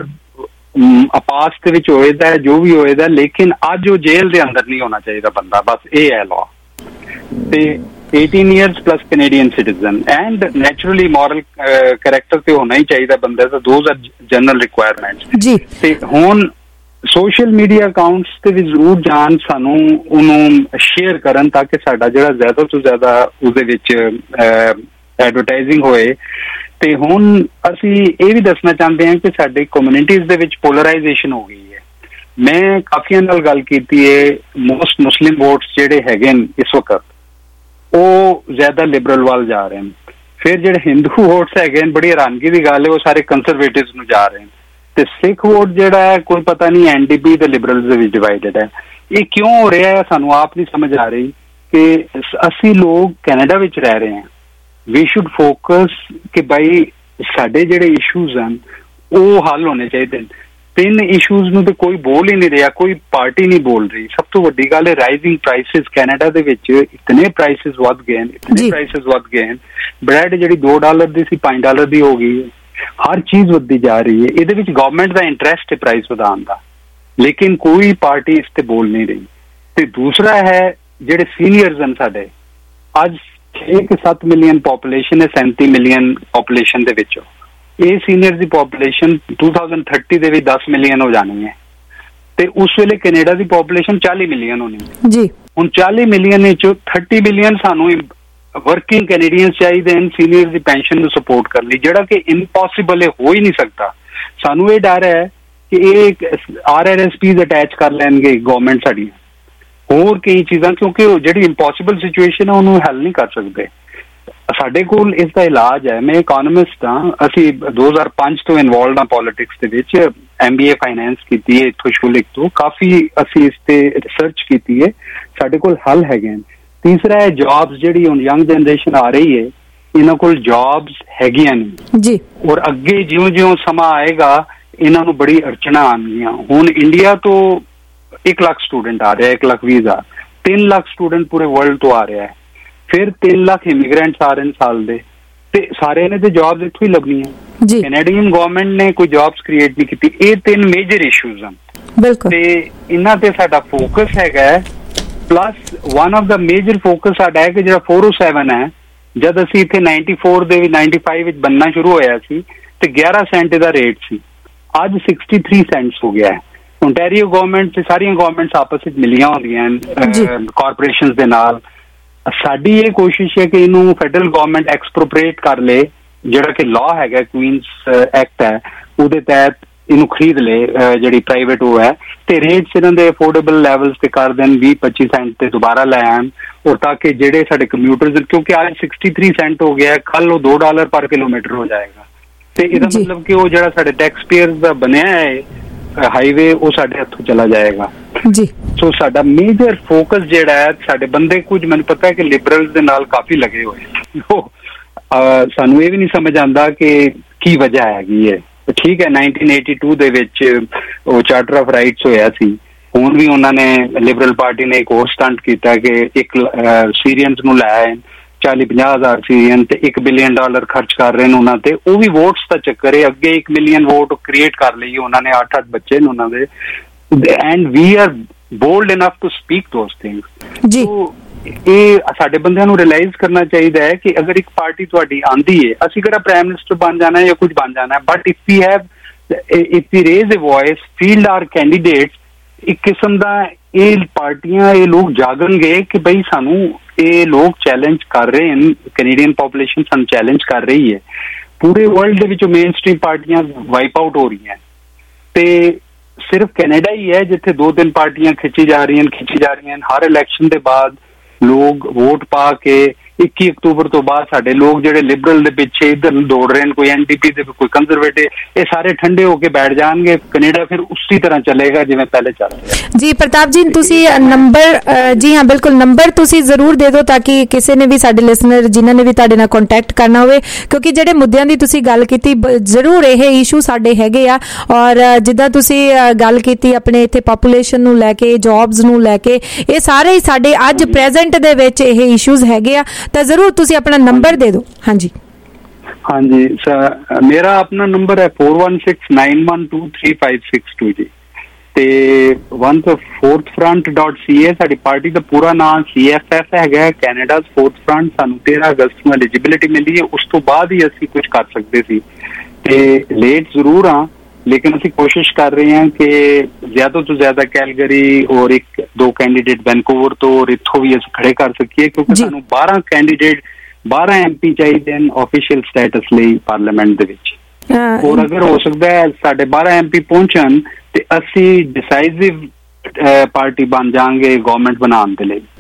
ਅਪਾਸ ਦੇ ਵਿੱਚ ਹੋਏਦਾ, ਜੋ ਵੀ ਹੋਏਦਾ, ਲੇਕਿਨ ਅੱਜ ਉਹ ਜੇਲ੍ਹ ਦੇ ਅੰਦਰ ਨਹੀਂ ਹੋਣਾ ਚਾਹੀਦਾ ਬੰਦਾ, ਬਸ ਇਹ ਹੈ ਲਾਅ। ਤੇ 18 years plus Canadian citizen and naturally moral character ਤੇ ਹੋਣਾ ਹੀ ਚਾਹੀਦਾ ਬੰਦੇ ਦਾ। those are general requirements ਜੀ। ਤੇ ਹੁਣ ਸੋਸ਼ਲ ਮੀਡੀਆ ਅਕਾਊਂਟਸ ਤੇ ਵੀ ਜ਼ਰੂਰ ਜਾਣ, ਸਾਨੂੰ ਉਹਨੂੰ ਸ਼ੇਅਰ ਕਰਨ ਤਾਂ ਕਿ ਸਾਡਾ ਜਿਹੜਾ ਜ਼ਿਆਦਾ ਤੋਂ ਜ਼ਿਆਦਾ ਉਹਦੇ ਵਿੱਚ ਐਡਵਰਟਾਈਜ਼ਿੰਗ ਹੋਏ। ਤੇ ਹੁਣ ਅਸੀਂ ਇਹ ਵੀ ਦੱਸਣਾ ਚਾਹੁੰਦੇ ਹਾਂ ਕਿ ਸਾਡੇ ਕਮਿਊਨਿਟੀਜ਼ ਦੇ ਵਿੱਚ ਪੋਲਰਾਈਜੇਸ਼ਨ ਹੋ ਗਈ ਹੈ। ਮੈਂ ਕਾਫੀਆਂ ਨਾਲ ਗੱਲ ਕੀਤੀ ਹੈ, ਮੋਸਟ ਮੁਸਲਿਮ ਵੋਟਸ ਜਿਹੜੇ ਹੈਗੇ ਨੇ ਇਸ ਵਕਤ ਉਹ ਜ਼ਿਆਦਾ ਲਿਬਰਲ ਵੱਲ ਜਾ ਰਹੇ ਨੇ। ਫਿਰ ਜਿਹੜੇ ਹਿੰਦੂ ਵੋਟਸ ਹੈਗੇ ਨੇ, ਬੜੀ ਹੈਰਾਨਗੀ ਦੀ ਗੱਲ ਹੈ, ਉਹ ਸਾਰੇ ਕੰਜ਼ਰਵੇਟਿਵਸ ਨੂੰ ਜਾ ਰਹੇ ਨੇ, ਤੇ ਸਿੱਖ ਵੋਟ ਜਿਹੜਾ ਹੈ ਕੋਈ ਪਤਾ ਨਹੀਂ NDP ਤੇ ਲਿਬਰਲਸ ਦੇ ਵਿੱਚ ਡਿਵਾਈਡਡ ਹੈ। ਇਹ ਕਿਉਂ ਹੋ ਰਿਹਾ ਹੈ ਸਾਨੂੰ ਆਪ ਨਹੀਂ ਸਮਝ ਆ ਰਹੀ ਕਿ ਅਸੀਂ ਲੋਕ ਕੈਨੇਡਾ ਵਿੱਚ ਰਹਿ ਰਹੇ ਹਾਂ, ਵੀ ਸ਼ੁੱਡ ਫੋਕਸ ਕਿ ਬਾਈ ਸਾਡੇ ਜਿਹੜੇ ਇਸ਼ੂਜ਼ ਹਨ ਉਹ ਹੱਲ ਹੋਣੇ ਚਾਹੀਦੇ ਨੇ। 3 ਇਸ਼ੂਜ਼ ਨੂੰ ਤੇ ਕੋਈ ਬੋਲ ਹੀ ਨਹੀਂ ਰਿਹਾ, ਕੋਈ ਪਾਰਟੀ ਨਹੀਂ ਬੋਲ ਰਹੀ। ਸਭ ਤੋਂ ਵੱਡੀ ਗੱਲ ਹੈ ਰਾਈਜ਼ਿੰਗ ਪ੍ਰਾਈਸਿਸ। ਕੈਨੇਡਾ ਦੇ ਵਿੱਚ ਇਤਨੇ ਪ੍ਰਾਈਸਿਸ ਵੱਧ ਗਏ ਨੇ, ਬ੍ਰੈਡ ਜਿਹੜੀ $2 ਦੀ ਸੀ $5 ਦੀ ਹੋ ਗਈ ਹੈ, ਹਰ ਚੀਜ਼ ਵੱਧਦੀ ਜਾ ਰਹੀ ਹੈ। ਇਹਦੇ ਵਿੱਚ ਗਵਰਨਮੈਂਟ ਦਾ ਇੰਟਰਸਟ ਹੈ ਪ੍ਰਾਈਸ ਵਧਾਉਣ ਦਾ, ਲੇਕਿਨ ਕੋਈ ਪਾਰਟੀ ਇਸ ਤੇ ਬੋਲ ਨਹੀਂ ਰਹੀ। ਤੇ ਦੂਸਰਾ ਹੈ ਜਿਹੜੇ ਸੀਨੀਅਰਸ ਹਨ ਸਾਡੇ, ਅੱਜ 6-7 ਮਿਲੀਅਨ ਪੋਪੂਲੇਸ਼ਨ ਹੈ, 37 ਮਿਲੀਅਨ ਪੋਪੂਲੇਸ਼ਨ ਦੇ ਵਿੱਚੋਂ ਇਹ ਸੀਨੀਅਰ ਦੀ ਪੋਪੂਲੇਸ਼ਨ 2030 ਦੇ ਵਿੱਚ 10 ਮਿਲੀਅਨ ਹੋ ਜਾਣੀ ਹੈ, ਤੇ ਉਸ ਵੇਲੇ ਕੈਨੇਡਾ ਦੀ ਪੋਪੂਲੇਸ਼ਨ 40 ਮਿਲੀਅਨ ਹੋਣੀ ਹੈ ਜੀ। ਹੁਣ 40 ਮਿਲੀਅਨ ਵਿੱਚੋਂ 30 ਮਿਲੀਅਨ ਸਾਨੂੰ ਵਰਕਿੰਗ ਕੈਨੇਡੀਅਨਸ ਚਾਹੀਦੇ ਹਨ ਸੀਨੀਅਰ ਦੀ ਪੈਨਸ਼ਨ ਨੂੰ ਸਪੋਰਟ ਕਰਨ ਲਈ, ਜਿਹੜਾ ਕਿ ਇੰਪੋਸੀਬਲ ਹੈ, ਹੋ ਹੀ ਨਹੀਂ ਸਕਦਾ। ਸਾਨੂੰ ਇਹ ਡਰ ਹੈ ਕਿ ਇਹ RRSPs ਅਟੈਚ ਕਰ ਲੈਣਗੇ ਗਵਰਨਮੈਂਟ ਸਾਡੀ, ਹੋਰ ਕਈ ਚੀਜ਼ਾਂ, ਕਿਉਂਕਿ ਉਹ ਜਿਹੜੀ ਇੰਪੋਸੀਬਲ ਸਿਚੁਏਸ਼ਨ ਹੈ ਉਹਨੂੰ ਹੱਲ ਨਹੀਂ ਕਰ ਸਕਦੇ। ਸਾਡੇ ਕੋਲ ਇਸ ਦਾ ਇਲਾਜ ਹੈ। ਮੈਂ ਇਕਨੋਮਿਸਟ ਹਾਂ, ਅਸੀਂ 2005 ਤੋਂ ਇਨਵੋਲਵਡ ਹਾਂ ਪੋਲਿਟਿਕਸ ਦੇ ਵਿੱਚ, MBA ਫਾਈਨੈਂਸ ਕੀਤੀ ਹੈ ਇੱਥੋਂ ਸ਼ੂਲਿਕ ਤੋਂ, ਕਾਫੀ ਅਸੀਂ ਇਸ ਤੇ ਰਿਸਰਚ ਕੀਤੀ ਹੈ, ਸਾਡੇ ਕੋਲ ਹੱਲ ਹੈਗੇ ਨੇ। ਤੀਸਰਾ ਹੈ ਜੌਬਸ, ਜਿਹੜੀ ਹੁਣ ਯੰਗ ਜਨਰੇਸ਼ਨ ਆ ਰਹੀ ਹੈ ਇਹਨਾਂ ਕੋਲ ਜੌਬਸ ਹੈਗੀਆਂ ਨਹੀਂ ਜੀ, ਔਰ ਅੱਗੇ ਜਿਉਂ-ਜਿਉਂ ਸਮਾਂ ਆਏਗਾ ਇਹਨਾਂ ਨੂੰ ਬੜੀ ਅੜਚਣਾਂ ਆਉਣਗੀਆਂ। ਹੁਣ ਇੰਡੀਆ ਤੋਂ 1 ਲੱਖ ਸਟੂਡੈਂਟ ਆ ਰਿਹਾ, 1 ਲੱਖ ਵੀਜ਼ਾ, 3 ਲੱਖ ਸਟੂਡੈਂਟ ਪੂਰੇ ਵਰਲਡ ਤੋਂ ਆ ਰਿਹਾ ਹੈ, ਫਿਰ 3 ਲੱਖ ਇਮੀਗ੍ਰੈਂਟਸ ਆ ਰਹੇ ਨੇ ਸਾਲ ਦੇ, ਤੇ ਸਾਰਿਆਂ ਨੇ ਤੇ ਜੌਬਸ ਇੱਥੋਂ ਹੀ ਲੱਭਣੀਆਂ। ਕੈਨੇਡੀਅਨ ਗਵਰਨਮੈਂਟ ਨੇ ਕੋਈ ਜੌਬਸ ਕ੍ਰੀਏਟ ਨਹੀਂ ਕੀਤੀ। ਇਹ 3 ਮੇਜਰ ਇਸ਼ੂਜ਼ ਹਨ ਤੇ ਇਹਨਾਂ ਤੇ ਸਾਡਾ ਫੋਕਸ ਹੈਗਾ। ਪਲੱਸ ਵਨ ਆਫ ਦਾ ਮੇਜਰ ਫੋਕਸ ਸਾਡਾ ਹੈ ਕਿ ਜਿਹੜਾ 407 ਹੈ, ਜਦ ਅਸੀਂ ਇੱਥੇ 94 ਦੇ ਵਿੱਚ 95 ਵਿੱਚ ਬਣਨਾ ਸ਼ੁਰੂ ਹੋਇਆ ਸੀ ਤੇ 11 ਸੈਂਟ ਦਾ ਰੇਟ ਸੀ, ਅੱਜ 63 ਸੈਂਟਸ ਹੋ ਗਿਆ ਹੈ। ਓਨਟਾਰੀਓ ਗਵਰਨਮੈਂਟ ਤੇ ਸਾਰੀਆਂ ਗਵਰਨਮੈਂਟਸ ਆਪਸ ਵਿੱਚ ਮਿਲੀਆਂ ਹੁੰਦੀਆਂ ਕਾਰਪੋਰੇਸ਼ਨਸ ਦੇ ਨਾਲ। ਸਾਡੀ ਇਹ ਕੋਸ਼ਿਸ਼ ਹੈ ਕਿ ਇਹਨੂੰ ਫੈਡਰਲ ਗਵਰਨਮੈਂਟ ਐਕਸਪ੍ਰੋਪ੍ਰੀਏਟ ਕਰ ਲੇ, ਜਿਹੜਾ ਕਿ ਲਾਅ ਹੈਗਾ ਕੁਈਨਸ ਐਕਟ ਹੈ, ਉਹਦੇ ਤਹਿਤ ਇਹਨੂੰ ਖਰੀਦ ਲੇ ਜਿਹੜੀ ਪ੍ਰਾਈਵੇਟ ਉਹ ਹੈ, ਤੇ ਰੇਟਸ ਇਹਨਾਂ ਦੇ ਅਫੋਰਡੇਬਲ ਲੈਵਲਸ ਤੇ ਕਰ ਦੇਣ, 20-25 ਸੈਂਟ ਤੇ ਦੁਬਾਰਾ ਲੈ ਆਣ, ਔਰ ਤਾਂ ਕਿ ਜਿਹੜੇ ਸਾਡੇ ਕੰਪਿਊਟਰਸ, ਕਿਉਂਕਿ ਅੱਜ 63 ਸੈਂਟ ਹੋ ਗਿਆ, ਕੱਲ ਉਹ $2 ਪਰ ਕਿਲੋਮੀਟਰ ਹੋ ਜਾਏਗਾ, ਤੇ ਇਹਦਾ ਮਤਲਬ ਕਿ ਉਹ ਜਿਹੜਾ ਸਾਡੇ ਟੈਕਸ ਪੇਅਰਸ ਦਾ ਬਣਿਆ ਹੈ ਹਾਈਵੇ ਉਹ ਸਾਡੇ ਹੱਥੋਂ ਚਲਾ ਜਾਏਗਾ ਜੀ। ਸੋ ਸਾਡਾ ਮੇਜਰ ਫੋਕਸ ਜਿਹੜਾ ਹੈ, ਸਾਡੇ ਬੰਦੇ ਕੁਝ ਮੈਨੂੰ ਪਤਾ ਹੈ ਕਿ ਲਿਬਰਲਸ ਦੇ ਨਾਲ ਕਾਫੀ ਲੱਗੇ ਹੋਏ, ਸਾਨੂੰ ਇਹ ਵੀ ਨਹੀਂ ਸਮਝ ਆਉਂਦਾ ਕਿ ਕੀ ਵਜ੍ਹਾ ਹੈਗੀ ਹੈ। ਠੀਕ ਹੈ 1982 ਦੇ ਵਿੱਚ ਉਹ ਚਾਰਟਰ ਆਫ ਰਾਈਟਸ ਹੋਇਆ ਸੀ, ਹੁਣ ਵੀ ਉਹਨਾਂ ਨੇ ਲਿਬਰਲ ਪਾਰਟੀ ਨੇ ਇੱਕ ਹੋਰ ਸਟੰਟ ਕੀਤਾ ਕਿ ਇੱਕ ਸੀਰੀਅਨਸ ਨੂੰ ਲੈ ਆਏ 40-50 ਹਜ਼ਾਰ ਸੀਰੀਅਨ ਤੇ $1 ਬਿਲੀਅਨ ਖਰਚ ਕਰ ਰਹੇ ਨੇ ਉਹਨਾਂ ਤੇ, ਉਹ ਵੀ ਵੋਟਸ ਦਾ ਚੱਕਰ ਹੈ। ਅੱਗੇ 1 ਮਿਲੀਅਨ ਵੋਟ ਕ੍ਰੀਏਟ ਕਰ ਲਈ ਉਹਨਾਂ ਨੇ, 8-8 ਬੱਚੇ ਨੇ ਉਹਨਾਂ ਦੇ, and we are bold enough to speak those things ਜੀ। ਇਹ ਸਾਡੇ ਬੰਦਿਆਂ ਨੂੰ ਰਿਅਲਾਈਜ਼ ਕਰਨਾ ਚਾਹੀਦਾ ਹੈ ਕਿ ਅਗਰ ਇੱਕ ਪਾਰਟੀ ਤੁਹਾਡੀ ਆਂਦੀ ਹੈ, ਅਸੀਂ ਕਿਹੜਾ ਪ੍ਰਾਈਮ ਮਿਨਿਸਟਰ ਬਣ ਜਾਣਾ ਹੈ ਜਾਂ ਕੁਝ ਬਣ ਜਾਣਾ ਹੈ, but if we raise a voice, field our candidates, ਇੱਕ ਕਿਸਮ ਦਾ ਇਹ ਪਾਰਟੀਆਂ, ਇਹ ਲੋਕ ਜਾਗਣਗੇ ਕਿ ਬਈ ਸਾਨੂੰ ਇਹ ਲੋਕ ਚੈਲੰਜ ਕਰ ਰਹੇ ਹਨ, ਕੈਨੇਡੀਅਨ ਪੋਪੂਲੇਸ਼ਨ ਸਾਨੂੰ ਚੈਲੰਜ ਕਰ ਰਹੀ ਹੈ। ਪੂਰੇ ਵਰਲਡ ਦੇ ਵਿੱਚੋਂ ਮੇਨ ਸਟ੍ਰੀਮ ਪਾਰਟੀਆਂ ਵਾਈਪ ਆਊਟ ਹੋ ਰਹੀਆਂ, ਤੇ ਸਿਰਫ ਕੈਨੇਡਾ ਹੀ ਹੈ ਜਿੱਥੇ 2-3 ਪਾਰਟੀਆਂ ਖਿੱਚੀ ਜਾ ਰਹੀਆਂ। ਹਰ ਇਲੈਕਸ਼ਨ ਦੇ ਬਾਅਦ ਲੋਕ ਵੋਟ ਪਾ ਕੇ 21 ਅਕਤੂਬਰ ਤੋਂ ਬਾਅਦ ਸਾਡੇ ਲੋਕ ਜਿਹੜੇ ਲਿਬਰਲ ਦੇ ਪਿੱਛੇ ਇੱਧਰ ਦੌੜ ਰਹੇ ਨੇ, ਕੋਈ NDP ਦੇ ਕੋਈ ਕੰਜ਼ਰਵੇਟਿਵ, ਇਹ ਸਾਰੇ ਠੰਡੇ ਹੋ ਕੇ ਬੈਠ ਜਾਣਗੇ। ਕੈਨੇਡਾ ਫਿਰ ਉਸੇ ਤਰ੍ਹਾਂ ਚੱਲੇਗਾ ਜਿਵੇਂ ਪਹਿਲੇ ਚੱਲ ਰਿਹਾ ਜੀ। ਪ੍ਰਤਾਪ ਜੀ ਤੁਸੀਂ ਨੰਬਰ, ਜੀ ਹਾਂ ਬਿਲਕੁਲ, ਨੰਬਰ ਤੁਸੀਂ ਜ਼ਰੂਰ ਦੇ ਦਿਓ ਤਾਂ ਕਿ ਕਿਸੇ ਨੇ ਵੀ ਸਾਡੇ ਲਿਸਨਰ ਜਿਨ੍ਹਾਂ ਨੇ ਵੀ ਤੁਹਾਡੇ ਨਾਲ ਕੰਟੈਕਟ ਕਰਨਾ ਹੋਵੇ, ਕਿਉਂਕਿ ਜਿਹੜੇ ਮੁੱਦਿਆਂ ਦੀ ਤੁਸੀਂ ਗੱਲ ਕੀਤੀ ਜ਼ਰੂਰ ਇਹ ਇਸ਼ੂ ਸਾਡੇ ਹੈਗੇ ਆ, ਔਰ ਜਿੱਦਾਂ ਤੁਸੀਂ ਗੱਲ ਕੀਤੀ ਆਪਣੇ ਇੱਥੇ ਪਾਪੂਲੇਸ਼ਨ ਨੂੰ ਲੈ ਕੇ, ਜੌਬਸ ਨੂੰ ਲੈ ਕੇ, ਇਹ ਸਾਰੇ ਹੀ ਸਾਡੇ ਅੱਜ ਪ੍ਰੈਜ਼ੈਂਟ ਦੇ ਵਿੱਚ ਇਹ ਇਸ਼ੂਜ਼ ਹੈਗੇ ਆ, ਤਾਂ ਜ਼ਰੂਰ ਤੁਸੀਂ ਆਪਣਾ ਨੰਬਰ ਦੇ ਦਿਓ। ਹਾਂਜੀ ਮੇਰਾ ਆਪਣਾ ਨੰਬਰ ਹੈ 4169123562 ਜੀ, ਤੇ fourthfront.ca ਸਾਡੀ ਪਾਰਟੀ ਦਾ ਪੂਰਾ ਨਾਮ CFF ਹੈਗਾ, ਕੈਨੇਡਾ ਫੋਰਥ ਫਰੰਟ। ਸਾਨੂੰ 13 ਅਗਸਤ ਨੂੰ ਐਲੀਜੀਬਿਲਿਟੀ ਮਿਲੀ ਹੈ, ਉਸ ਤੋਂ ਬਾਅਦ ਹੀ ਅਸੀਂ ਕੁਝ ਕਰ ਸਕਦੇ ਸੀ, ਤੇ ਲੇਟ ਜ਼ਰੂਰ ਹਾਂ, ਲੇਕਿਨ ਅਸੀਂ ਕੋਸ਼ਿਸ਼ ਕਰ ਰਹੇ ਹਾਂ ਕਿ ਜ਼ਿਆਦਾ ਤੋਂ ਜ਼ਿਆਦਾ ਕੈਲਗਰੀ ਔਰ 1-2 ਕੈਂਡੀਡੇਟ ਵੈਨਕੂਵਰ ਤੋਂ ਔਰ ਇੱਥੋਂ ਵੀ ਅਸੀਂ ਖੜੇ ਕਰ ਸਕੀਏ, ਕਿਉਂਕਿ ਸਾਨੂੰ 12 ਕੈਂਡੀਡੇਟ 12 MP ਚਾਹੀਦੇ ਹਨ ਆਫੀਸ਼ੀਅਲ ਸਟੇਟਸ ਲਈ ਪਾਰਲੀਮੈਂਟ ਦੇ ਵਿੱਚ, ਔਰ ਅਗਰ ਹੋ ਸਕਦਾ ਹੈ ਸਾਡੇ 12 MP ਪਹੁੰਚਣ ਤੇ ਅਸੀਂ ਡਿਸਾਈਸਿਵ ਪਾਰਟੀ ਬਣ ਜਾਵਾਂਗੇ ਗਵਰਨਮੈਂਟ ਬਣਾਉਣ ਦੇ ਲਈ।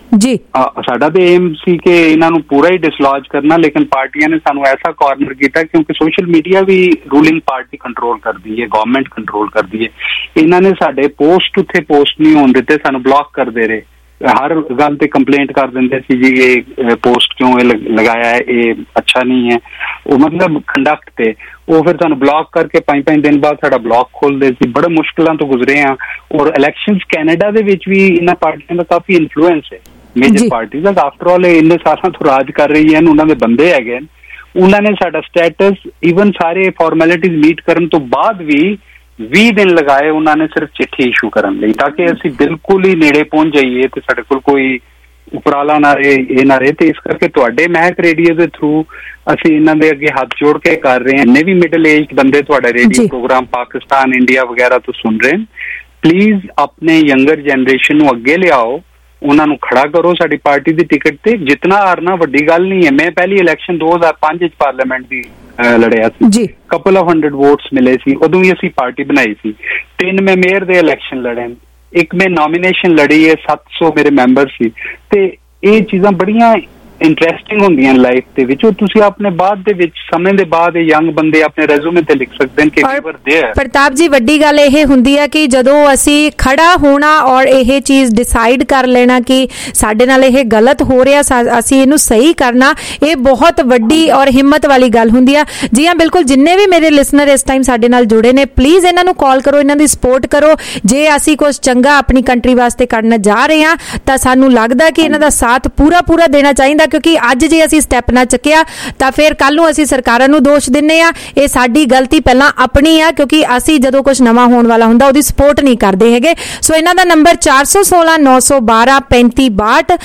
ਜੀ ਸਾਡਾ ਤੇ ਏਮ ਸੀ ਕਿ ਇਹਨਾਂ ਨੂੰ ਪੂਰਾ ਹੀ ਡਿਸਲੌਜ ਕਰਨਾ, ਲੇਕਿਨ ਪਾਰਟੀਆਂ ਨੇ ਸਾਨੂੰ ਐਸਾ ਕਾਰਨਰ ਕੀਤਾ ਕਿਉਂਕਿ ਸੋਸ਼ਲ ਮੀਡੀਆ ਵੀ ਰੂਲਿੰਗ ਪਾਰਟੀ ਕੰਟਰੋਲ ਕਰਦੀ ਹੈ, ਗਵਰਨਮੈਂਟ ਕੰਟਰੋਲ ਕਰਦੀ ਹੈ। ਇਹਨਾਂ ਨੇ ਸਾਡੇ ਪੋਸਟ ਉੱਥੇ ਪੋਸਟ ਨਹੀਂ ਹੋਣ ਦਿੱਤੇ, ਸਾਨੂੰ ਬਲੌਕ ਕਰਦੇ ਰਹੇ। ਹਰ ਗੱਲ ਤੇ ਕੰਪਲੇਂਟ ਕਰ ਦਿੰਦੇ ਸੀ ਜੀ ਇਹ ਪੋਸਟ ਕਿਉਂ ਲਗਾਇਆ ਹੈ, ਇਹ ਅੱਛਾ ਨਹੀਂ ਹੈ। ਉਹ ਮਤਲਬ ਕੰਡਕਟ ਤੇ ਉਹ ਫਿਰ ਸਾਨੂੰ ਬਲੌਕ ਕਰਕੇ 5-5 ਦਿਨ ਬਾਅਦ ਸਾਡਾ ਬਲੌਕ ਖੋਲਦੇ ਸੀ। ਬੜੇ ਮੁਸ਼ਕਿਲਾਂ ਤੋਂ ਗੁਜ਼ਰੇ ਆ। ਔਰ ਇਲੈਕਸ਼ਨਸ ਕੈਨੇਡਾ ਦੇ ਵਿੱਚ ਵੀ ਇਹਨਾਂ ਪਾਰਟੀਆਂ ਦਾ ਕਾਫੀ ਇਨਫਲੂਐਂਸ ਹੈ, ਮੇਜਰ ਪਾਰਟੀ ਦਾ। ਆਫਟਰ ਆਲ ਇਹ ਇੰਨੇ ਸਾਲਾਂ ਤੋਂ ਰਾਜ ਕਰ ਰਹੀ ਹਨ, ਉਹਨਾਂ ਦੇ ਬੰਦੇ ਹੈਗੇ, ਉਹਨਾਂ ਨੇ ਸਾਡਾ ਸਟੇਟਸ ਈਵਨ ਸਾਰੇ ਫਾਰਮੈਲਿਟੀਜ਼ ਮੀਟ ਕਰਨ ਤੋਂ ਬਾਅਦ ਵੀ 20 ਦਿਨ ਲਗਾਏ ਉਹਨਾਂ ਨੇ ਸਿਰਫ ਚਿੱਠੀ ਇਸ਼ੂ ਕਰਨ ਲਈ, ਤਾਂ ਕਿ ਅਸੀਂ ਬਿਲਕੁਲ ਹੀ ਨੇੜੇ ਪਹੁੰਚ ਜਾਈਏ ਤੇ ਸਾਡੇ ਕੋਲ ਕੋਈ ਉਪਰਾਲਾ ਨਾ ਰਹੇ, ਇਹ ਨਾ ਰਹੇ। ਤੇ ਇਸ ਕਰਕੇ ਤੁਹਾਡੇ ਮਹਿਕ ਰੇਡੀਓ ਦੇ ਥਰੂ ਅਸੀਂ ਇਹਨਾਂ ਦੇ ਅੱਗੇ ਹੱਥ ਜੋੜ ਕੇ ਕਰ ਰਹੇ ਹਾਂ। ਇੰਨੇ ਵੀ ਮਿਡਲ ਏਜ ਬੰਦੇ ਤੁਹਾਡਾ ਰੇਡੀਓ ਪ੍ਰੋਗਰਾਮ ਪਾਕਿਸਤਾਨ, ਇੰਡੀਆ ਵਗੈਰਾ ਤੋਂ ਸੁਣ ਰਹੇ, ਪਲੀਜ਼ ਆਪਣੇ ਯੰਗਰ ਜਨਰੇਸ਼ਨ ਨੂੰ ਅੱਗੇ ਲਿਆਓ, ਉਹਨਾਂ ਨੂੰ ਖੜਾ ਕਰੋ ਸਾਡੀ ਪਾਰਟੀ ਦੀ ਟਿਕਟ ਤੇ। ਜਿਤਨਾ ਹਾਰਨਾ ਵੱਡੀ ਗੱਲ ਨਹੀਂ ਹੈ। ਮੈਂ ਪਹਿਲੀ ਇਲੈਕਸ਼ਨ 2005 ਵਿੱਚ ਪਾਰਲੀਮੈਂਟ ਦੀ ਲੜਿਆ ਸੀ, ਕਪਲ ਆਫ 100 ਵੋਟਸ ਮਿਲੇ ਸੀ, ਉਦੋਂ ਵੀ ਅਸੀਂ ਪਾਰਟੀ ਬਣਾਈ ਸੀ। 3 ਮੈਂ ਮੇਅਰ ਦੇ ਇਲੈਕਸ਼ਨ ਲੜੇ, ਇੱਕ ਮੈਂ ਨੋਮੀਨੇਸ਼ਨ ਲੜੀ ਹੈ, 700 ਮੇਰੇ ਮੈਂਬਰ ਸੀ। ਤੇ ਇਹ ਚੀਜ਼ਾਂ ਬੜੀਆਂ ਇੰਟਰਸਟਿੰਗ ਹੁੰਦੀਆਂ ਲਾਈਫ ਦੇ ਵਿੱਚ। ਉਹ ਤੁਸੀਂ ਆਪਣੇ ਬਾਅਦ ਦੇ ਵਿੱਚ ਸਮੇਂ ਦੇ ਬਾਅਦ ਇਹ ਯੰਗ ਬੰਦੇ ਆਪਣੇ ਰੈਜ਼ੂਮੇ ਤੇ ਲਿਖ ਸਕਦੇ ਨੇ ਕਿ ਵੀ ਵਰ देयर। ਪ੍ਰਤਾਪ ਜੀ ਵੱਡੀ ਗੱਲ ਇਹ ਹੁੰਦੀ ਹੈ ਕਿ ਜਦੋਂ ਅਸੀਂ ਖੜਾ ਹੋਣਾ ਔਰ ਇਹ ਚੀਜ਼ ਡਿਸਾਈਡ ਕਰ ਲੈਣਾ ਕਿ ਸਾਡੇ ਨਾਲ ਇਹ ਗਲਤ ਹੋ ਰਿਹਾ, ਅਸੀਂ ਇਹਨੂੰ ਸਹੀ ਕਰਨਾ, ਇਹ ਬਹੁਤ ਵੱਡੀ ਔਰ ਹਿੰਮਤ ਵਾਲੀ ਗੱਲ ਹੁੰਦੀ ਆ। ਜੀ ਹਾਂ, ਬਿਲਕੁਲ। ਜਿੰਨੇ ਵੀ ਮੇਰੇ ਲਿਸਨਰ ਇਸ ਟਾਈਮ ਸਾਡੇ ਨਾਲ ਜੁੜੇ ਨੇ, ਪਲੀਜ਼ ਇਹਨਾਂ ਨੂੰ ਕਾਲ ਕਰੋ, ਇਹਨਾਂ ਦੀ ਸਪੋਰਟ ਕਰੋ। ਜੇ ਅਸੀਂ ਕੁਝ ਚੰਗਾ ਆਪਣੀ ਕੰਟਰੀ ਵਾਸਤੇ ਕਰਨ ਜਾ ਰਹੇ ਹਾਂ ਤਾਂ ਸਾਨੂੰ ਲੱਗਦਾ ਕਿ ਇਹਨਾਂ ਦਾ ਸਾਥ ਪੂਰਾ ਦੇਣਾ ਚਾਹੀਦਾ, ਕਿਉਂਕਿ ਅੱਜ ਜੇ ਅਸੀਂ ਸਟੈਪ ਨਾ ਚੱਕਿਆ ਤਾਂ ਫਿਰ ਕੱਲ ਨੂੰ ਅਸੀਂ ਸਰਕਾਰਾਂ ਨੂੰ ਦੋਸ਼ ਦਿੰਨੇ ਆ। ਇਹ ਸਾਡੀ ਗਲਤੀ ਪਹਿਲਾਂ ਆਪਣੀ ਆ, ਕਿਉਂਕਿ ਅਸੀਂ ਜਦੋਂ ਕੁਝ ਨਵਾਂ ਹੋਣ ਵਾਲਾ ਹੁੰਦਾ ਉਹਦੀ ਸਪੋਰਟ ਨਹੀਂ ਕਰਦੇ ਹੈਗੇ। ਸੋ ਇਹਨਾਂ ਦਾ ਨੰਬਰ 416 912 3562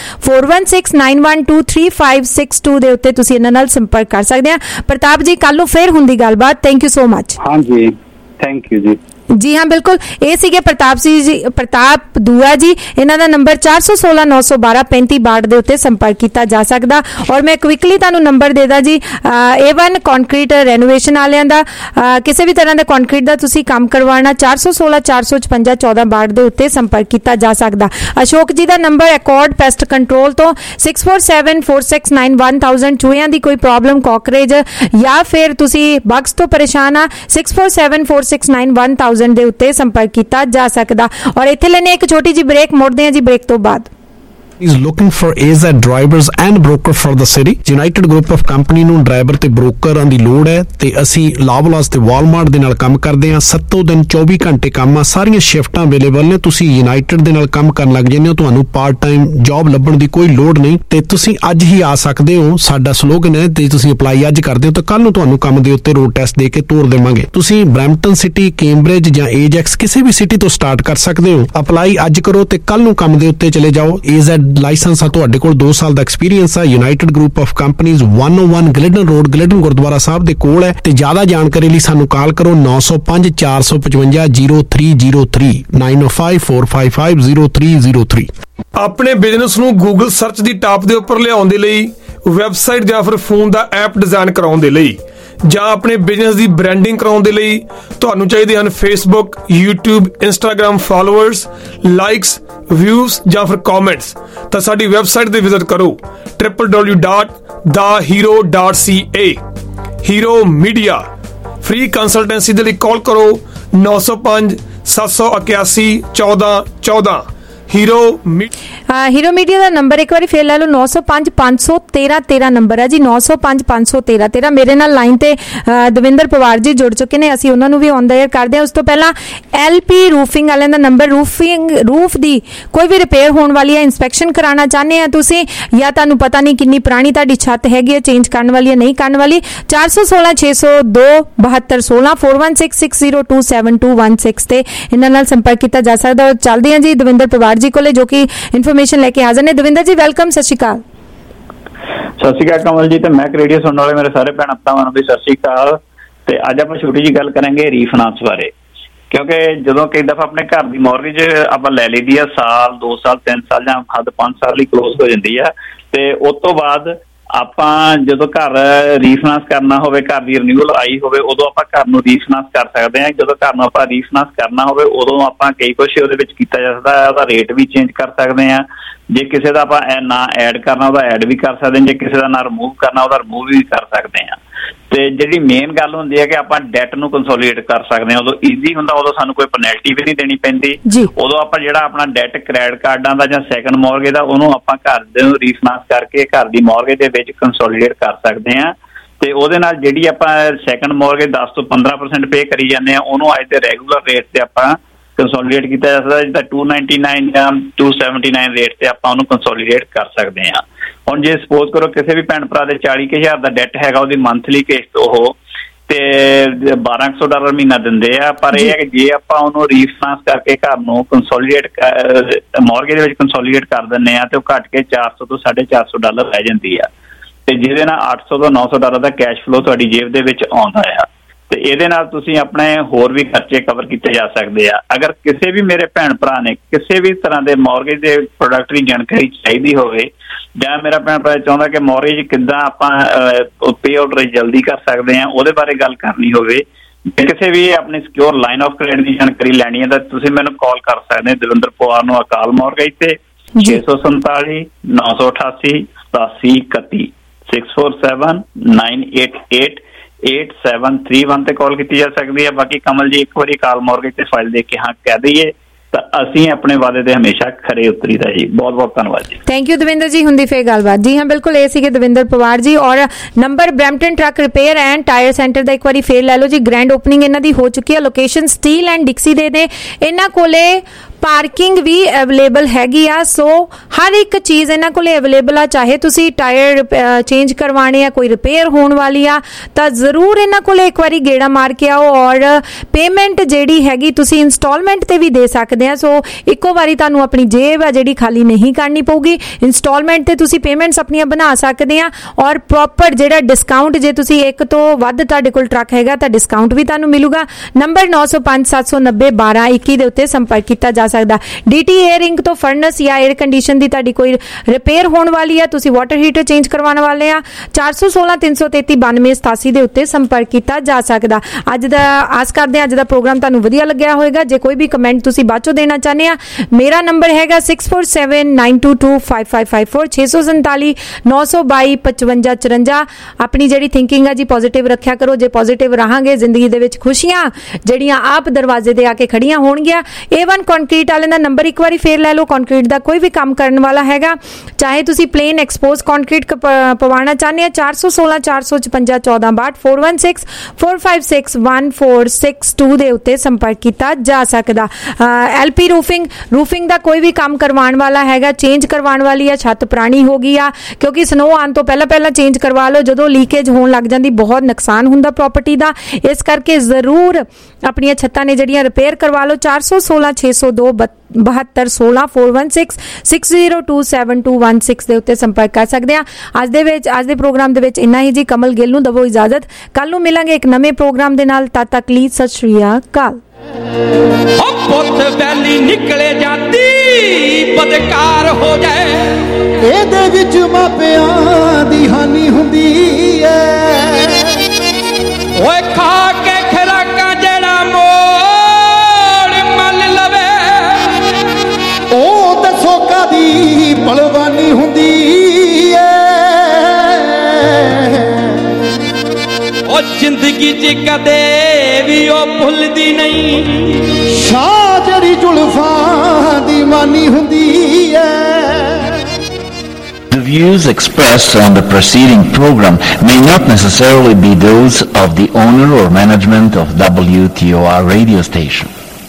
4169123562 ਦੇ ਉੱਤੇ ਤੁਸੀਂ ਇਹਨਾਂ ਨਾਲ ਸੰਪਰਕ ਕਰ ਸਕਦੇ ਆ। ਪ੍ਰਤਾਪ ਜੀ, ਕੱਲ ਨੂੰ ਫਿਰ ਹੁੰਦੀ ਗੱਲਬਾਤ। Thank you so much. ਹਾਂਜੀ, ਥੈਂਕ ਯੂ ਜੀ। जी हाँ, बिल्कुल। ये सीगे प्रताप दूआ जी। इन्हां दा नंबर 416 912 3562 ਦੇ ਉੱਤੇ ਸੰਪਰਕ ਕੀਤਾ ਜਾ ਸਕਦਾ। ਔਰ ਮੈਂ ਕੁਇਕਲੀ ਤੁਹਾਨੂੰ ਨੰਬਰ ਦੇ ਦਾਂ ਜੀ, A1 ਕੰਕਰੀਟ ਰੈਨੋਵੇਸ਼ਨ ਵਾਲਿਆਂ ਦਾ, ਕਿਸੇ ਵੀ ਤਰ੍ਹਾਂ ਦਾ ਕੰਕਰੀਟ ਦਾ ਤੁਸੀਂ ਕੰਮ ਕਰਵਾਉਣਾ, 416 456 1462 ਦੇ ਉੱਤੇ ਸੰਪਰਕ ਕੀਤਾ ਜਾ ਸਕਦਾ। ਅਸ਼ੋਕ ਜੀ ਦਾ ਨੰਬਰ ਅਕੋਰਡ ਪੈਸਟ ਕੰਟਰੋਲ ਤੋਂ 6474691000। ਚੂਹਿਆਂ ਦੀ ਕੋਈ ਪ੍ਰੋਬਲਮ, ਕਾਕਰੇਜ ਜਾਂ ਫਿਰ ਤੁਸੀਂ ਬਗਸ ਤੋਂ ਪਰੇਸ਼ਾਨ ਆ, 6474691000 ਦੇ ਉੱਤੇ ਸੰਪਰਕ ਕੀਤਾ ਜਾ ਸਕਦਾ। ਔਰ ਇੱਥੇ ਲੈਣੇ ਇੱਕ ਛੋਟੀ ਜਿਹੀ ਬ੍ਰੇਕ, ਮੁੜਦੇ ਹਾਂ ਜੀ ਬ੍ਰੇਕ ਤੋਂ ਬਾਅਦ। is looking for AZ drivers and broker for the city। United Group of Company ਨੂੰ ਡਰਾਈਵਰ ਤੇ ਬ੍ਰੋਕਰਾਂ ਦੀ ਲੋੜ ਹੈ ਤੇ ਅਸੀਂ ਲਾਵਲਾਸ ਤੇ ਵਾਲਮਾਰਟ ਦੇ ਨਾਲ ਕੰਮ ਕਰਦੇ ਹਾਂ। 7 ਦਿਨ 24 ਘੰਟੇ ਕੰਮ ਆ, ਸਾਰੀਆਂ ਸ਼ਿਫਟਾਂ ਅਵੇਲੇਬਲ ਨੇ। ਤੁਸੀਂ ਯੂਨਾਈਟਿਡ ਦੇ ਨਾਲ ਕੰਮ ਕਰਨ ਲੱਗ ਜਾਂਦੇ ਹੋ, ਤੁਹਾਨੂੰ ਪਾਰਟ ਟਾਈਮ ਜੌਬ ਲੱਭਣ ਦੀ ਕੋਈ ਲੋੜ ਨਹੀਂ ਤੇ ਤੁਸੀਂ ਅੱਜ ਹੀ ਆ ਸਕਦੇ ਹੋ। ਸਾਡਾ ਸਲੋਗਨ ਹੈ ਤੇ ਤੁਸੀਂ ਅਪਲਾਈ ਅੱਜ ਕਰਦੇ ਹੋ ਤਾਂ ਕੱਲ ਨੂੰ ਤੁਹਾਨੂੰ ਕੰਮ ਦੇ ਉੱਤੇ ਰੋਡ ਟੈਸਟ ਦੇ ਕੇ ਤੋਰ ਦੇਵਾਂਗੇ। ਤੁਸੀਂ ਬਰੈਂਪਟਨ ਸਿਟੀ, ਕੈਂਬਰਿਜ ਜਾਂ ਏਜੈਕਸ ਕਿਸੇ ਵੀ ਸਿਟੀ ਤੋਂ ਸਟਾਰਟ ਕਰ ਸਕਦੇ ਹੋ। ਅਪਲਾਈ ਅੱਜ ਕਰੋ ਤੇ ਕੱਲ ਨੂੰ ਕੰਮ ਦੇ ਉੱਤੇ ਚਲੇ ਜਾਓ। AZ ਲਾਇਸੈਂਸ ਆ, ਤੁਹਾਡੇ ਕੋਲ 2 ਸਾਲ ਦਾ ਐਕਸਪੀਰੀਅੰਸ ਆ। United group of companies 101 Glidden road, Glidden Gurdwara Sahib ਦੇ ਕੋਲ ਹੈ। ਤੇ ਜ਼ਿਆਦਾ ਜਾਣਕਾਰੀ ਲਈ ਸਾਨੂੰ ਕਾਲ ਕਰੋ 905 455 0303 905 455 0303। ਆਪਣੇ ਬਿਜ਼ਨਸ ਨੂੰ ਗੂਗਲ ਸਰਚ ਦੀ ਟਾਪ ਦੇ ਉੱਪਰ ਲਿਆਉਣ ਦੇ ਲਈ, ਵੈਬਸਾਈਟ ਜਾਂ ਫਿਰ ਫੋਨ ਦਾ ਐਪ ਡਿਜ਼ਾਈਨ ਕਰਾਉਣ ਦੇ ਲਈ, ਜਾਂ ਆਪਣੇ ਬਿਜ਼ਨਸ ਦੀ ਬ੍ਰਾਂਡਿੰਗ ਕਰਾਉਣ ਦੇ ਲਈ ਤੁਹਾਨੂੰ ਚਾਹੀਦੇ ਹਨ Facebook, YouTube, Instagram followers, likes, views ਜਾਂ ਫਿਰ ਕਮੈਂਟਸ। ਤਾਂ ਸਾਡੀ ਵੈਬਸਾਈਟ ਤੇ ਵਿਜ਼ਿਟ ਕਰੋ www.thehero.ca। Hero media. Free consultancy ਦੇ ਲਈ ਕਾਲ ਕਰੋ 905 781 1414। ਹੀਰੋ ਮੀਡੀਆ ਦਾ ਨੰਬਰ ਇੱਕ ਵਾਰੀ ਫੇਰ ਲੈ ਲਓ, 905 513 13 ਨੰਬਰ ਹੈ ਜੀ, 905 513 13। ਮੇਰੇ ਨਾਲ ਲਾਈਨ ਤੇ ਦਵਿੰਦਰ ਪਵਾਰ ਜੀ ਜੁੜ ਚੁੱਕੇ ਨੇ, ਅਸੀਂ ਉਹਨਾਂ ਨੂੰ ਵੀ ਔਨ ਦ 에ਅਰ ਕਰਦੇ ਹਾਂ। ਉਸ ਤੋਂ ਪਹਿਲਾਂ LP ਰੂਫਿੰਗ ਵਾਲਿਆਂ ਦਾ ਨੰਬਰ, ਰੂਫ ਦੀ ਕੋਈ ਵੀ ਰਿਪੇਅਰ ਹੋਣ ਵਾਲੀ ਹੈ, ਇੰਸਪੈਕਸ਼ਨ ਕਰਾਉਣਾ ਚਾਹੁੰਦੇ ਆ ਤੁਸੀਂ, ਜਾਂ ਤੁਹਾਨੂੰ ਪਤਾ ਨਹੀਂ ਕਿੰਨੀ ਪੁਰਾਣੀ ਤੁਹਾਡੀ ਛੱਤ ਹੈਗੀ ਹੈ, ਚੇਂਜ ਕਰਨ ਵਾਲੀ ਹੈ ਨਹੀਂ ਕਰਨ ਵਾਲੀ, 416 602 7216 4166027216 ਤੇ ਇਹਨਾਂ ਨਾਲ ਸੰਪਰਕ ਕੀਤਾ ਜਾ ਸਕਦਾ। ਔਰ ਚੱਲਦੇ ਹਾਂ ਜੀ ਦਵਿੰਦਰ ਪਵਾਰ ਜੀ ਕੋਲੇ ਜੋ ਕਿ ਇਨਫੋਰਮੇਸ਼ਨ ਲੈ ਕੇ ਹਾਜ਼ਰ ਨੇ। ਦਵਿੰਦਰ ਜੀ ਵੈਲਕਮ, ਸਤਿ ਸ਼੍ਰੀ ਅਕਾਲ। ਸਤਿ ਸ਼੍ਰੀ ਅਕਾਲ ਕਮਲ ਜੀ, ਤੇ ਮੈਕ ਰੇਡੀਓ ਸੁਣਨ ਵਾਲੇ ਮੇਰੇ ਸਾਰੇ ਭੈਣ ਭਰਾਵਾਂ ਨੂੰ ਵੀ ਸਤਿ ਸ਼੍ਰੀ ਅਕਾਲ। ਤੇ ਅੱਜ ਆਪਾਂ ਛੋਟੀ ਜਿਹੀ ਗੱਲ ਕਰਾਂਗੇ ਰੀਫਾਈਨਾਂਸ ਬਾਰੇ, ਕਿਉਂਕਿ ਜਦੋਂ ਕਈ ਦਫਾ ਆਪਣੇ ਘਰ ਦੀ ਮੌਰਗੇਜ ਆਪਾਂ ਲੈ ਲਈਦੀ ਆ, ਸਾਲ 2 ਸਾਲ 3 ਸਾਲ ਜਾਂ ਹੱਦ 5 ਸਾਲ ਲਈ ਕਲੋਜ਼ ਹੋ ਜਾਂਦੀ ਆ, ਤੇ ਉਸ ਤੋਂ ਬਾਅਦ ਆਪਾਂ ਜਦੋਂ ਘਰ ਰੀਫਾਈਨਾਂਸ ਕਰਨਾ ਹੋਵੇ, ਘਰ ਦੀ ਰਿਨਿਊਅਲ ਆਈ ਹੋਵੇ, ਉਦੋਂ ਆਪਾਂ ਘਰ ਨੂੰ ਰੀਫਾਈਨਾਂਸ ਕਰ ਸਕਦੇ ਹਾਂ। ਜਦੋਂ ਘਰ ਨੂੰ ਆਪਾਂ ਰੀਫਾਈਨਾਂਸ ਕਰਨਾ ਹੋਵੇ ਉਦੋਂ ਆਪਾਂ ਕਈ ਕੁਛ ਉਹਦੇ ਵਿੱਚ ਕੀਤਾ ਜਾ ਸਕਦਾ, ਉਹਦਾ ਰੇਟ ਵੀ ਚੇਂਜ ਕਰ ਸਕਦੇ ਹਾਂ। ਜੇ ਕਿਸੇ ਦਾ ਆਪਾਂ ਨਾ ਐਡ ਕਰਨਾ ਉਹਦਾ ਐਡ ਵੀ ਕਰ ਸਕਦੇ ਹਾਂ, ਜੇ ਕਿਸੇ ਦਾ ਨਾ ਰਿਮੂਵ ਕਰਨਾ ਉਹਦਾ ਰਿਮੂਵ ਵੀ ਕਰ ਸਕਦੇ ਹਾਂ। ਤੇ ਜਿਹੜੀ ਮੇਨ ਗੱਲ ਹੁੰਦੀ ਹੈ ਕਿ ਆਪਾਂ ਡੈਟ ਨੂੰ ਕੰਸੋਲੀਡੇਟ ਕਰ ਸਕਦੇ ਹਾਂ। ਉਦੋਂ ਈਜ਼ੀ ਹੁੰਦਾ, ਉਦੋਂ ਸਾਨੂੰ ਕੋਈ ਪੈਨਲਟੀ ਵੀ ਨਹੀਂ ਦੇਣੀ ਪੈਂਦੀ। ਉਦੋਂ ਆਪਾਂ ਜਿਹੜਾ ਆਪਣਾ ਡੈਟ ਕ੍ਰੈਡਿਟ ਕਾਰਡਾਂ ਦਾ ਜਾਂ ਸੈਕੰਡ ਮੌਰਗੇਜ ਦਾ ਉਹਨੂੰ ਆਪਾਂ ਘਰ ਦੇ ਨੂੰ ਰੀਫਾਈਨਾਂਸ ਕਰਕੇ ਘਰ ਦੀ ਮੌਰਗੇਜ ਦੇ ਵਿੱਚ ਕੰਸੋਲੀਡੇਟ ਕਰ ਸਕਦੇ ਹਾਂ। ਤੇ ਉਹਦੇ ਨਾਲ ਜਿਹੜੀ ਆਪਾਂ ਸੈਕੰਡ ਮੌਰਗੇਜ 10 ਤੋਂ 15% ਪੇ ਕਰੀ ਜਾਂਦੇ ਆ ਉਹਨੂੰ ਅੱਜ ਦੇ ਰੈਗੂਲਰ ਰੇਟ ਤੇ ਆਪਾਂ ਕੰਸੋਲੀਡੇਟ ਕੀਤਾ ਜਾ ਸਕਦਾ, ਜਿੱਦਾਂ 299 ਜਾਂ 279 ਰੇਟ ਤੇ ਆਪਾਂ ਉਹਨੂੰ ਕੰਸੋਲੀਡੇਟ ਕਰ ਸਕਦੇ ਹਾਂ। ਹੁਣ ਜੇ ਸਪੋਜ਼ ਕਰੋ ਕਿਸੇ ਵੀ ਭੈਣ ਭਰਾ ਦੇ 40,000 ਦਾ ਡੈਟ ਹੈਗਾ, ਉਹਦੀ ਮੰਥਲੀ ਕਿਸ਼ਤ ਉਹ ਤੇ $1,200 ਮਹੀਨਾ ਦਿੰਦੇ ਆ, ਪਰ ਇਹ ਹੈ ਕਿ ਜੇ ਆਪਾਂ ਉਹਨੂੰ ਰੀਫਾਈਨਾਂਸ ਕਰਕੇ ਘਰ ਨੂੰ ਕੰਸੋਲੀਡੇਟ ਮੌਰਗੇਜ ਦੇ ਵਿੱਚ ਕੰਸੋਲੀਡੇਟ ਕਰ ਦਿੰਦੇ ਆ ਤੇ ਉਹ ਘੱਟ ਕੇ $400 ਤੋਂ $450 ਰਹਿ ਜਾਂਦੀ ਆ, ਤੇ ਜਿਹਦੇ ਨਾਲ $800 ਤੋਂ $900 ਦਾ ਕੈਸ਼ ਫਲੋ ਤੁਹਾਡੀ ਜੇਬ ਦੇ ਵਿੱਚ ਆਉਂਦਾ ਆ। ਤੇ ਇਹਦੇ ਨਾਲ ਤੁਸੀਂ ਆਪਣੇ ਹੋਰ ਵੀ ਖਰਚੇ ਕਵਰ ਕੀਤੇ ਜਾ ਸਕਦੇ ਆ। ਅਗਰ ਕਿਸੇ ਵੀ ਮੇਰੇ ਭੈਣ ਭਰਾ ਨੇ ਕਿਸੇ ਵੀ ਤਰ੍ਹਾਂ ਦੇ ਮੌਰਗੇਜ ਦੇ ਪ੍ਰੋਡਕਟ ਦੀ ਜਾਣਕਾਰੀ ਚਾਹੀਦੀ ਹੋਵੇ, ਜਾਂ ਮੇਰਾ ਭੈਣ ਭਰਾ ਚਾਹੁੰਦਾ ਕਿ ਮੌਰਗੇਜ ਕਿੱਦਾਂ ਆਪਾਂ ਪੇ ਆਊਟ ਰੇਟ ਜਲਦੀ ਕਰ ਸਕਦੇ ਆ, ਉਹਦੇ ਬਾਰੇ ਗੱਲ ਕਰਨੀ ਹੋਵੇ, ਕਿਸੇ ਵੀ ਆਪਣੀ ਸਿਕਿਉਰ ਲਾਈਨ ਆਫ ਕ੍ਰੈਡਿਟ ਦੀ ਜਾਣਕਾਰੀ ਲੈਣੀ ਹੈ ਤਾਂ ਤੁਸੀਂ ਮੈਨੂੰ ਕਾਲ ਕਰ ਸਕਦੇ ਹੋ ਦਵਿੰਦਰ ਪਵਾਰ ਨੂੰ ਅਕਾਲ ਮੌਰਗੇਜ ਤੇ 647 988 8731 647 988 8731 ਤੇ ਕਾਲ ਕੀਤੀ ਜਾ ਸਕਦੀ ਹੈ। ਬਾਕੀ ਕਮਲ ਜੀ ਇੱਕ ਵਾਰੀ ਕਾਲ ਮੌਰਗੇਜ ਤੇ ਫਾਈਲ ਦੇਖ ਕੇ ਹਾਂ ਕਹਿ ਦਈਏ ਤਾਂ ਅਸੀਂ ਆਪਣੇ ਵਾਅਦੇ ਤੇ ਹਮੇਸ਼ਾ ਖਰੇ ਉਤਰੀਦਾ ਜੀ। ਬਹੁਤ ਬਹੁਤ ਧੰਨਵਾਦ ਜੀ। ਥੈਂਕ ਯੂ ਦਵਿੰਦਰ ਜੀ। ਹੁੰਦੀ ਫੇਰ ਗੱਲਬਾਤ। ਜੀ ਹਾਂ ਬਿਲਕੁਲ, ਇਹ ਸੀਗੇ ਦਵਿੰਦਰ ਪਵਾਰ ਜੀ। ਔਰ number Brampton truck repair and tyre centre ਦਾ ਇੱਕ ਵਾਰੀ ਫੇਰ ਲੈ ਲਓ ਜੀ। ਗ੍ਰੈਂਡ ਓਪਨਿੰਗ ਇਹਨਾਂ ਦੀ ਹੋ ਚੁੱਕੀ ਹੈ। ਲੋਕੇਸ਼ਨ ਸਟੀਲ ਐਂਡ ਡਿਕਸੀ ਦੇ ਨੇ। ਇਹਨਾਂ ਕੋਲੇ ਪਾਰਕਿੰਗ ਵੀ ਅਵੇਲੇਬਲ ਹੈਗੀ ਆ, ਸੋ ਹਰ ਇੱਕ ਚੀਜ਼ ਇਹਨਾਂ ਕੋਲੇ ਅਵੇਲੇਬਲ ਆ। ਚਾਹੇ ਤੁਸੀਂ ਟਾਇਰ ਚੇਂਜ ਕਰਵਾਣੇ ਆ, ਕੋਈ ਰਿਪੇਅਰ ਹੋਣ ਵਾਲੀ ਆ ਤਾਂ ਜ਼ਰੂਰ ਇਹਨਾਂ ਕੋਲੇ ਇੱਕ ਵਾਰੀ ਗੇੜਾ ਮਾਰ ਕੇ ਆਓ। ਔਰ ਪੇਮੈਂਟ ਜਿਹੜੀ ਹੈਗੀ ਤੁਸੀਂ ਇੰਸਟਾਲਮੈਂਟ ਤੇ ਵੀ ਦੇ ਸਕਦੇ ਆ, ਸੋ ਇੱਕੋ ਵਾਰੀ ਤੁਹਾਨੂੰ ਆਪਣੀ ਜੇਬ ਆ ਜਿਹੜੀ ਖਾਲੀ ਨਹੀਂ ਕਰਨੀ ਪਊਗੀ। ਇੰਸਟਾਲਮੈਂਟ ਤੇ ਤੁਸੀਂ ਪੇਮੈਂਟਸ ਆਪਣੀਆਂ ਬਣਾ ਸਕਦੇ ਆ ਔਰ ਪ੍ਰੋਪਰ ਜਿਹੜਾ ਡਿਸਕਾਊਂਟ, ਜੇ ਤੁਸੀਂ ਇੱਕ ਤੋਂ ਵੱਧ ਤੁਹਾਡੇ ਕੋਲ ਟਰੱਕ ਹੈਗਾ ਤਾਂ ਡਿਸਕਾਊਂਟ ਵੀ ਤੁਹਾਨੂੰ ਮਿਲੂਗਾ। ਨੰਬਰ 905 790 1221 ਦੇ ਉੱਤੇ ਸੰਪਰਕ ਕੀਤਾ ਜਾ ਸਕਦਾ। ਡੀਟੀ ਏਅਰਿੰਗ ਤੋਂ ਫਰਨਸ ਜਾਂ 에ਅਰ ਕੰਡੀਸ਼ਨ ਦੀ ਤੁਹਾਡੀ ਕੋਈ ਰਿਪੇਅਰ ਹੋਣ ਵਾਲੀ ਆ, ਤੁਸੀਂ ਵਾਟਰ ਹੀਟਰ ਚੇਂਜ ਕਰਵਾਉਣ ਵਾਲੇ ਆ, 416 333 92 87 ਦੇ ਉੱਤੇ ਸੰਪਰਕ ਕੀਤਾ ਜਾ ਸਕਦਾ। ਅੱਜ ਦਾ ਆਸ ਕਰਦੇ ਆ ਅੱਜ ਦਾ ਪ੍ਰੋਗਰਾਮ ਤੁਹਾਨੂੰ ਵਧੀਆ ਲੱਗਿਆ ਹੋਵੇਗਾ। ਜੇ ਕੋਈ ਵੀ ਕਮੈਂਟ ਤੁਸੀਂ ਬਾਅਦ ਚੋਂ ਦੇਣਾ ਚਾਹੁੰਦੇ ਆ, ਮੇਰਾ ਨੰਬਰ ਹੈਗਾ 6479225554 647 922 5554। ਆਪਣੀ ਜਿਹੜੀ ਥਿੰਕਿੰਗ ਆ ਜੀ ਪੋਜ਼ਿਟਿਵ ਰੱਖਿਆ ਕਰੋ। ਜੇ ਪੋਜ਼ਿਟਿਵ ਰਹਾਂਗੇ ਜ਼ਿੰਦਗੀ ਦੇ ਵਿੱਚ ਖੁਸ਼ੀਆਂ ਜਿਹੜੀਆਂ ਆਪ ਦਰਵਾਜ਼ੇ ਤੇ ਆ ਕੇ ਖੜੀਆਂ ਹੋਣਗੀਆਂ। A1 ਕੰਕਰੀਟ ਵਾਲੇ ਦਾ ਨੰਬਰ ਇੱਕ ਵਾਰੀ ਫੇਰ ਲੈ ਲਓ। ਕੰਕਰੀਟ ਦਾ ਕੋਈ ਵੀ ਕੰਮ ਕਰਨ ਵਾਲਾ ਹੈਗਾ, ਚਾਹੇ ਤੁਸੀਂ ਪਲੇਨ ਐਕਸਪੋਜ਼ ਕੰਕਰੀਟ ਪਵਾਉਣਾ ਚਾਹੁੰਦੇ ਆ, 416 455 1462 416 456 1462 ਦੇ ਉੱਤੇ ਸੰਪਰਕ ਕੀਤਾ ਜਾ ਸਕਦਾ। LP रूफिंग ਦਾ ਕੋਈ ਵੀ ਕੰਮ ਕਰਵਾਉਣ ਵਾਲਾ ਹੈਗਾ, ਚੇਂਜ ਕਰਵਾਉਣ ਵਾਲੀ ਆ, ਛੱਤ ਪੁਰਾਣੀ ਹੋ ਗਈ ਆ, ਕਿਉਂਕਿ ਸਨੋ ਆਉਣ ਤੋਂ ਪਹਿਲਾਂ ਚੇਂਜ ਕਰਵਾ ਲਓ। ਜਦੋਂ ਲੀਕੇਜ ਹੋਣ ਲੱਗ ਜਾਂਦੀ ਬਹੁਤ ਨੁਕਸਾਨ ਹੁੰਦਾ ਪ੍ਰਾਪਰਟੀ ਦਾ, ਇਸ ਕਰਕੇ ਜ਼ਰੂਰ ਆਪਣੀਆਂ ਛੱਤਾਂ ਨੇ ਜਿਹੜੀਆਂ ਰਿਪੇਅਰ ਕਰਵਾ ਲਓ। 416 602 7216 416 60272216 ਦੇ ਉੱਤੇ ਸੰਪਰਕ ਕਰ ਸਕਦੇ ਆ। ਅੱਜ ਦੇ ਪ੍ਰੋਗਰਾਮ ਦੇ ਵਿੱਚ ਇੰਨਾ ਹੀ ਜੀ। ਕਮਲ ਗਿੱਲ ਨੂੰ ਦਵੋ ਇਜਾਜ਼ਤ। ਕੱਲ ਨੂੰ ਮਿਲਾਂਗੇ ਇੱਕ ਨਵੇਂ ਪ੍ਰੋਗਰਾਮ ਦੇ ਨਾਲ। ਤਦ ਤੱਕ ਲਈ ਸਤਿ ਸ਼੍ਰੀ ਅਕਾਲ। ਪੁੱਤ ਵੈਲੀ ਨਿਕਲੇ ਜਾਂਦੀ ਬਦਕਾਰ ਹੋ ਜਾਏ, ਇਹਦੇ ਵਿੱਚ ਮਾਪਿਆਂ ਦੀ ਹਾਨੀ ਹੁੰਦੀ ਐ। ਓਏ ਖਾ ਕੇ ਖਰਾਕਾਂ ਜਿਹੜਾ ਮੋੜ ਮੰਨ ਲਵੇ, ਉਹ ਦੱਸੋ ਕਾਦੀ ਭਲਵਾਨੀ ਹੁੰਦੀ ਐ। ਉਹ ਜ਼ਿੰਦਗੀ 'ਚ ਕਦੇ ਵੀ ਉਹ ਭੁੱਲਦੀ ਨਹੀਂ, ਸ਼ਾਹ ਜਿਹੜੀ ਜ਼ੁਲਫਾਂ ਦੀ ਮਾਨੀ ਹੁੰਦੀ ਐ। The views expressed on the preceding program may not necessarily be those of the owner or management of WTOR radio station.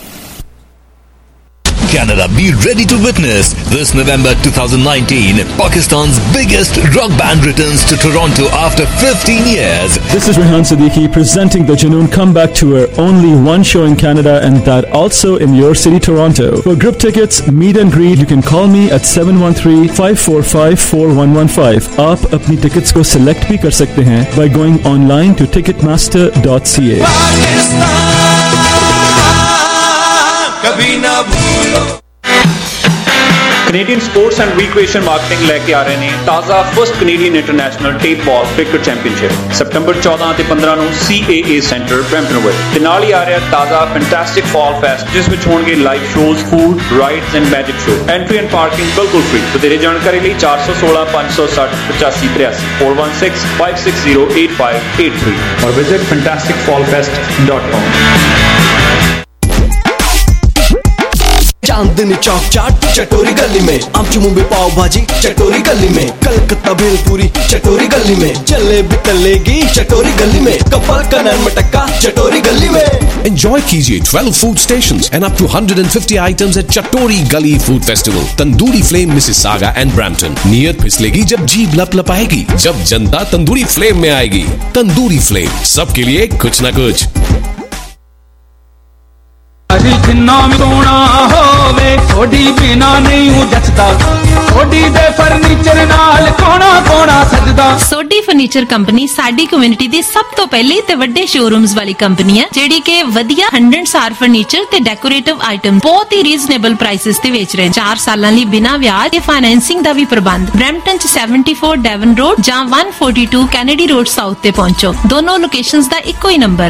Canada, be ready to witness this November 2019 Pakistan's biggest rock band returns to Toronto after 15 years. This is Rehan Siddiqui presenting the Junoon Comeback Tour. Only one show in Canada and that also in your city, Toronto. For group tickets, meet and greet, you can call me at 713-545-4115. आप अपनी tickets को select भी कर सकते हैं by going online to ticketmaster.ca. कभी ना भूलो। Canadian sports and recreation marketing ਲੈ ਕੇ ਆ ਰਹੇ ਨੇ ਤਾਜ਼ਾ first Canadian international tape ball cricket championship ਸਤੰਬਰ 14 ਤੇ 15 ਨੂੰ CAA ਸੈਂਟਰ ਬਰੈਂਪਟਨ ਵਿੱਚ ਤੇ ਨਾਲ ਹੀ ਆ ਰਿਹਾ ਤਾਜ਼ਾ ਫੈਂਟੈਸਟਿਕ ਫਾਲ ਫੈਸਟ ਜਿਸ ਵਿੱਚ ਹੋਣਗੇ live shows food rides and magic show entry and parking ਬਿਲਕੁਲ ਫ੍ਰੀ ਵਧੇਰੇ ਜਾਣਕਾਰੀ ਲਈ 416 560 8583 416-560-8583 or visit fantasticfallfest.com. Chandni Chowk चाट चटोरी गली में आमची मुंबई पाव भाजी चटोरी गली में कलकत्ता भेलपूरी चटोरी गली में जलेबी तलेगी चटोरी गली में कपल का नान मटक्का चटोरी गली में Enjoy कीजिए 12 food stations and up to 150 items at Chatori Gully Food Festival, Tandoori Flame, Mississauga and Brampton. नीयत फिसलेगी जब जीभ लपलपाएगी, जब जनता तंदूरी फ्लेम में आएगी. तंदूरी फ्लेम, सबके लिए कुछ न कुछ. जिन्ना भी सोना होवे थोड़ी बिना नहीं हूं जचदा थोड़ी दे फर्नीचर नाल कोना कोना सजदा सोडी फर्नीचर कंपनी साडी कम्युनिटी दी सब तो पहली ते वड्डे शोरूम्स वाली कंपनी है जेडी के वधिया 100 फर्नीचर ते डेकोरेटिव आइटम बहुत ही रीजनेबल प्राइसेस ते बेच रहे हैं 4 सालां लई बिना ब्याज ते फाइनेंसिंग दा भी प्रबंध ब्रैम्पटन च 74 डेवन रोड जां 142 कैनेडी रोड साउथ ते पहुंचो दोनों लोकेशंस दा इक्को ही नंबर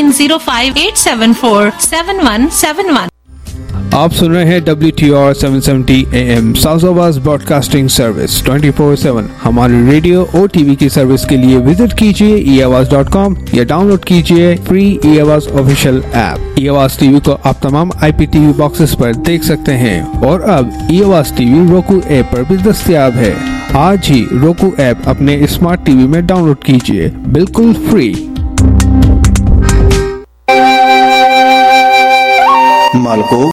9058747171 आप सुन रहे हैं WTR 770 AM south Awaz broadcasting service 24/7 हमारी रेडियो और टीवी की सर्विस के लिए विजिट कीजिए eAwaz.com या डाउनलोड कीजिए free eAwaz official app eAwaz TV को आप तमाम IPTV बॉक्सेस पर देख सकते हैं और अब eAwaz टीवी roku ऐप पर भी दस्तयाब है आज ही roku ऐप अपने स्मार्ट टीवी में डाउनलोड कीजिए बिल्कुल फ्री मालको